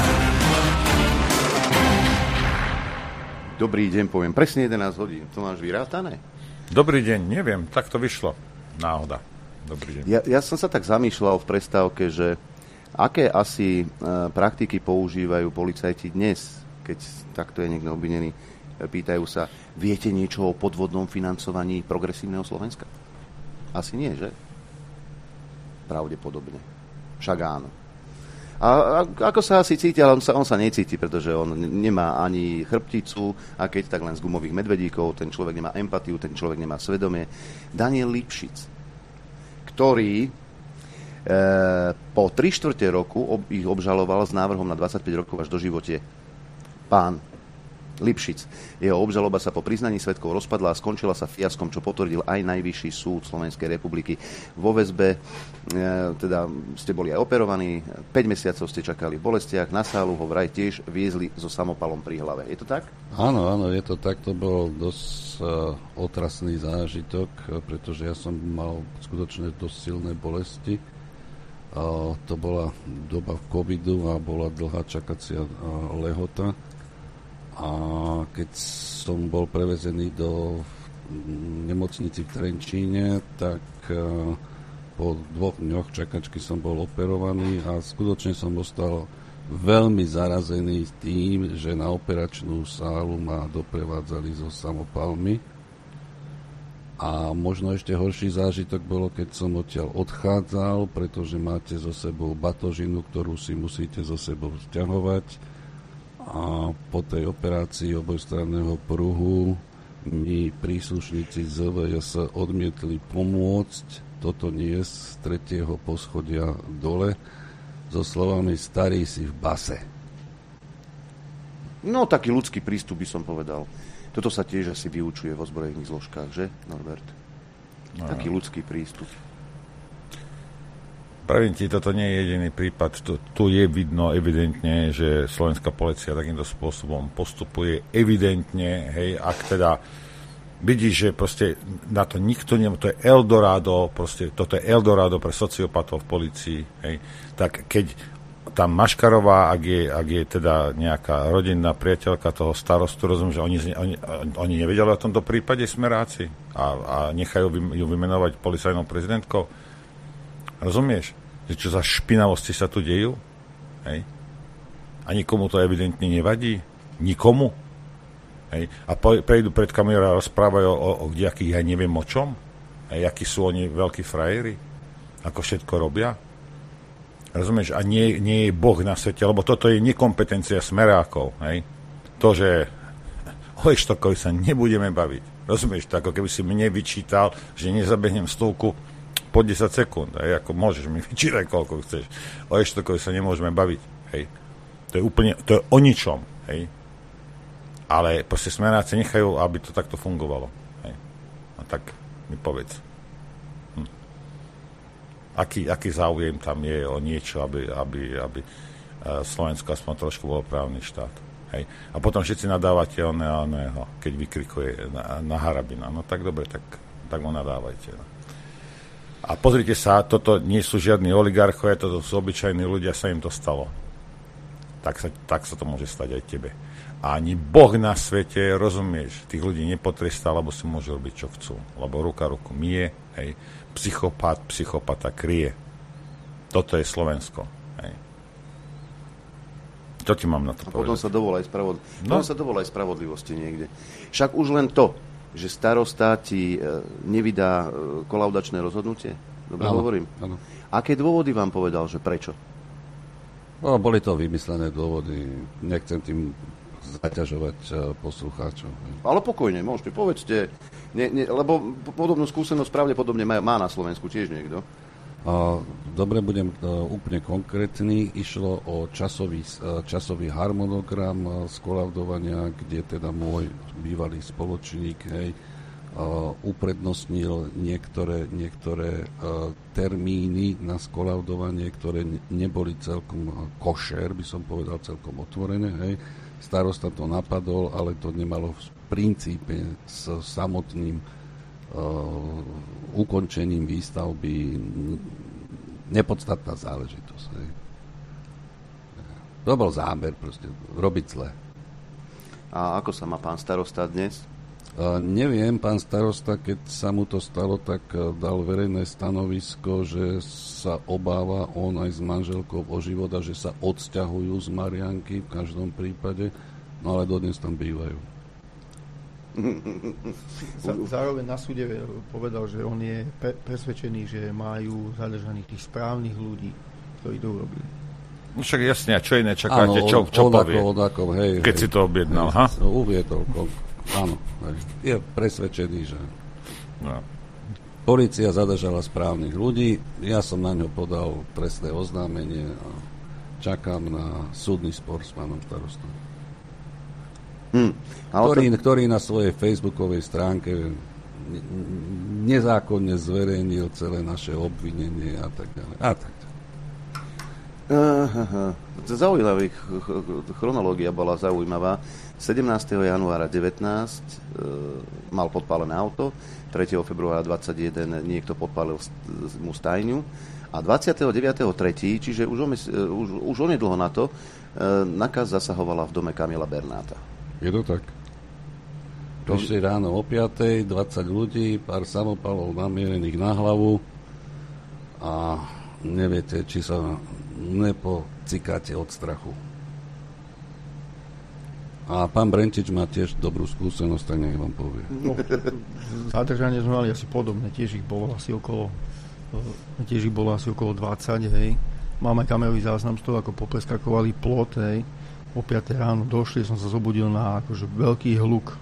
Dobrý deň, poviem presne jedenásť hodín. To máš vyrátané? Dobrý deň, neviem, tak to vyšlo. Náhoda. Dobrý deň. Ja, ja som sa tak zamýšľal v prestávke, že aké asi e, praktiky používajú policajti dnes, keď takto je niekto obvinený. Pýtajú sa, viete niečo o podvodnom financovaní progresívneho Slovenska? Asi nie, že? Pravdepodobne. Však áno. A ako sa asi cíti, ale on sa, on sa necíti, pretože on nemá ani chrbticu, a keď tak len z gumových medvedíkov, ten človek nemá empatiu, ten človek nemá svedomie. Daniel Lipšic, ktorý e, po tri štvrte roku ob, ich obžaloval s návrhom na dvadsaťpäť rokov až do živote. Pán Lipšic. Jeho obžaloba sa po priznaní svedkov rozpadla a skončila sa fiaskom, čo potvrdil aj Najvyšší súd Slovenskej republiky. Vo väzbe e, teda ste boli aj operovaní, päť mesiacov ste čakali v bolestiach, na sálu ho vraj tiež viezli so samopalom pri hlave. Je to tak? Áno, áno, je to tak. To bol dosť uh, otrasný zážitok, pretože ja som mal skutočne dosť silné bolesti. Uh, to bola doba v covidu a bola dlhá čakacia uh, lehota. A keď som bol prevezený do nemocnici v Trenčíne, tak po dvoch dňoch čakačky som bol operovaný a skutočne som ostal veľmi zarazený tým, že na operačnú sálu ma doprevádzali so samopalmi. A možno ešte horší zážitok bolo, keď som odtiaľ odchádzal, pretože máte so sebou batožinu, ktorú si musíte so sebou vzťahovať. A po tej operácii obojstranného pruhu mi príslušníci zet vé es odmietli pomôcť toto nie z tretieho poschodia dole so slovami starý si v base. No, taký ľudský prístup by som povedal. Toto sa tiež asi vyučuje v ozbrojených zložkách, že, Norbert? No, taký ľudský prístup. Pravím ti, toto nie je jediný prípad. Tu, tu je vidno evidentne, že slovenská polícia takýmto spôsobom postupuje evidentne, hej, ak teda vidíš, že proste na to nikto nemá, to je Eldorado, proste toto je Eldorado pre sociopatov v polícii, hej, tak keď tam Maškarová, ak je, ak je teda nejaká rodinná priateľka toho starostu, rozumiem, že oni, oni, oni nevedeli o tomto prípade smeráci a, a nechajú ju vymenovať policajnou prezidentkou. Rozumieš? Že čo za špinavosti sa tu dejú? Hej? A nikomu to evidentne nevadí? Nikomu? Hej? A po, prejdu pred kamerou a rozprávajú o, o, o kdejakých, ja neviem o čom? Hej? Akí sú oni veľkí frajeri? Ako všetko robia? Rozumieš? A nie, nie je Boh na svete, lebo toto je nekompetencia smerákov. Hej? To, že o Eštokovi sa nebudeme baviť. Rozumieš? To ako keby si mne vyčítal, že nezabehnem stovku po desať sekúnd, hej, ako môžeš mi vyčítať, koľko chceš. O Eštokovi sa nemôžeme baviť, hej. To je úplne, to je o ničom, hej. Ale proste smeráci nechajú, aby to takto fungovalo, hej. A tak mi povedz. Hm. Aký, aký záujem tam je o niečo, aby, aby, aby Slovensko aspoň trošku bolo právny štát, hej. A potom všetci nadávate oného, oného, keď vykrikuje na, na Harabina. No tak dobre, tak, tak ho nadávajte, no. A pozrite sa, toto nie sú žiadni oligarchovia, toto sú obyčajní ľudia, sa im to stalo. Tak sa, tak sa to môže stať aj tebe. A ani Boh na svete, rozumieš, tých ľudí nepotrestá, lebo si môžu robiť, čo chcú. Lebo ruka ruku mije, hej. Psychopat, psychopata kryje. Toto je Slovensko, hej. Čo ti mám na to povedať? Potom sa dovolaj spravodl- no. sa dovolaj spravodlivosti niekde. Však už len to, že starosta ti nevydá kolaudačné rozhodnutie? Dobre áno, hovorím? Áno. Aké dôvody vám povedal, že prečo? No, boli to vymyslené dôvody. Nechcem tým zaťažovať poslucháčov. Ale pokojne, môžete, povedzte. Ne, ne, lebo podobnú skúsenosť pravdepodobne má, má na Slovensku tiež niekto. Dobre, budem úplne konkrétny. Išlo o časový, časový harmonogram skolaudovania, kde teda môj bývalý spoločník hej, uprednostnil niektoré, niektoré termíny na skolaudovanie, ktoré neboli celkom košer, by som povedal celkom otvorené. Hej. Starosta to napadol, ale to nemalo v princípe s samotným ukončením výstavby nepodstatná záležitosť. Hej. To bol záber proste, robiť zle. A ako sa má pán starosta dnes? Uh, neviem, pán starosta, keď sa mu to stalo, tak uh, dal verejné stanovisko, že sa obáva on aj s manželkou o život a že sa odsťahujú z Marianky v každom prípade, no ale dodnes tam bývajú. Zároveň na súde povedal, že on je pre- presvedčený, že majú zadržaných tých správnych ľudí, ktorí to urobili. No však jasne, a čo iné čakáte, áno, čo, čo on povie? Ako, on ako, hej, keď hej, si to objednal, ha? Uviedol, áno, hej. Je presvedčený, že no. polícia zadržala správnych ľudí, ja som na ňo podal trestné oznámenie a čakám na súdny spor s pánom starostom. Hmm. Ktorý, to... ktorý na svojej facebookovej stránke nezákonne zverejnil celé naše obvinenie a tak ďalej. A tak ďalej. Aha. Zaujímavý, chronológia bola zaujímavá. sedemnásteho januára devätnásť e, mal podpálené auto, tretieho februára dvadsaťjeden niekto podpálil mu stajňu a dvadsiateho deviateho tretieho čiže už, omes, už, už onedlho na to, e, nakaz zasahovala v dome Kamila Bernáta. Je to tak. Prišli ráno o piatej, dvadsať ľudí, pár samopalov namierených na hlavu a neviete, či sa nepocikáte od strachu. A pán Brenčič má tiež dobrú skúsenosť, tak nech vám povie. No, zadržanie sme mali asi podobné, tiež ich bolo asi okolo tiež ich bolo asi okolo dvadsať, hej. Máme kamerový záznam z toho, ako popreskakovali plot, hej. O piatej ráno došli, som sa zobudil na akože veľký hluk,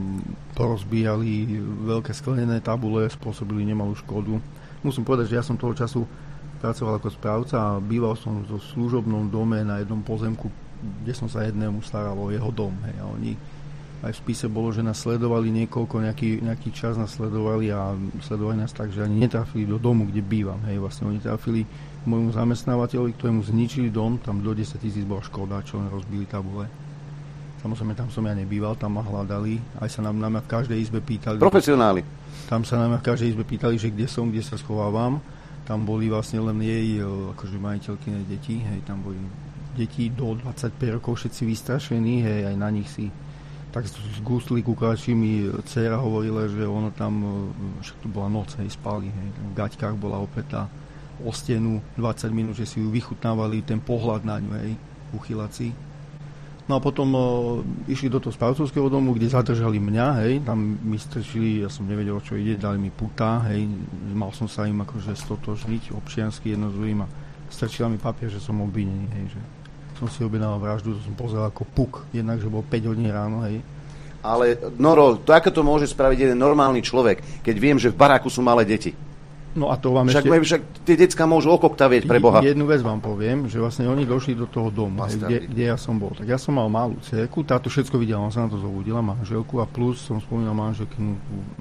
porozbíjali veľké sklenené tabule, spôsobili nemalú škodu. Musím povedať, že ja som toho času pracoval ako správca a býval som v služobnom dome na jednom pozemku, kde som sa jednému staral o jeho dom. Hej. A oni aj v spise bolo, že nás sledovali niekoľko, nejaký, nejaký čas nás sledovali a sledovali nás tak, že ani netrafili do domu, kde bývam. Hej. Vlastne oni trafili môjmu zamestnávateľovi, ktorému zničili dom, tam do desať tisíc bola škoda, čo len rozbili tabule. Samozrejme, tam som ja nebýval, tam ma hľadali, aj sa nám, nám v každej izbe pýtali. Profesionáli. Tam sa nám v každej izbe pýtali, že kde som, kde sa schovávam. Tam boli vlastne len jej, akože majiteľkyné deti, hej, tam boli deti do dvadsaťpäť rokov, všetci vystrašení, hej, aj na nich si tak zgústli kukáči, mi dcera hovorila, že ono tam, však to bola noc, hej, spali, hej, v gaťkách bola opätá o stenu dvadsať minút, že si ju vychutnávali ten pohľad na ňu, hej, uchylací. No a potom o, išli do toho správcovského domu, kde zadržali mňa, hej, tam mi strčili, ja som nevedel, čo ide, dali mi putá, hej, mal som sa im akože stotožniť občiansky jedno z druhým a strčila mi papier, že som obvinený, hej, že som si objednal vraždu, to som pozrel ako puk, jednak, že bol päť hodín ráno, hej. Ale, Noro, to ako to môže spraviť jeden normálny človek, keď viem, že v baráku sú malé deti? No a to vám však, ešte... Však tie decká môžu okoktavieť pre Boha. Jednu vec vám poviem, že vlastne oni došli do toho domu, kde, kde ja som bol. Tak ja som mal malú dcerku, táto všetko videla, on sa na to zobudila, manželku a plus som spomínal manželkynu,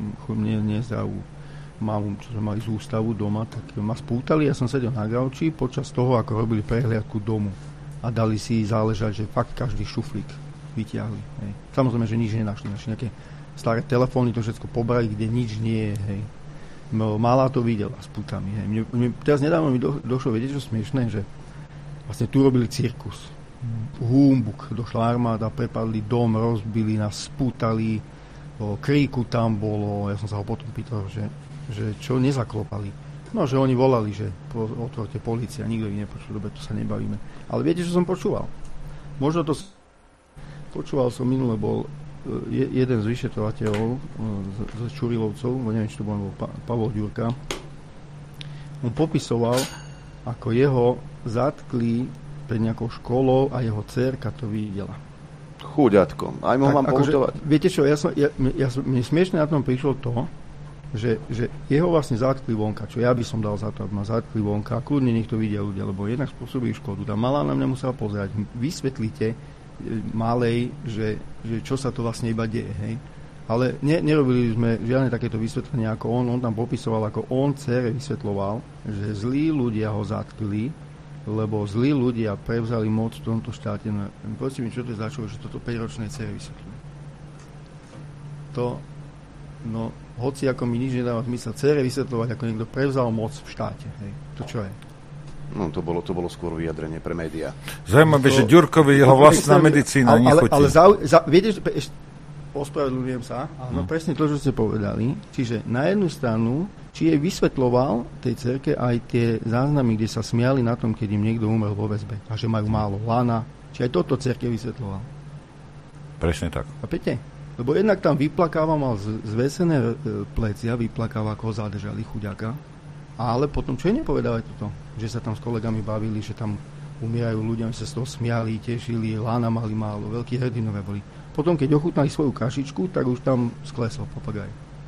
mne nezdravú malú, čo sme mali z ústavu doma, tak ma spútali, ja som sedel na gauči počas toho, ako robili prehliadku domu a dali si záležať, že fakt každý šuflík vytiahli. Hej. Samozrejme, že nič nenašli, našli nejaké staré telefóny, to všetko pobrali, kde nič nie je, hej. Malá to videla s putami. Hej. Mne, mne, teraz nedávno mi do, došlo, viete, čo smiešné, že vlastne tu robili cirkus. Humbuk, došla armáda, prepadli dom, rozbili nás, spútali, o, kríku tam bolo, ja som sa ho potom pýtal, že, že čo nezaklopali. No, že oni volali, že po, otvorte polícia, nikto ich nepočul, dobre, to sa nebavíme. Ale viete, čo som počúval? Možno to... Počúval som minule, bol je, jeden z vyšetrovateľov z, z Čurilovcov, neviem, či to bol pa, Pavol Ďurka. On popisoval, ako jeho zatkli pred nejakou školou a jeho dcerka to videla. Chúďatko, aj mu mám poutovať. Viete čo, ja som, ja, ja, mne smiešne na tom prišlo to, že, že jeho vlastne zatkli vonka, čo ja by som dal za to, aby ma zatkli vonka, kľudne nech to vidia ľudia, lebo jednak spôsobí škodu. Tá malá na mňa musela pozerať. Vysvetlite malej, že, že čo sa to vlastne iba deje, hej. Ale ne, nerobili sme žiadne takéto vysvetlenie ako on, on tam popisoval, ako on dcere vysvetloval, že zlí ľudia ho zatkli, lebo zlí ľudia prevzali moc v tomto štáte. Povedzte mi, čo to je za človek, že toto päťročnej dcere vysvetľuje. To, no, Hoci ako mi nič nedáva zmysel dcere vysvetľovať, ako niekto prevzal moc v štáte. Hej. To čo je? No, to bolo, to bolo skôr vyjadrenie pre médiá. Zaujímavé, to, že Ďurkovi jeho vlastná medicína ale, nechutí. Ale, ale zau, za, viete, že, ospravedlňujem sa, áno, hmm. presne to, čo ste povedali. Čiže na jednu stranu, či jej vysvetľoval tej cerke aj tie záznamy, kde sa smiali na tom, keď im niekto umrel vo väzbe a že majú málo lana. Či aj toto cerke vysvetľoval. Presne tak. A Pete? Lebo jednak tam vyplakáva, mal zvesené plecia, vyplakáva, ako ho zadržali, chuďaka. Ale potom, čo je nepovedal aj toto? Že sa tam s kolegami bavili, že tam umierajú ľudia, že sa z toho smiali, tešili, lána mali málo, veľkí hrdinové boli. Potom, keď ochutnali svoju kašičku, tak už tam sklesol papagaj.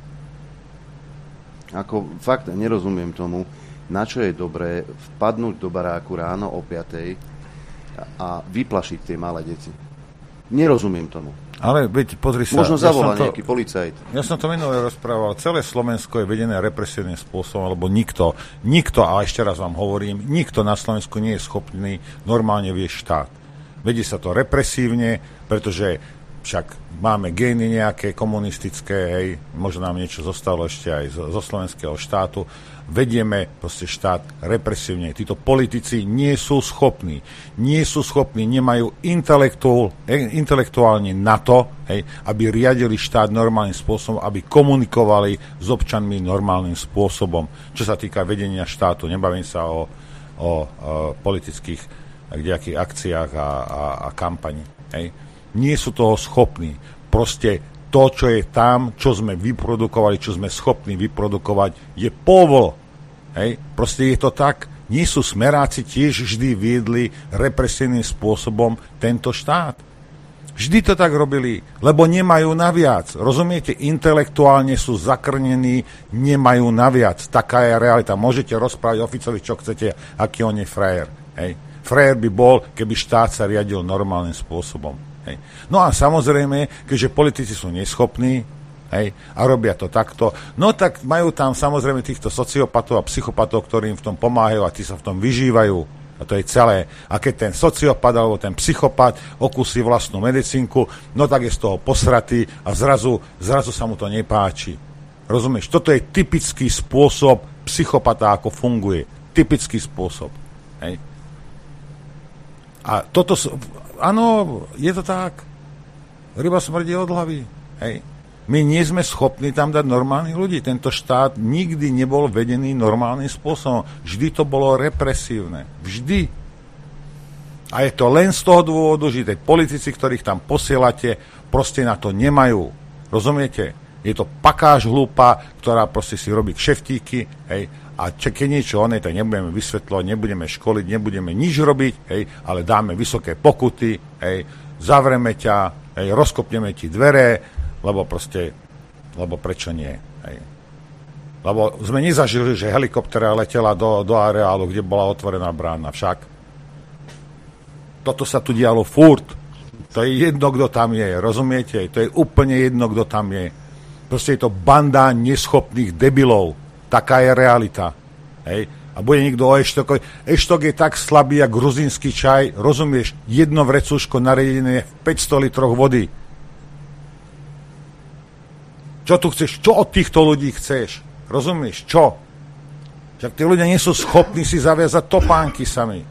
Ako fakt nerozumiem tomu, na čo je dobré vpadnúť do baráku ráno o piatej a vyplašiť tie malé deti. Nerozumiem tomu. Ale veď, pozri sa. Možno zavolá ja nejaký policajt. Ja som to minulé rozprával. Celé Slovensko je vedené represívnym spôsobom, lebo nikto, nikto, a ešte raz vám hovorím, nikto na Slovensku nie je schopný normálne viesť štát. Vedie sa to represívne, pretože však máme gény nejaké komunistické, hej, možno nám niečo zostalo ešte aj zo, zo slovenského štátu. Vedieme proste štát represívne. Títo politici nie sú schopní, nie sú schopní, nemajú intelektu, intelektuálne na to, hej, aby riadili štát normálnym spôsobom, aby komunikovali s občanmi normálnym spôsobom. Čo sa týka vedenia štátu, nebavím sa o, o, o politických kdejakých akciách a, a, a kampani. Hej. Nie sú toho schopní. Proste to, čo je tam, čo sme vyprodukovali, čo sme schopní vyprodukovať, je povol. Hej? Proste je to tak. Nie sú smeráci tiež vždy viedli represívnym spôsobom tento štát. Vždy to tak robili, lebo nemajú naviac. Rozumiete? Intelektuálne sú zakrnení, nemajú naviac. Taká je realita. Môžete rozprávať oficovi, čo chcete, aký on je frajer. Hej? Frajer by bol, keby štát sa riadil normálnym spôsobom. Hej. No a samozrejme, keďže politici sú neschopní, hej, a robia to takto, no tak majú tam samozrejme týchto sociopatov a psychopatov, ktorí im v tom pomáhajú a tí sa v tom vyžívajú. A to je celé. A keď ten sociopat alebo ten psychopat okusí vlastnú medicínku, no tak je z toho posratý a zrazu, zrazu sa mu to nepáči. Rozumieš? Toto je typický spôsob psychopata, ako funguje. Typický spôsob. Hej. A toto sú... Áno, je to tak. Ryba smrdí od hlavy. Hej. My nie sme schopní tam dať normálnych ľudí. Tento štát nikdy nebol vedený normálnym spôsobom. Vždy to bolo represívne. Vždy. A je to len z toho dôvodu, že tí politici, ktorých tam posielate, proste na to nemajú. Rozumiete? Je to pakáž hlúpa, ktorá proste si robí kšeftíky, hej, a keď niečo oné, tak nebudeme vysvetľovať, nebudeme školiť, nebudeme nič robiť, hej, ale dáme vysoké pokuty, hej, zavreme ťa, hej, rozkopneme ti dvere, lebo proste, lebo prečo nie, hej. Lebo sme nezažili, že helikoptera letela do, do areálu, kde bola otvorená brána, však. Toto sa tu dialo furt. To je jedno, kto tam je, rozumiete? To je úplne jedno, kto tam je. Proste je to banda neschopných debilov. Taká je realita. Hej. A bude niekto o eštokovi. Eštok je tak slabý, jak gruzínsky čaj. Rozumieš? Jedno vrecúško naredené v päťsto litroch vody. Čo tu chceš? Čo od týchto ľudí chceš? Rozumieš? Čo? Však tí ľudia nie sú schopní si zaviazať topánky sami.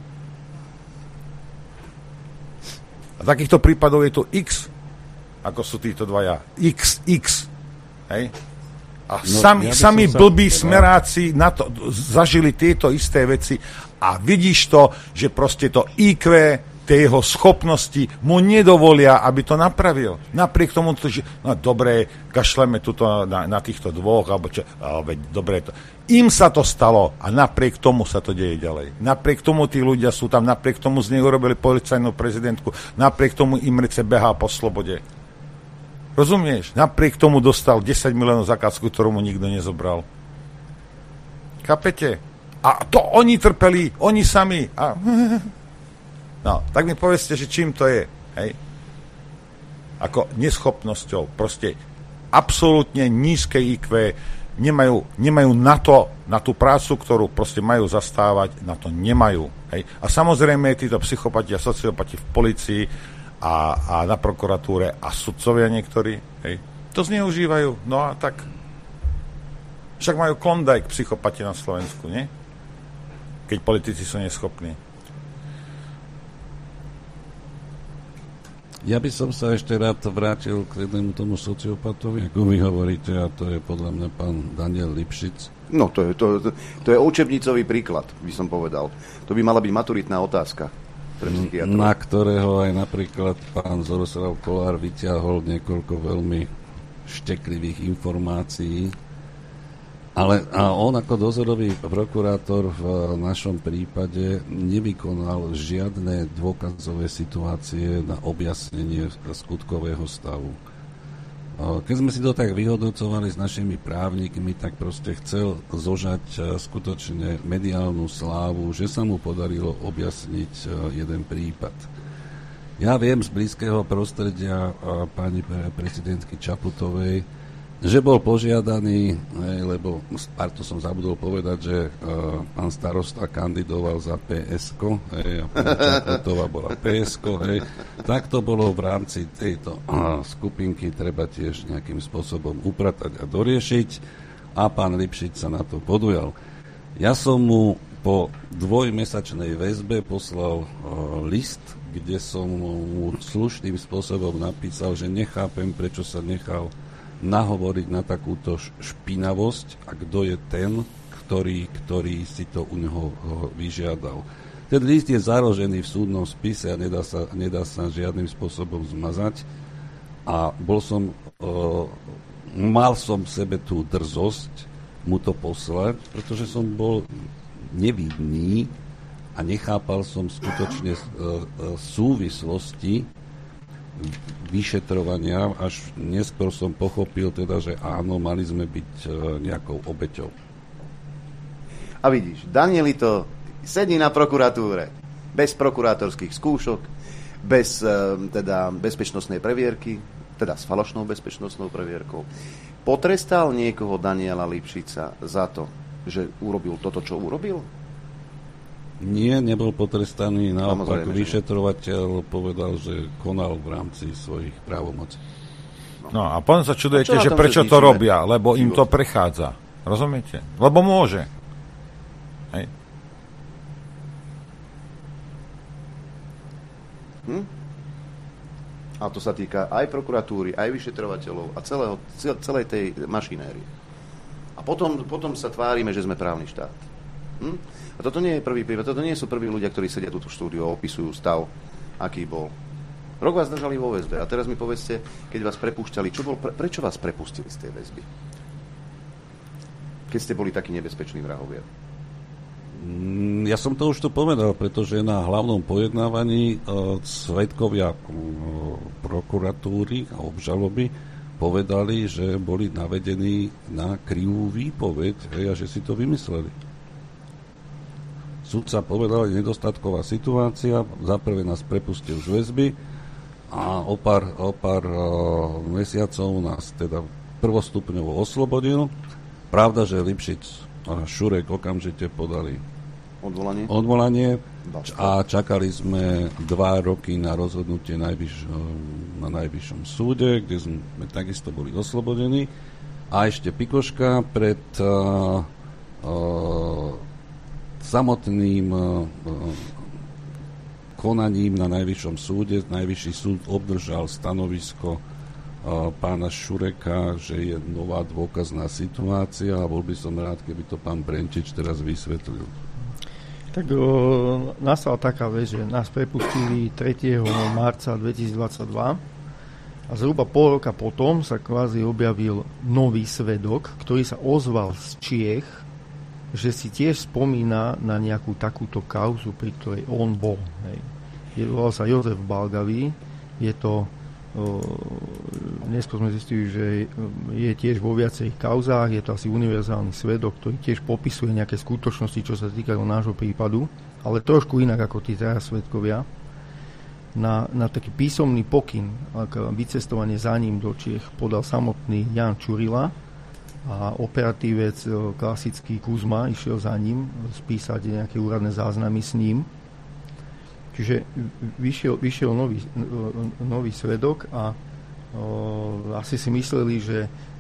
A takýchto prípadov je tu X. Ako sú títo dvaja. X, X. Hej? A no, sami, ja sami blbí sa... smeráci na to, zažili tieto isté veci a vidíš to, že proste to í kvé, tie jeho schopnosti mu nedovolia, aby to napravil. Napriek tomu, že no dobre, kašleme tuto na, na týchto dvoch, alebo čo, ale veď dobre to. Im sa to stalo a napriek tomu sa to deje ďalej. Napriek tomu tí ľudia sú tam, napriek tomu z neho robili policajnú prezidentku, napriek tomu Imrece behá po slobode. Rozumieš? Napriek tomu dostal desať miliónov zakázku, ktorú mu nikto nezobral. Kapete? A to oni trpeli, oni sami. A... No, tak mi povedzte, že čím to je. Hej? Ako neschopnosťou. Proste absolútne nízke í kvé. Nemajú, nemajú na to, na tú prácu, ktorú proste majú zastávať, na to nemajú. Hej? A samozrejme títo psychopati a sociopati v polícii A, a na prokuratúre a sudcovia niektorí, hej, to zneužívajú. No a tak Však majú klondajk psychopati na Slovensku, nie? Keď politici sú neschopní. Ja by som sa ešte rád vrátil k jednému tomu sociopatovi, ako vy hovoríte, a to je podľa mňa pán Daniel Lipšic. No, to je, to, to, to je učebnicový príklad, by som povedal. To by mala byť maturitná otázka pre psychiatrov. Na ktorého aj napríklad pán Zoroslav Kolár vyťahol niekoľko veľmi šteklivých informácií. Ale a on ako dozorový prokurátor v našom prípade nevykonal žiadne dôkazové situácie na objasnenie skutkového stavu. Keď sme si to tak vyhodnocovali s našimi právnikmi, tak proste chcel zožať skutočne mediálnu slávu, že sa mu podarilo objasniť jeden prípad. Ja viem z blízkeho prostredia pani prezidentky Čaputovej, že bol požiadaný, lebo to som zabudol povedať, že pán starosta kandidoval za pé es ko, a pani Čaputová bola pé es ko, hej. Tak to bolo v rámci tejto skupinky, treba tiež nejakým spôsobom upratať a doriešiť a pán Lipšic sa na to podujal. Ja som mu po dvojmesačnej väzbe poslal list, kde som mu slušným spôsobom napísal, že nechápem, prečo sa nechal nahovoriť na takúto špinavosť a kto je ten, ktorý, ktorý si to u neho vyžiadal. Ten list je založený v súdnom spise a nedá sa, nedá sa žiadnym spôsobom zmazať a bol som, uh, mal som v sebe tú drzosť mu to poslať, pretože som bol nevidný a nechápal som skutočne uh, uh, súvislosti vyšetrovania, až neskôr som pochopil teda, že áno, mali sme byť e, nejakou obeťou. A vidíš, Danielito sedí na prokuratúre bez prokurátorských skúšok, bez e, teda bezpečnostnej previerky, teda s falošnou bezpečnostnou previerkou. Potrestal niekoho Daniela Lipšica za to, že urobil toto, čo urobil? Nie, nebol potrestaný, naopak vyšetrovateľ povedal, že konal v rámci svojich právomocí. No a potom sa čudujete, že prečo to robia, lebo im to prechádza. Rozumiete? Lebo môže. Hej. Hm? A to sa týka aj prokuratúry, aj vyšetrovateľov a celého, celej tej mašinérie. A potom, potom sa tvárime, že sme právny štát. Hm? A toto nie je prvý prípad, toto nie sú prví ľudia, ktorí sedia túto štúdiu a opisujú stav, aký bol. Rok vás držali vo väzbe a teraz mi povedzte, keď vás prepúšťali, čo bol, pre, prečo vás prepustili z tej väzby? Keď ste boli takí nebezpeční vrahovia. Ja som to už tu povedal, pretože na hlavnom pojednávaní uh, svedkovia uh, prokuratúry a obžaloby povedali, že boli navedení na krivú výpoveď, hej, a že si to vymysleli. Sudca povedal, že nedostatková situácia, za prvé nás prepustil z väzby a o pár, o pár uh, mesiacov nás teda prvostupňovo oslobodil. Pravda, že Lipšic a Šurek okamžite podali odvolanie, odvolanie a čakali sme dva roky na rozhodnutie najvyš, na najvyššom súde, kde sme takisto boli oslobodení. A ešte pikoška pred uh, uh, samotným uh, konaním na najvyššom súde. Najvyšší súd obdržal stanovisko uh, pána Šureka, že je nová dôkazná situácia a bol by som rád, keby to pán Brenčič teraz vysvetlil. Tak o, nastala taká vec, že nás prepustili tretieho marca dvetisícdvadsaťdva a zhruba pol roka potom sa kvázi objavil nový svedok, ktorý sa ozval z Čiech, že si tiež spomína na nejakú takúto kauzu, pri ktorej on bol. Hej. Je, volal sa Jozef Balgavý, je to o, neskôr sme zistili, že je tiež vo viacerých kauzách, je to asi univerzálny svedok, ktorý tiež popisuje nejaké skutočnosti, čo sa týkajú nášho prípadu, ale trošku inak ako tí teraz svedkovia. Na, na taký písomný pokyn, ako vycestovanie za ním do Čiech, podal samotný Jan Čurila a operatívec klasický Kuzma išiel za ním spísať nejaké úradné záznamy s ním. Čiže vyšiel, vyšiel nový, nový svedok a o, asi si mysleli, že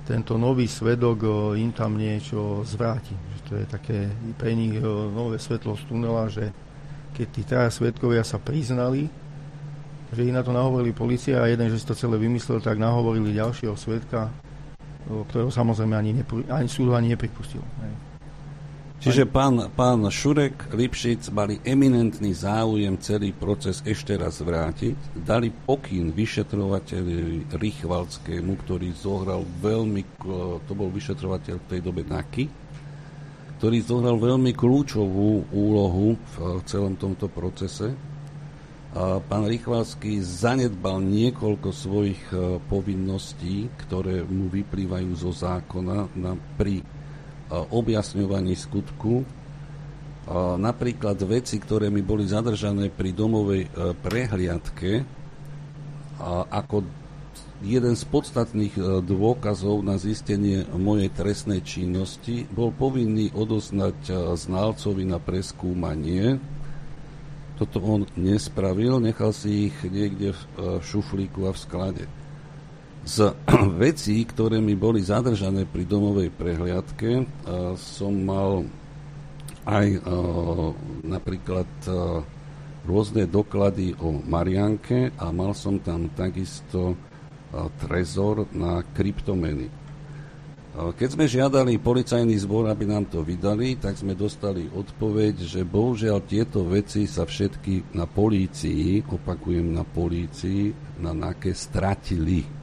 tento nový svedok im tam niečo zvráti. Že to je také pre nich nové svetlo z tunela, že keď tí traja svedkovia sa priznali, že ich na to nahovorili polícia a jeden, že si to celé vymyslel, tak nahovorili ďalšieho svedka, ktorého samozrejme ani, nepri, ani súd ani nepripustil. Čiže pán, pán Šurek, Lipšic mali eminentný záujem celý proces ešte raz vrátiť. Dali pokyn vyšetrovateľovi Richvalskému, ktorý zohral veľmi, to bol vyšetrovateľ v tej dobe NAKY, ktorý zohral veľmi kľúčovú úlohu v celom tomto procese. A pán Richvalský zanedbal niekoľko svojich povinností, ktoré mu vyplývajú zo zákona na, pri objasňovaní skutku. Napríklad veci, ktoré mi boli zadržané pri domovej prehliadke ako jeden z podstatných dôkazov na zistenie mojej trestnej činnosti, bol povinný odoznať znalcovi na preskúmanie. Toto on nespravil, nechal si ich niekde v šuflíku a v sklade. Z vecí, ktoré mi boli zadržané pri domovej prehliadke, uh, som mal aj uh, napríklad uh, rôzne doklady o Marianke a mal som tam takisto uh, trezor na kryptomeny. Uh, keď sme žiadali policajný zbor, aby nám to vydali, tak sme dostali odpoveď, že bohužiaľ tieto veci sa všetky na polícii, opakujem na polícii, na NAKE stratili.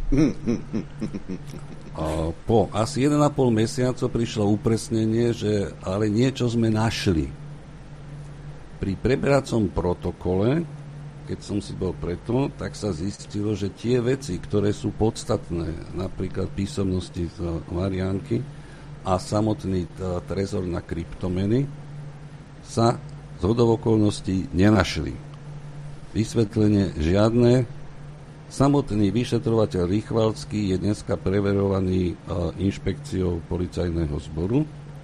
Po asi jeden a pol mesiaca prišlo upresnenie, že ale niečo sme našli. Pri preberacom protokole, keď som si bol preto, tak sa zistilo, že tie veci, ktoré sú podstatné, napríklad písomnosti z Mariánky a samotný trezor na kryptomeny, sa zhodou okolností nenašli. Vysvetlenie žiadne. Samotný vyšetrovateľ Richvalský je dneska preverovaný uh, inšpekciou policajného zboru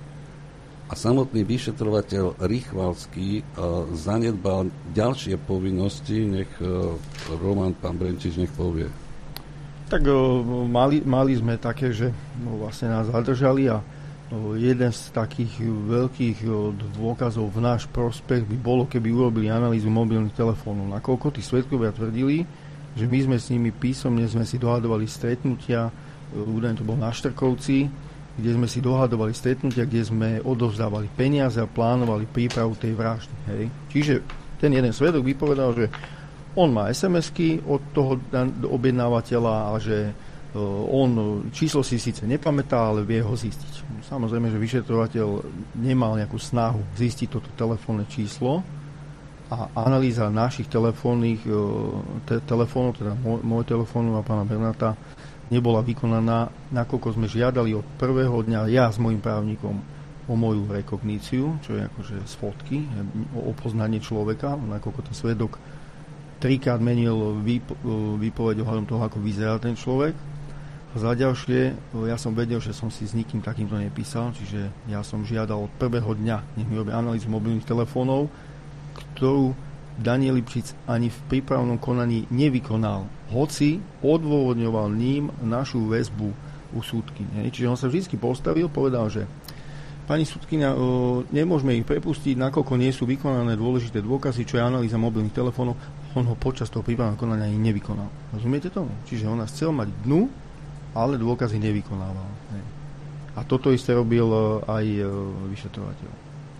a samotný vyšetrovateľ Richvalský uh, zanedbal ďalšie povinnosti, nech uh, Roman, pán Brenčič, nech povie. Tak uh, mali, mali sme také, že no, vlastne nás zadržali a uh, jeden z takých veľkých uh, dôkazov v náš prospech by bolo, keby urobili analýzu mobilných telefónov. Nakoľko tí svedkovia tvrdili, že my sme s nimi písomne sme si dohadovali stretnutia, údajne to bol na Štrkovci, kde sme si dohadovali stretnutia, kde sme odovzdávali peniaze a plánovali prípravu tej vraždy. Hej. Čiže ten jeden svedok vypovedal, že on má es em esky od toho objednávateľa a že on číslo si síce nepamätá, ale vie ho zistiť. Samozrejme, že vyšetrovateľ nemal nejakú snahu zistiť toto telefónne číslo, a analýza našich telefónnych te, telefónov, teda môj, môj telefónu a pána Bernáta, nebola vykonaná, nakoľko sme žiadali od prvého dňa ja s mojím právnikom o moju rekogníciu, čo je akože z fotky, o opoznanie človeka, nakoľko ten svedok trikrát menil výpo, výpoveď ohľadom toho, ako vyzerá ten človek. A za ďalšie, ja som vedel, že som si s nikým takýmto nepísal, čiže ja som žiadal od prvého dňa, nech mi robia analýzu mobilných telefónov, ktorú Daniel Lipšic ani v prípravnom konaní nevykonal, hoci odôvodňoval ním našu väzbu u súdkyne. Čiže on sa vždy postavil, povedal, že pani súdkyňa, nemôžeme ich prepustiť, nakoľko nie sú vykonané dôležité dôkazy, čo je analýza mobilných telefónov. On ho počas toho prípravného konania ani nevykonal. Rozumiete tomu? Čiže on nás chcel mať dnu, ale dôkazy nevykonával. A toto isté robil aj vyšetrovateľ.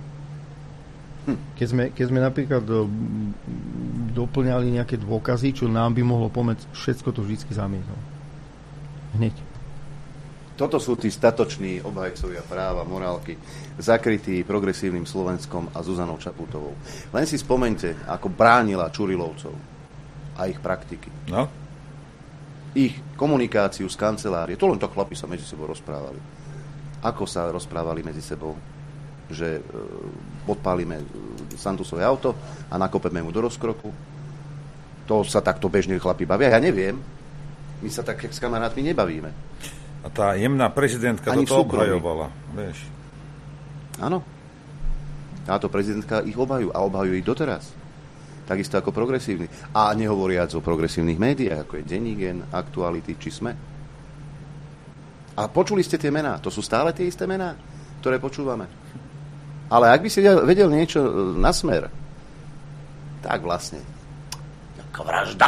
Keď sme, keď sme napríklad doplňali nejaké dôkazy, čo nám by mohlo pomôcť, všetko to vždy zamietol. Hneď. Toto sú tí statoční obhajcovia práva, morálky, zakrytí progresívnym Slovenskom a Zuzanou Čaputovou. Len si spomeňte, ako bránila Čurilovcov a ich praktiky. No? Ich komunikáciu z kancelárie. To len to chlapi sa medzi sebou rozprávali. Ako sa rozprávali medzi sebou? Že e, podpálime Santusové auto a nakopeme mu do rozkroku. To sa takto bežne chlapi bavia. Ja neviem. My sa tak s kamarátmi nebavíme. A tá jemná prezidentka ani toto obhajovala. Vieš. Áno. Táto prezidentka ich obhajú a obhajú ich doteraz. Takisto ako progresívny. A nehovoriac o progresívnych médiách, ako je Denník N, Aktuality či Sme. A počuli ste tie mená? To sú stále tie isté mená, ktoré počúvame. Ale ak by si vedel niečo na Smer, tak vlastne taká vražda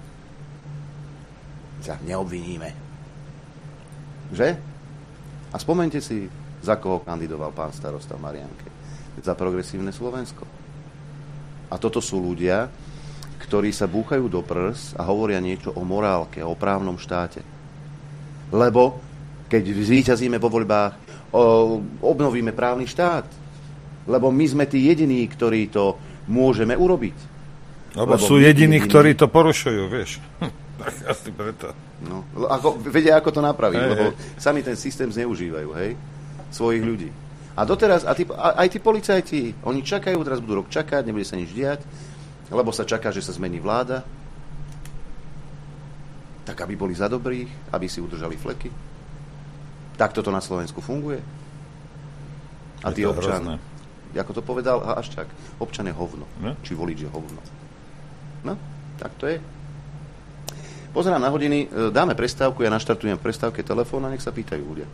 sa neobviníme. Že? A spomente si, za koho kandidoval pán starosta v Mariánke. Za Progresívne Slovensko. A toto sú ľudia, ktorí sa búchajú do prs a hovoria niečo o morálke, o právnom štáte. Lebo keď zvíťazíme vo voľbách, o, obnovíme právny štát. Lebo my sme tí jediní, ktorí to môžeme urobiť. Lebo, Lebo sú jediní, jediní, ktorí to porušujú, vieš. Asi preto. No, ako, vedia, ako to napraviť, hej, lebo hej. sami ten systém zneužívajú, hej, svojich ľudí. A doteraz, a tí, a, aj tí policajti, oni čakajú, teraz budú rok čakať, nebude sa nič diať, lebo sa čaká, že sa zmení vláda, tak aby boli za dobrých, aby si udržali fleky. Tak toto na Slovensku funguje. A tí občan, ako to povedal Haščák, občan je hovno, ne? Či volič je hovno. No, tak to je. Pozerám na hodiny, dáme prestávku, ja naštartujem v prestávke telefón a nech sa pýtajú ľudia.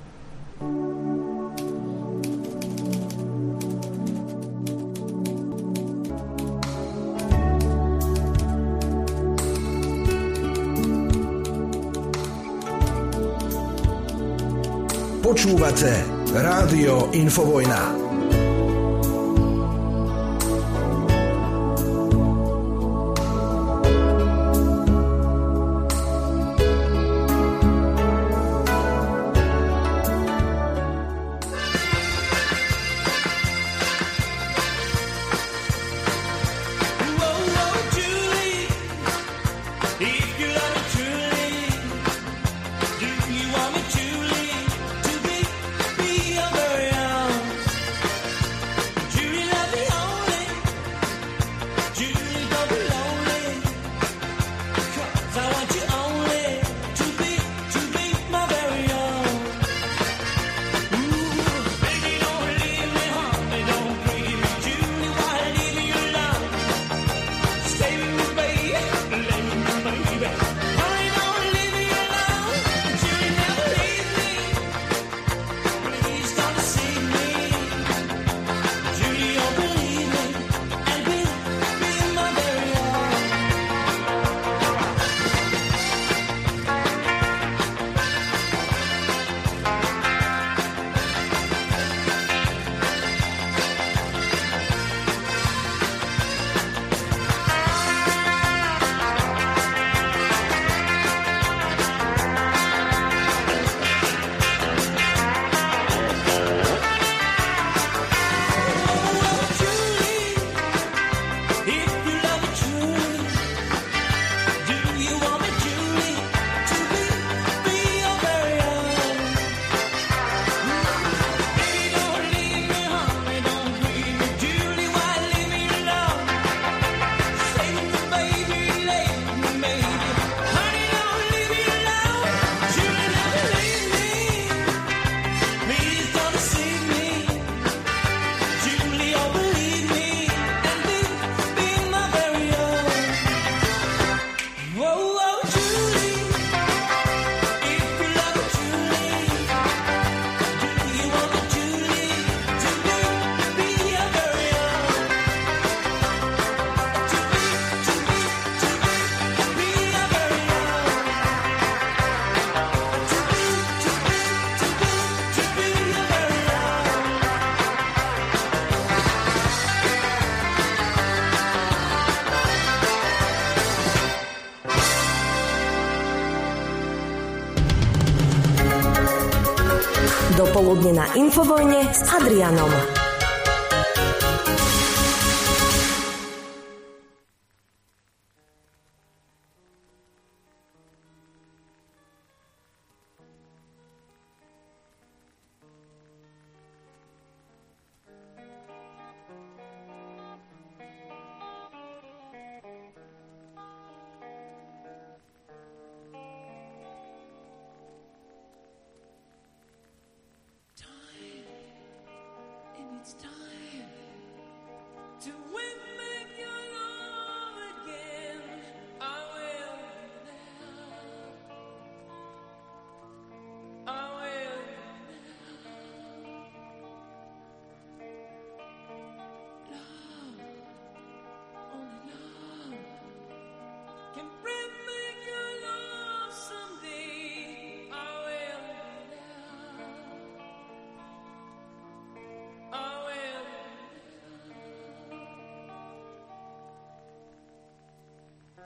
Počúvate Rádio Infovojna. Dopoludne na Infovojne s Adrianom. In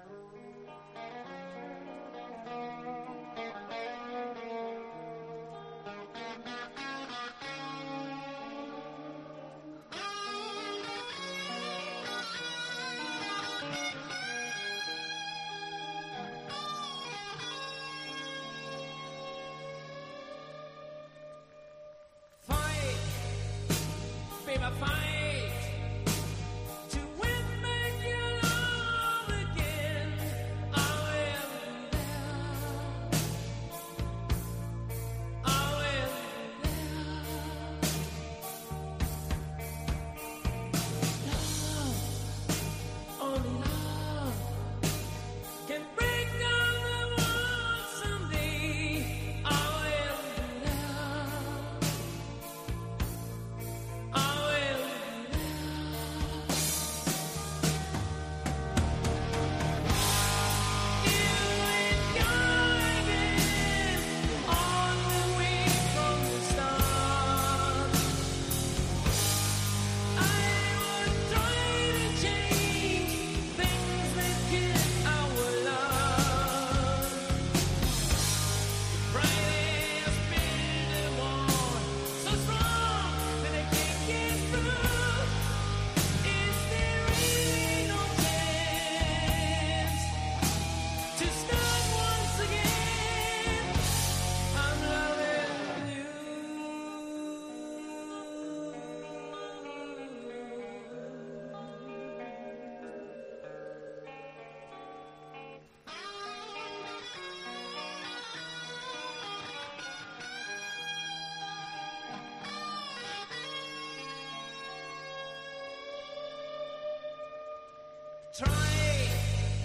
Try,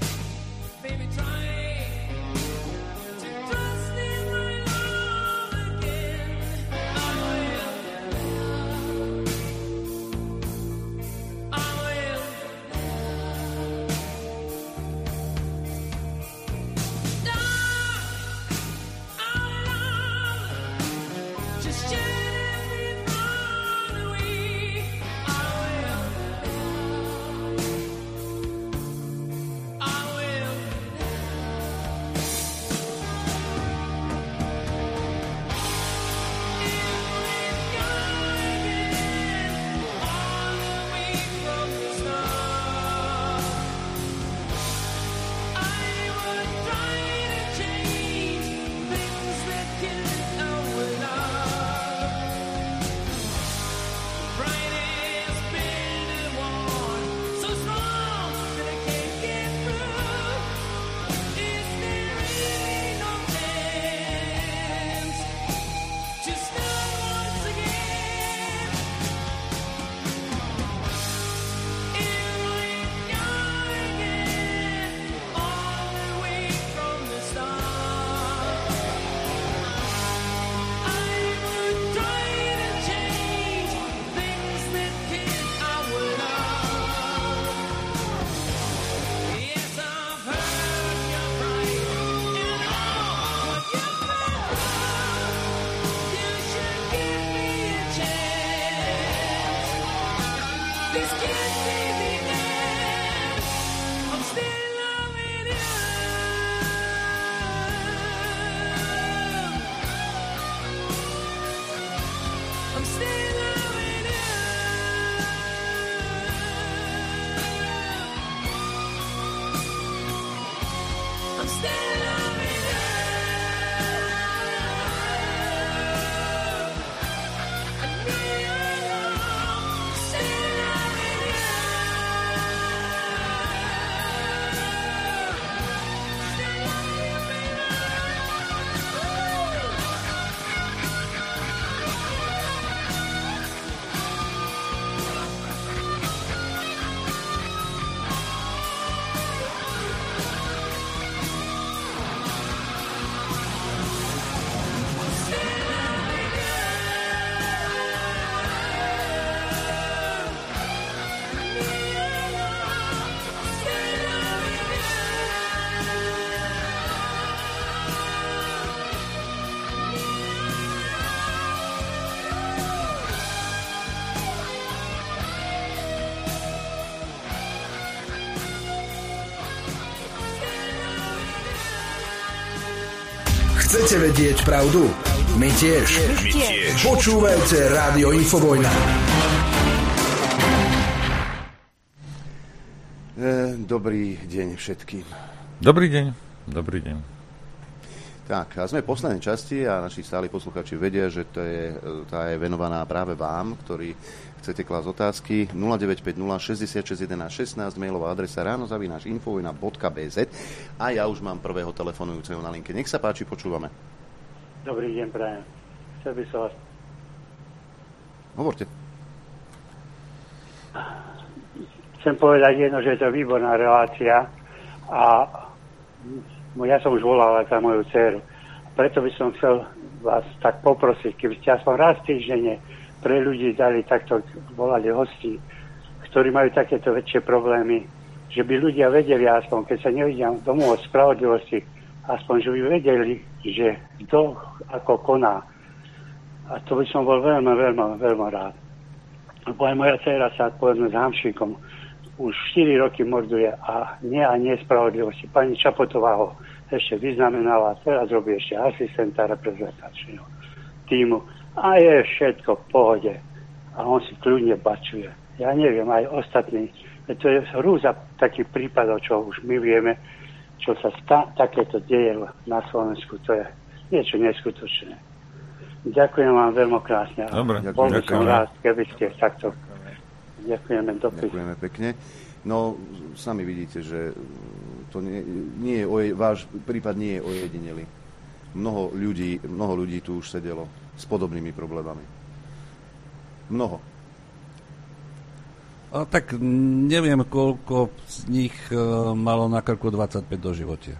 baby, try to trust in my love again. I will, I will. Love, our love, just gently run away. I will. Chcete vedieť pravdu? My tiež. My tiež. Počúvajte Rádio Infovojna. Dobrý deň všetkým. Dobrý deň. Dobrý deň. Tak, a sme v poslednej časti a naši stáli posluchači vedia, že to je, tá je venovaná práve vám, ktorí chcete klásť otázky. nula deväť päť nula šesť šesť jeden šestnásť, mailová adresa ráno zavináč infovojna bodka bé zet a ja už mám prvého telefonujúceho na linke. Nech sa páči, počúvame. Dobrý deň, prajem. Chcel by som vás... Hovorte. Chcem povedať jedno, že je to výborná relácia a ja som už volal aj za moju dceru. Preto by som chcel vás tak poprosiť, keby ste aspoň raz týždenne pre ľudí dali takto volali hostí, ktorí majú takéto väčšie problémy, že by ľudia vedeli aspoň, keď sa nevidia domov od spravodlivosti, aspoň, že by vedeli, že kto ako koná. A to by som bol veľmi, veľmi, veľmi rád. Lebo aj moja dcera sa povedzme s Hamšíkom už štyri roky morduje a nie a nie spravodlivosti. Pani Čapotová ho ešte vyznamenala, teraz robí ešte asistenta reprezentačného týmu. A je všetko v pohode. A on si kľudne bačuje. Ja neviem, aj ostatní. To je hrúza takých prípadov, čo už my vieme, čo sa stá, takéto deje na Slovensku. To je niečo neskutočné. Ďakujem vám veľmi krásne. Dobre, bol by som rád, keby ste takto. Ďakujeme. Dopis. Ďakujeme pekne. No, sami vidíte, že to nie, nie je oje, váš prípad nie je ojedinelý. Mnoho ľudí, mnoho ľudí tu už sedelo s podobnými problémami. Mnoho. A tak neviem, koľko z nich uh, malo na krku dvadsaťpäť do života.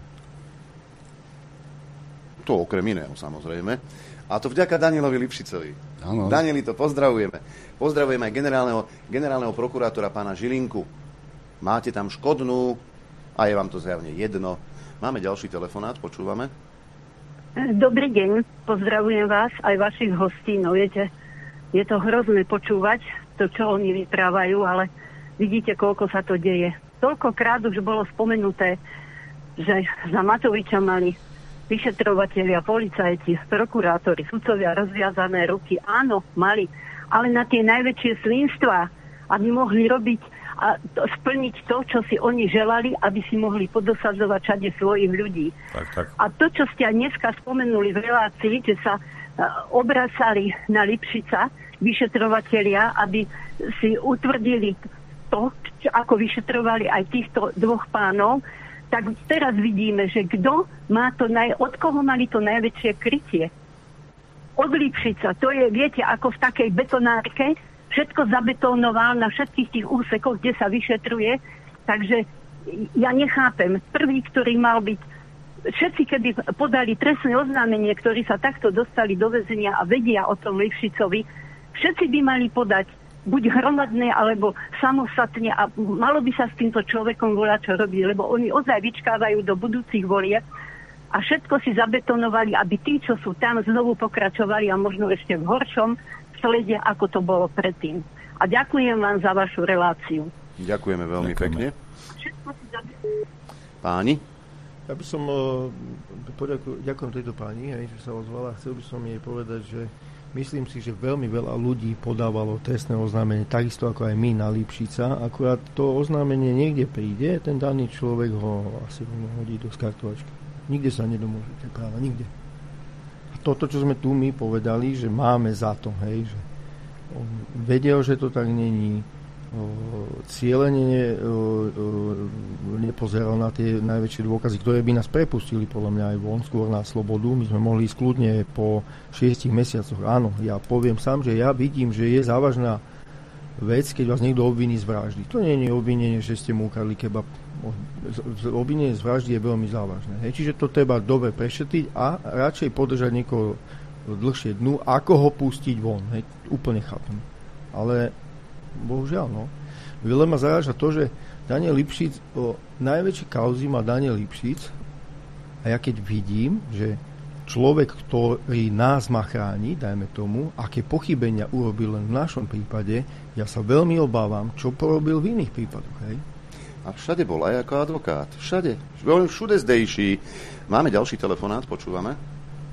To okrem iného, samozrejme. A to vďaka Danielovi Lipšicovi. Áno. Danieli, to pozdravujeme. Pozdravujeme aj generálneho, generálneho prokurátora pána Žilinku. Máte tam škodnú a je vám to zjavne jedno. Máme ďalší telefonát, počúvame. Dobrý deň, pozdravujem vás, aj vašich hostí. No viete, je to hrozné počúvať to, čo oni vyprávajú, ale vidíte, koľko sa to deje. Toľkokrát už bolo spomenuté, že za Matoviča mali vyšetrovatelia, policajti, prokurátori, sudcovia rozviazané ruky. Áno, mali, ale na tie najväčšie svinstvá, aby mohli robiť a to, splniť to, čo si oni želali, aby si mohli podosadzovať všade svojich ľudí. Tak, tak. A to, čo ste aj dneska spomenuli v relácii, že sa uh, obracali na Lipšica vyšetrovatelia, aby si utvrdili to, čo, ako vyšetrovali aj týchto dvoch pánov, tak teraz vidíme, že kto má to naj, od koho mali to najväčšie krytie. Od Lipšica. To je, viete, ako v takej betonárke, všetko zabetónoval na všetkých tých úsekoch, kde sa vyšetruje. Takže ja nechápem. Prvý, ktorý mal byť... Všetci, keby podali trestné oznámenie, ktorí sa takto dostali do väzenia a vedia o tom Lipšicovi, všetci by mali podať buď hromadné, alebo samostatne a malo by sa s týmto človekom volať, čo robí, lebo oni ozaj vyčkávajú do budúcich volieb a všetko si zabetonovali, aby tí, čo sú tam, znovu pokračovali a možno ešte v horšom slede, ako to bolo predtým. A ďakujem vám za vašu reláciu. Ďakujeme veľmi Ďakujeme. pekne. Páni? Ja by som uh, poďakujem, ďakujem tejto pani, hej, že sa ozvala. Chcel by som jej povedať, že myslím si, že veľmi veľa ľudí podávalo trestné oznámenie, takisto ako aj my na Lipšica. Akurát to oznámenie niekde príde, ten daný človek ho asi hodí do skartovačky. Nikde sa nedomôžete práva, nikde. A toto, čo sme tu my povedali, že máme za to, hej, že on vedel, že to tak není, cieľene nepozeral na tie najväčšie dôkazy, ktoré by nás prepustili podľa mňa aj von, skôr na slobodu. My sme mohli ísť kľudne po šiestich mesiacoch. Áno, ja poviem sám, že ja vidím, že je závažná vec, keď vás niekto obviní z vraždy. To nie je obvinenie, že ste mu ukradli kebab. Obvinenie z vraždy je veľmi závažné. Hej. Čiže to treba dobre prešetriť a radšej podržať niekoho dlhšie dnu, ako ho pustiť von. Hej. Úplne chápem. Ale bohužiaľ, no. Veľa ma zaráža to, že Daniel Lipšic, o najväčšie kauzy má Daniel Lipšic a ja keď vidím, že človek, ktorý nás má chrániť, dajme tomu, aké pochybenia urobil len v našom prípade, ja sa veľmi obávam, čo porobil v iných prípadoch, hej. A všade bol aj ako advokát. Všade. Veľmi všude zdejší. Máme ďalší telefonát, počúvame.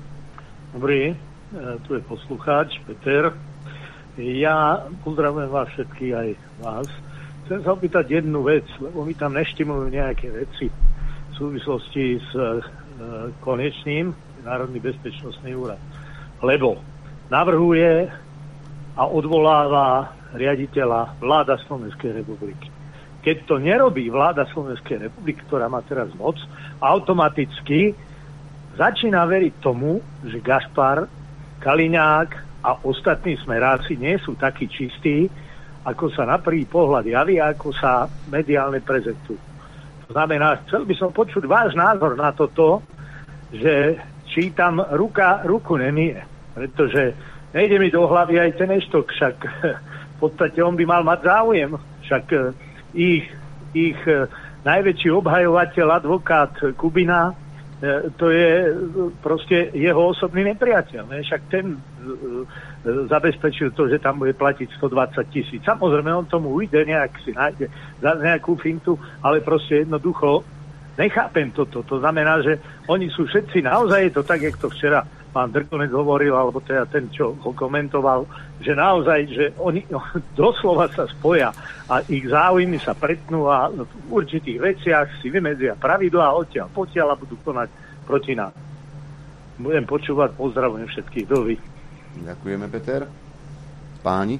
Dobrý, tu je poslucháč Peter. Ja pozdravujem vás všetkých, aj vás. Chcem sa opýtať jednu vec, lebo mi tam neštimujú nejaké veci v súvislosti s e, konečným Národný bezpečnostný úrad. Lebo navrhuje a odvoláva riaditeľa vláda Slovenskej republiky. Keď to nerobí vláda Slovenskej republiky, ktorá má teraz moc, automaticky začína veriť tomu, že Gašpar, Kaliňák a ostatní smeráci nie sú takí čistí, ako sa na prvý pohľad javí, ako sa mediálne prezentujú. To znamená, chcel by som počuť váš názor na toto, že či tam ruka ruku nemije. Pretože nejde mi do hlavy aj ten Eštok, však v podstate on by mal mať záujem, však ich, ich najväčší obhajovateľ, advokát Kubina, to je proste jeho osobný nepriateľ. Ne? Však ten zabezpečil to, že tam bude platiť stodvadsať tisíc. Samozrejme, on tomu ujde, nejak si nájde za nejakú fintu, ale proste jednoducho nechápem toto. To znamená, že oni sú všetci, naozaj je to tak, jak to včera pán Drkonec hovoril, alebo teda ten, čo ho komentoval, že naozaj, že oni doslova sa spoja a ich záujmy sa pretnú a v určitých veciach si vymedzia pravidlá odtiaľ potiaľ a budú konať proti nám. Budem počúvať, pozdravujem všetkých, dovi. Ďakujeme, Peter. Páni?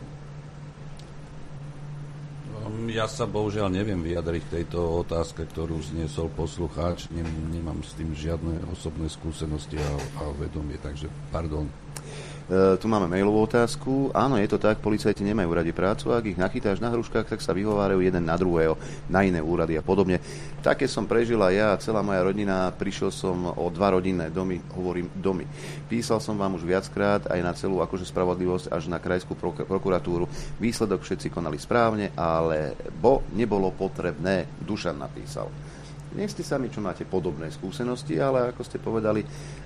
Ja sa bohužiaľ neviem vyjadriť k tejto otázke, ktorú zniesol poslucháč. Nemám s tým žiadne osobné skúsenosti a, a vedomie, takže pardon. E, tu máme mailovú otázku. Áno, je to tak, policajti nemajú radi prácu. Ak ich nachytáš na hruškách, tak sa vyhovárajú jeden na druhého, na iné úrady a podobne. Také som prežila ja a celá moja rodina. Prišiel som o dva rodinné domy, hovorím domy. Písal som vám už viackrát aj na celú akože spravodlivosť až na krajskú prokuratúru. Výsledok všetci konali správne, ale bo nebolo potrebné. Dušan napísal. Nie ste sami, čo máte podobné skúsenosti, ale ako ste povedali,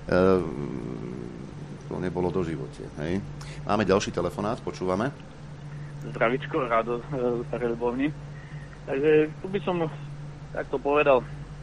e, to nebolo do živote. Hej. Máme ďalší telefonát, počúvame. Zdravičko, Rado z Starej Ľubovni. Takže tu by som takto povedal.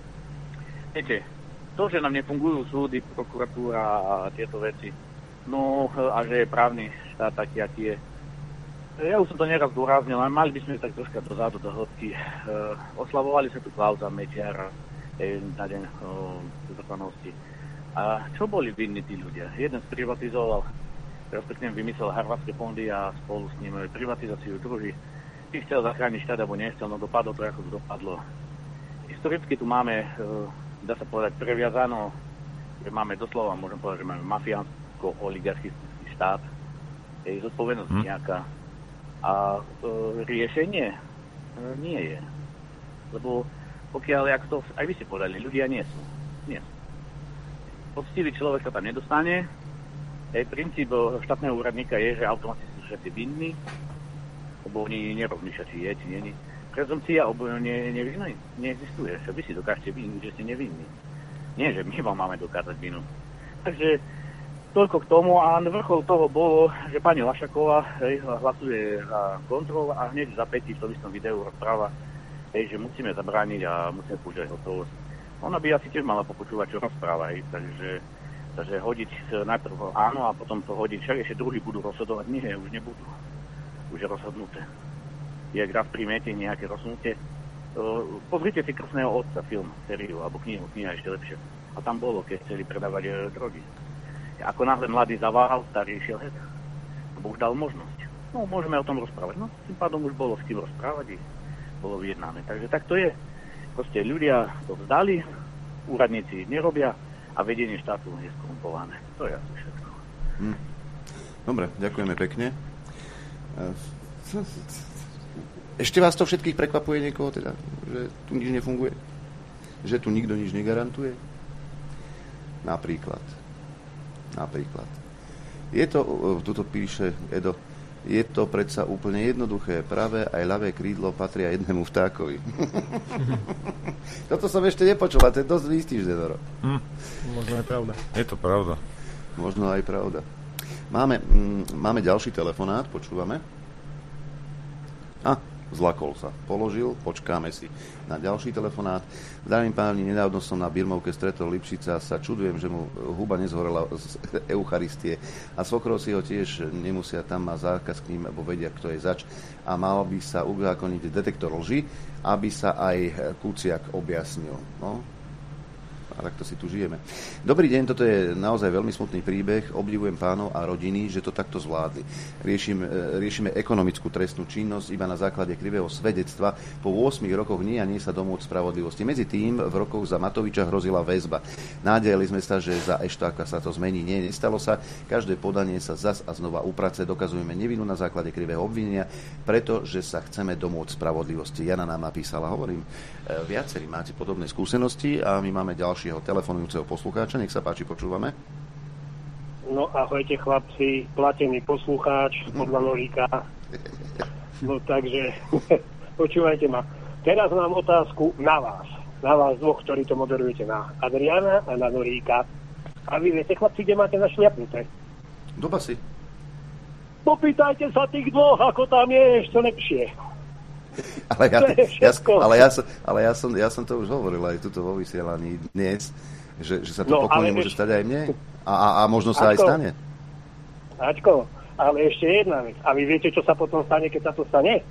Viete, to, že nám nefungujú súdy, prokuratúra a tieto veci, no a že je právny štát taký, aký je. Ja už som to neraz zdôraznil, ale mali by sme tak troška dozadu do hĺbky. E, oslavovali sa tu Klausa, Mečiara na deň zvrchovanosti. A čo boli vinní tí ľudia? Jeden sprivatizoval, respektíve vymyslel harvardské fondy a spolu s ním privatizáciu, druhý si chcel zachrániť štát, alebo nechcel, no dopadlo to, ako to dopadlo. Historicky tu máme, dá sa povedať, previazano, že máme doslova, môžem povedať, že máme mafiánsko-oligarchický štát, je zodpovednosť hmm. nejaká. A e, riešenie e, nie je. Lebo pokiaľ, ako to aj vy ste povedali, ľudia nie sú. Nie sú. Poctivý človek sa tam nedostane. Ej, princíp štátneho úradníka je, že automaticky sú všetci vinní, lebo oni nerozmýšľajú, či je, či nie. Prezumcia obvinenia neviny neexistuje. Však vy si dokážete viniť, že ste nevinní. Nie, že my vám máme dokázať vinu. Takže toľko k tomu a vrchol toho bolo, že pani Lašaková hej, hlasuje za kontrol a hneď za pätí v tom istom videu rozpráva, hej, že musíme zabrániť a musíme použiť hotovosť. Ona by asi tiež mala popočúvať, čo rozpráva, hej, takže, takže hodiť najprv áno a potom to hodiť, však ešte druhý budú rozhodovať, nie, už nebudú, už je rozhodnuté. Je gra v primete nejaké rozhodnutie. Pozrite si Krstného otca, film, sériu, alebo knihu, kniha ešte lepšie. A tam bolo, keď chceli predávať e, drogy. Ako náhle mladý zavál, starý išiel het, lebo už dal možnosť. No, môžeme o tom rozprávať, no, tým pádom už bolo s kým rozprávať, bolo vyjednáme, takže tak to je. Proste ľudia to vzdali, úradníci nerobia a vedenie štátu je skorumpované. To je asi všetko. Hm. Dobre, ďakujeme pekne. Ešte vás to všetkých prekvapuje niekoho, teda, že tu nič nefunguje? Že tu nikto nič negarantuje? Napríklad. Napríklad. Je to, tuto píše Edo, je to predsa úplne jednoduché. Pravé aj ľavé krídlo patria jednému vtákovi. Toto som ešte nepočul, a to je dosť výstiž, Denoro. Hm. Možno aj pravda. Je to pravda. Možno aj pravda. Máme, mm, máme ďalší telefonát, počúvame. A, Zlakol sa. Položil, počkáme si na ďalší telefonát. Zdravím páni, nedávno som na Birmovke stretol Lipšica, sa čudujem, že mu huba nezhorela z Eucharistie a svokro si ho tiež nemusia, tam má zákaz k ním, lebo vedia, kto je zač. A mal by sa uzákoniť detektor lži, aby sa aj Kuciak objasnil. No, a takto si tu žijeme. Dobrý deň, toto je naozaj veľmi smutný príbeh. Obdivujem pánov a rodiny, že to takto zvládli. Riešim, riešime ekonomickú trestnú činnosť iba na základe krivého svedectva. Po ôsmich rokoch nie a nie sa domôcť spravodlivosti. Medzi tým v rokoch za Matoviča hrozila väzba. Nádejali sme sa, že za Eštáka sa to zmení. Nie, nestalo sa. Každé podanie sa zas a znova uprace. Dokazujeme nevinu na základe krivého obvinenia, pretože sa chceme domôcť spravodlivosti. Jana nám napísala, hovorím, viacerí máte podobné skúsenosti a my máme ďalšieho telefonujúceho poslucháča. Nech sa páči, počúvame. No ahojte chlapci, platený poslucháč podľa Noríka. No takže počúvajte ma. Teraz mám otázku na vás. Na vás dvoch, ktorí to moderujete, na Adriana a na Noríka. A vy viete, chlapci, kde máte našliapnuté? Do basy. Popýtajte sa tých dvoch, ako tam je ešte lepšie. Ale ja, ja, ale, ja, ale ja, som, ja som to už hovoril aj tuto vo vysielaní dnes, že, že sa to no, pokojne môže stať aj mne a, a, a možno sa Ačko, aj stane. Ačko, ale ešte jedna vec. A vy viete, čo sa potom stane, keď sa to stane?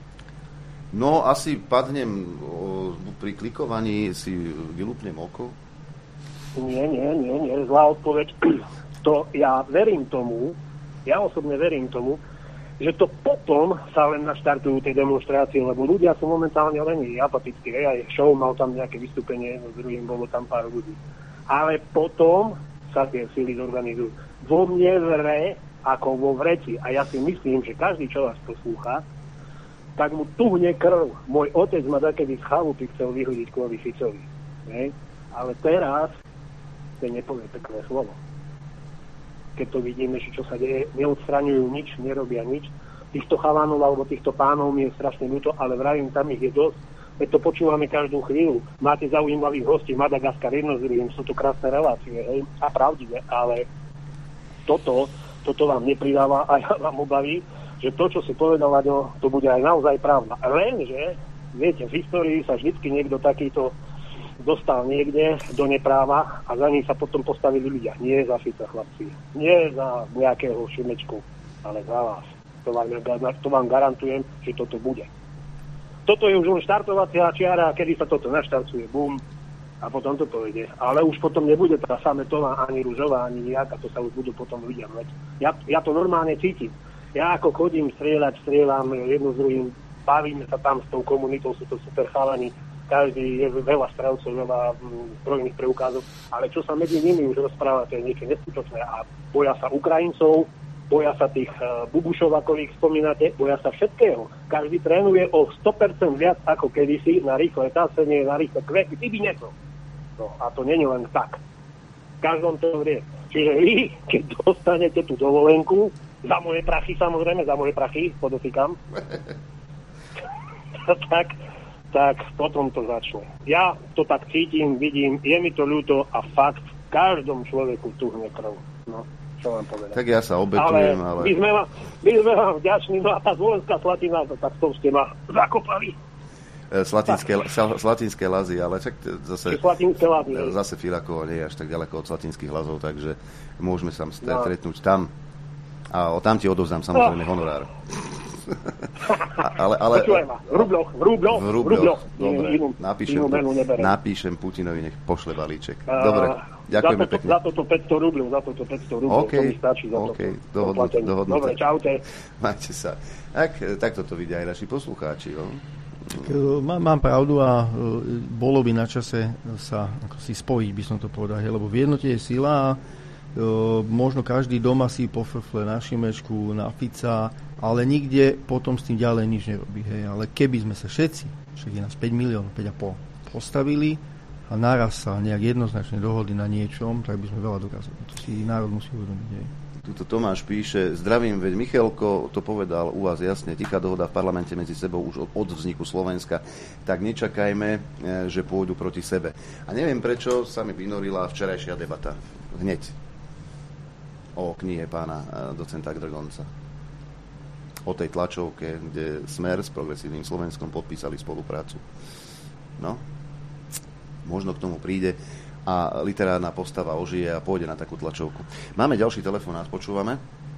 No, asi padnem o, pri klikovaní, si vylúpnem oko. Nie, nie, nie, nie, zlá odpoveď. To ja verím tomu, ja osobne verím tomu, že to potom sa len naštartujú tie demonstrácie, lebo ľudia sú momentálne len apatickí. Aj show mal tam nejaké vystúpenie, s druhým bolo tam pár ľudí. Ale potom sa tie síly zorganizujú. Vo mne vre, ako vo vreci. A ja si myslím, že každý, čo vás poslúcha, tak mu tuhne krv. Môj otec ma takedy z chalupy chcel vyhodiť kvôli Ficovi. Ne? Ale teraz ten nepovie pekné slovo. Keď to vidíme, že čo sa deje, neodstraňujú nič, nerobia nič. Týchto chalanov alebo týchto pánov mi je strašne ľúto, ale vravím, tam ich je dosť. Veď to počúvame každú chvíľu. Máte zaujímavých hostí, Madagaskar, jedno z druhým, sú to krásne relácie, hej, a pravdivé, ale toto, toto vám nepridáva a ja vám obaví, že to, čo si povedal, Aďo, to bude aj naozaj pravda. Lenže, viete, v histórii sa vždycky niekto takýto dostal niekde do nepráva a za ním sa potom postavili ľudia. Nie za Fica, chlapci. Nie za nejakého Šimečku, ale za vás. To vám, to vám garantujem, že toto bude. Toto je už len štartovacia čiara, kedy sa toto naštartuje, bum, a potom to povede. Ale už potom nebude tá sametová, ani ružová, ani nejaká, to sa už budú potom ľudia mať. Ja, ja to normálne cítim. Ja ako chodím strieľať, strieľam jedno s druhým, bavíme sa tam s tou komunitou, sú to super chalani, každý je veľa strelcov, veľa zbrojných preukázov, ale čo sa medzi nimi už rozpráva, to je niečo neskutočné a boja sa Ukrajincov, boja sa tých uh, Bubušov, ako ich spomínate, boja sa všetkého. Každý trénuje o sto percent viac ako kedysi na rýchle tasenie, na rýchle kvety, ty by neto. No a to nie je len tak. V každom to vie. Čiže vy, keď dostanete tú dovolenku, za moje prachy, samozrejme, za moje prachy, podotýkam, tak tak potom to začne. Ja to tak cítim, vidím, je mi to ľúto a fakt v každom človeku tuhne krv. No, čo vám povedať. Tak ja sa obetujem, ale... ale... My, sme vám, my sme vám vďační, no a tá Zvolenská Slatina, tak to ste ma zakopali. Slatinské, slatinské lazy, ale čak zase... Slatinské lazy. Zase Filakovo nie je až tak ďaleko od slatinských lazov, takže môžeme sa stretnúť no. tam. A tam ti odovzdám samozrejme no. honorár. ale, ale, Počúvaj ma, v rubloch, v rubloch, v rubloch. Dobre, napíšem, napíšem Putinovi, nech pošle balíček. Dobre, ďakujeme za to, pekne. Za toto päťsto rubľov, za toto päťsto rubľov, okay, to mi stačí za okay, to. Dohodnuté, dohodnuté. Dobre, čaute. Majte sa. Tak, tak toto vidia aj naši poslucháči. Jo? Mám, mám pravdu a bolo by na čase sa ako si spojiť, by som to povedal, lebo v jednote je sila a možno každý doma si pofrfle na Šimečku, na Fica, ale nikde potom s tým ďalej nič nerobí. Hej. Ale keby sme sa všetci, však je nás päť miliónov, päť a pol, postavili a naraz sa nejak jednoznačne dohodli na niečom, tak by sme veľa dokázali. To si národ musí uvedomiť. Hej. Tuto Tomáš píše, zdravím, veď Michalko to povedal u vás jasne, tichá dohoda v parlamente medzi sebou už od vzniku Slovenska, tak nečakajme, že pôjdu proti sebe. A neviem, prečo sa mi vynorila včerajšia debata. Hneď. O knihe pána docenta Dragonca. o tej tlačovke, kde Smer s Progresívnym Slovenskom podpísali spoluprácu. No, možno k tomu príde a literárna postava ožije a pôjde na takú tlačovku. Máme ďalší telefonát, počúvame.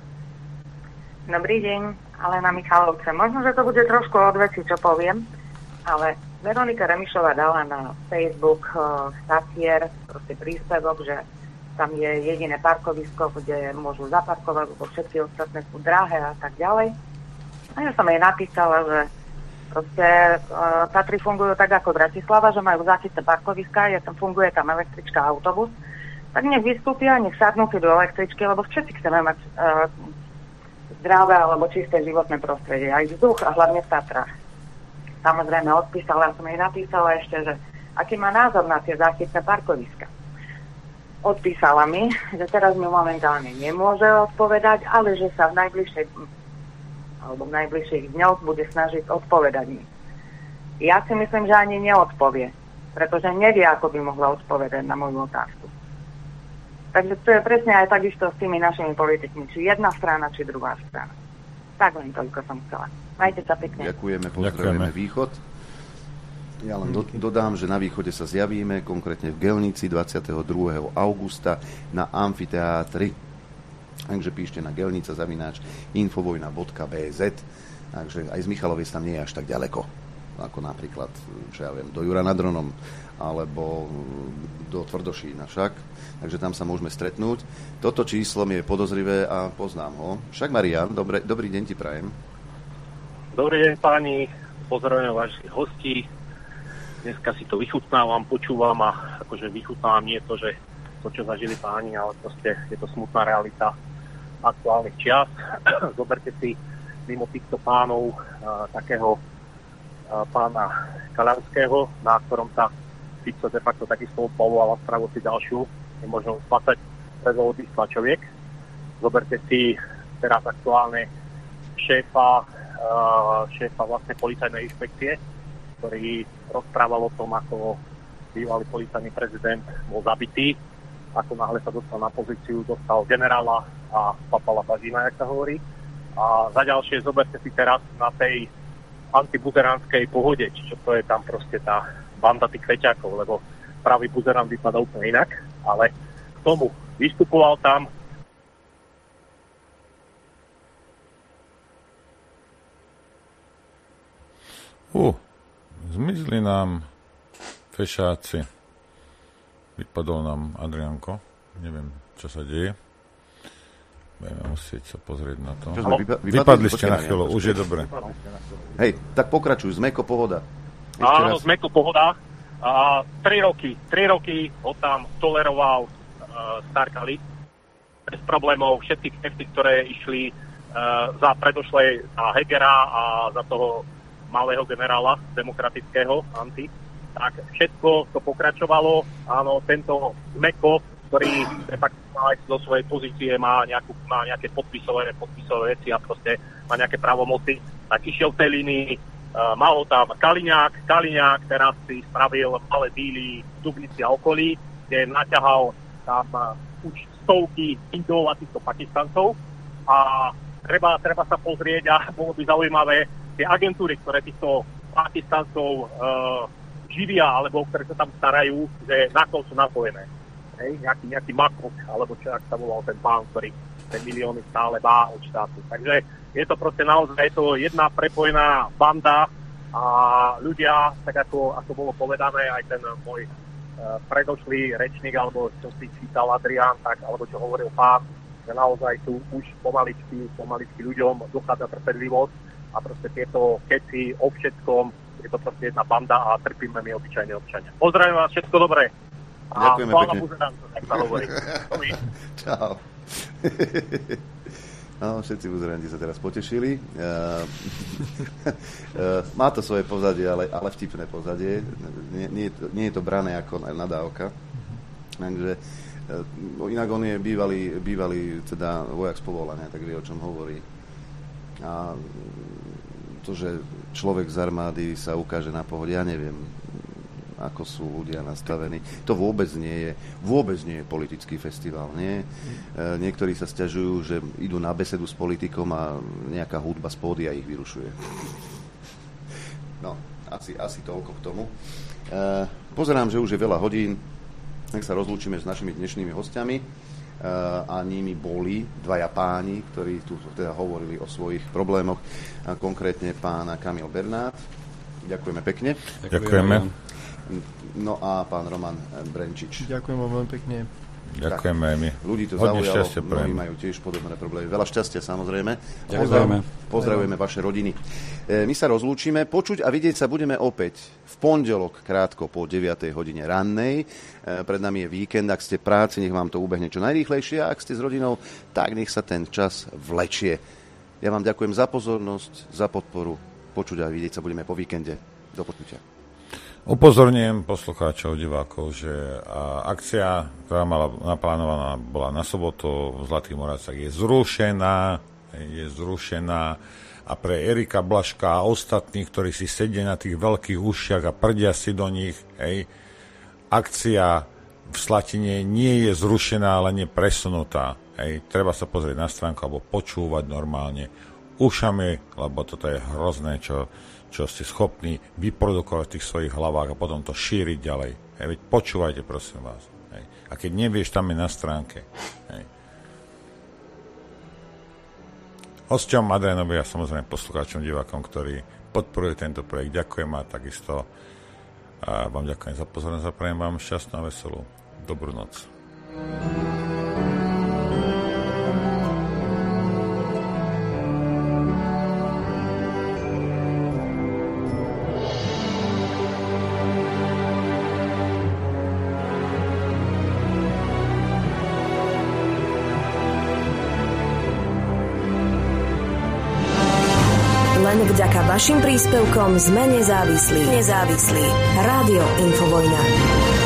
Dobrý deň, Alena Michalovce. Možno, že to bude trošku od veci, čo poviem, ale Veronika Remišová dala na Facebook uh, statier, proste príspevok, že tam je jediné parkovisko, kde môžu zaparkovať, lebo všetky ostatné sú drahé a tak ďalej. A ja som jej napísala, že proste uh, Tatry fungujú tak ako Bratislava, že majú záchytné parkoviska, je tam, funguje tam električka a autobus, tak nech vystúpia, nech sadnú si do električky, lebo všetci chceme mať uh, zdravé alebo čisté životné prostredie, aj vzduch a hlavne v Tatrách. Samozrejme odpísala, som jej napísala ešte, že aký má názor na tie záchytné parkoviska. Odpísala mi, že teraz mi momentálne nemôže odpovedať, ale že sa v najbližšej alebo v najbližších dňoch bude snažiť odpovedať mi. Ja si myslím, že ani neodpovie, pretože nevie, ako by mohla odpovedať na moju otázku. Takže to je presne aj takisto s tými našimi politikmi, či jedna strana, či druhá strana. Tak len toľko som chcela. Majte sa pekne. Ďakujeme, pozdravujeme Východ. Ja len do, dodám, že na Východe sa zjavíme, konkrétne v Gelnici dvadsiateho druhého augusta na amfiteátri. Takže píšte na gelnica zavináč infovojna bodka bé zet. Takže aj z Michaloviec tam nie je až tak ďaleko. Ako napríklad, čo ja viem, do Jura nad Hronom alebo do Tvrdošína však. Takže tam sa môžeme stretnúť. Toto číslo mi je podozrivé a poznám ho. Však Marian, dobré, dobrý deň ti prajem. Dobrý deň páni, pozdravujem vašich hostí. Dneska si to vychutnávam, počúvam a akože vychutnávam nie to, že to, čo zažili páni, ale proste je to smutná realita aktuálnych čias. Zoberte si mimo týchto pánov a, takého a, pána Kaľanského, na ktorom sa Fico de facto takisto odbavoval a spravil si ďalšiu, je možno dvadsať predvolebných tlačoviek. Zoberte si teraz aktuálne šéfa, a, šéfa vlastne policajnej inšpekcie, ktorý rozprával o tom, ako bývalý policajný prezident bol zabitý. Ako náhle sa dostal na pozíciu, dostal generála a papala bažina, jak sa hovorí. A za ďalšie zoberte si teraz na tej antibuzeránskej pohode, čo to je tam proste tá banda tých feťákov, lebo pravý buzerán vypadá úplne inak, ale k tomu vystupoval tam. Uh. Zmizli nám fešáci. Vypadol nám Adrianko. Neviem, čo sa deje. Budeme musieť sa pozrieť na to. Sme, vypa- vypadli, Vypadli ste na chvíľu, už je dobre. Hej, tak pokračuj, Zmeko pohoda. Ešte Áno, raz. Zmeko pohoda. A tri roky, tri roky ho tam toleroval uh, Starkali. Bez problémov všetky knefty, ktoré išli uh, za predošlej za Hegera a za toho malého generála demokratického, anti, tak všetko to pokračovalo. Áno, tento Zmeko, ktorý de facto aj zo svojej pozície má, nejakú, má nejaké podpisové, podpisové veci a proste má nejaké právomoci, tak išiel v tej línii, uh, mal ho tam Kaliňák, Kaliňák teraz si spravil malé díly v Dubnici a okolí, kde naťahal tam uh, už stovky Indov a týchto Pakistancov a treba, treba sa pozrieť a bolo by zaujímavé, tie agentúry, ktoré týchto Pakistancov uh, živia, alebo ktoré sa tam starajú, že na koho sú napojené. Hej, nejaký, nejaký Makok, alebo čo, ak sa volal ten pán, ktorý ten milióny stále má od štátu. Takže je to proste naozaj to jedna prepojená banda a ľudia, tak ako, ako bolo povedané, aj ten môj uh, predošlý rečník, alebo čo si čítal Adrián, tak, alebo čo hovoril pán, že naozaj tu už pomaličky, pomaličky ľuďom dochádza trpedlivosť a proste tieto keci o všetkom, je to proste jedna banda a trpíme my obyčajní občania. Pozdravím vás, všetko dobré. A ďakujeme chvála pekne. Buzeráncu, tak sa hovorí. Čau. No, všetci buzeranti sa teraz potešili. Uh, uh, má to svoje pozadie, ale, ale vtipné pozadie. Nie, nie, je to, nie je to brané ako nadávka. Takže uh, inak on je bývalý, bývalý teda vojak z povolania, tak vie, o čom hovorí. A to, že človek z armády sa ukáže na pohode, ja neviem. ako sú ľudia nastavení. To vôbec nie je, vôbec nie je politický festival, nie? Niektorí sa sťažujú, že idú na besedu s politikom a nejaká hudba z pódia ich vyrušuje. No, asi, asi toľko k tomu. Pozerám, že už je veľa hodín, tak sa rozlúčime s našimi dnešnými hostiami. A nimi boli dvaja páni, ktorí tu teda hovorili o svojich problémoch, a konkrétne pán Kamil Bernát. Ďakujeme pekne. Ďakujeme. No a pán Roman Brenčič. Ďakujem vám veľmi pekne. Ďakujeme aj my. Ľudí to Hodne zaujalo, šťastia mnohí prajem. majú tiež podobné problémy. Veľa šťastia, samozrejme. Ďakujeme. Pozdravujeme vaše rodiny. My sa rozlúčime. Počuť a vidieť sa budeme opäť v pondelok krátko po deviatej hodine rannej. Pred nami je víkend. Ak ste v práci, nech vám to ubehne čo najrýchlejšie. A ak ste s rodinou, tak nech sa ten čas vlečie. Ja vám ďakujem za pozornosť, za podporu. Počuť a vidieť sa budeme po víkende. Do počutia. Upozorňujem poslucháčov, divákov, že akcia, ktorá mala naplánovaná, bola na sobotu v Zlatých Moravciach, je zrušená, je zrušená a pre Erika Blaška a ostatných, ktorí si sedia na tých veľkých ušiach a prdia si do nich, hej, akcia v Slatine nie je zrušená, ale nie presunutá. Hej. Treba sa pozrieť na stránku alebo počúvať normálne ušami, lebo toto je hrozné, čo čo ste schopní vyprodukovať v tých svojich hlavách a potom to šíriť ďalej. Hej, veď počúvajte, prosím vás. Hej. A keď nevieš, tam je na stránke. Hej. Hosťom Adrianovi a samozrejme poslucháčom, divákom, ktorí podporujú tento projekt, ďakujem a takisto a vám ďakujem za pozornosť a prajem vám šťastnú a veselú dobrú noc. Len vďaka vašim príspevkom sme nezávislí. Nezávislí. Rádio Infovojna.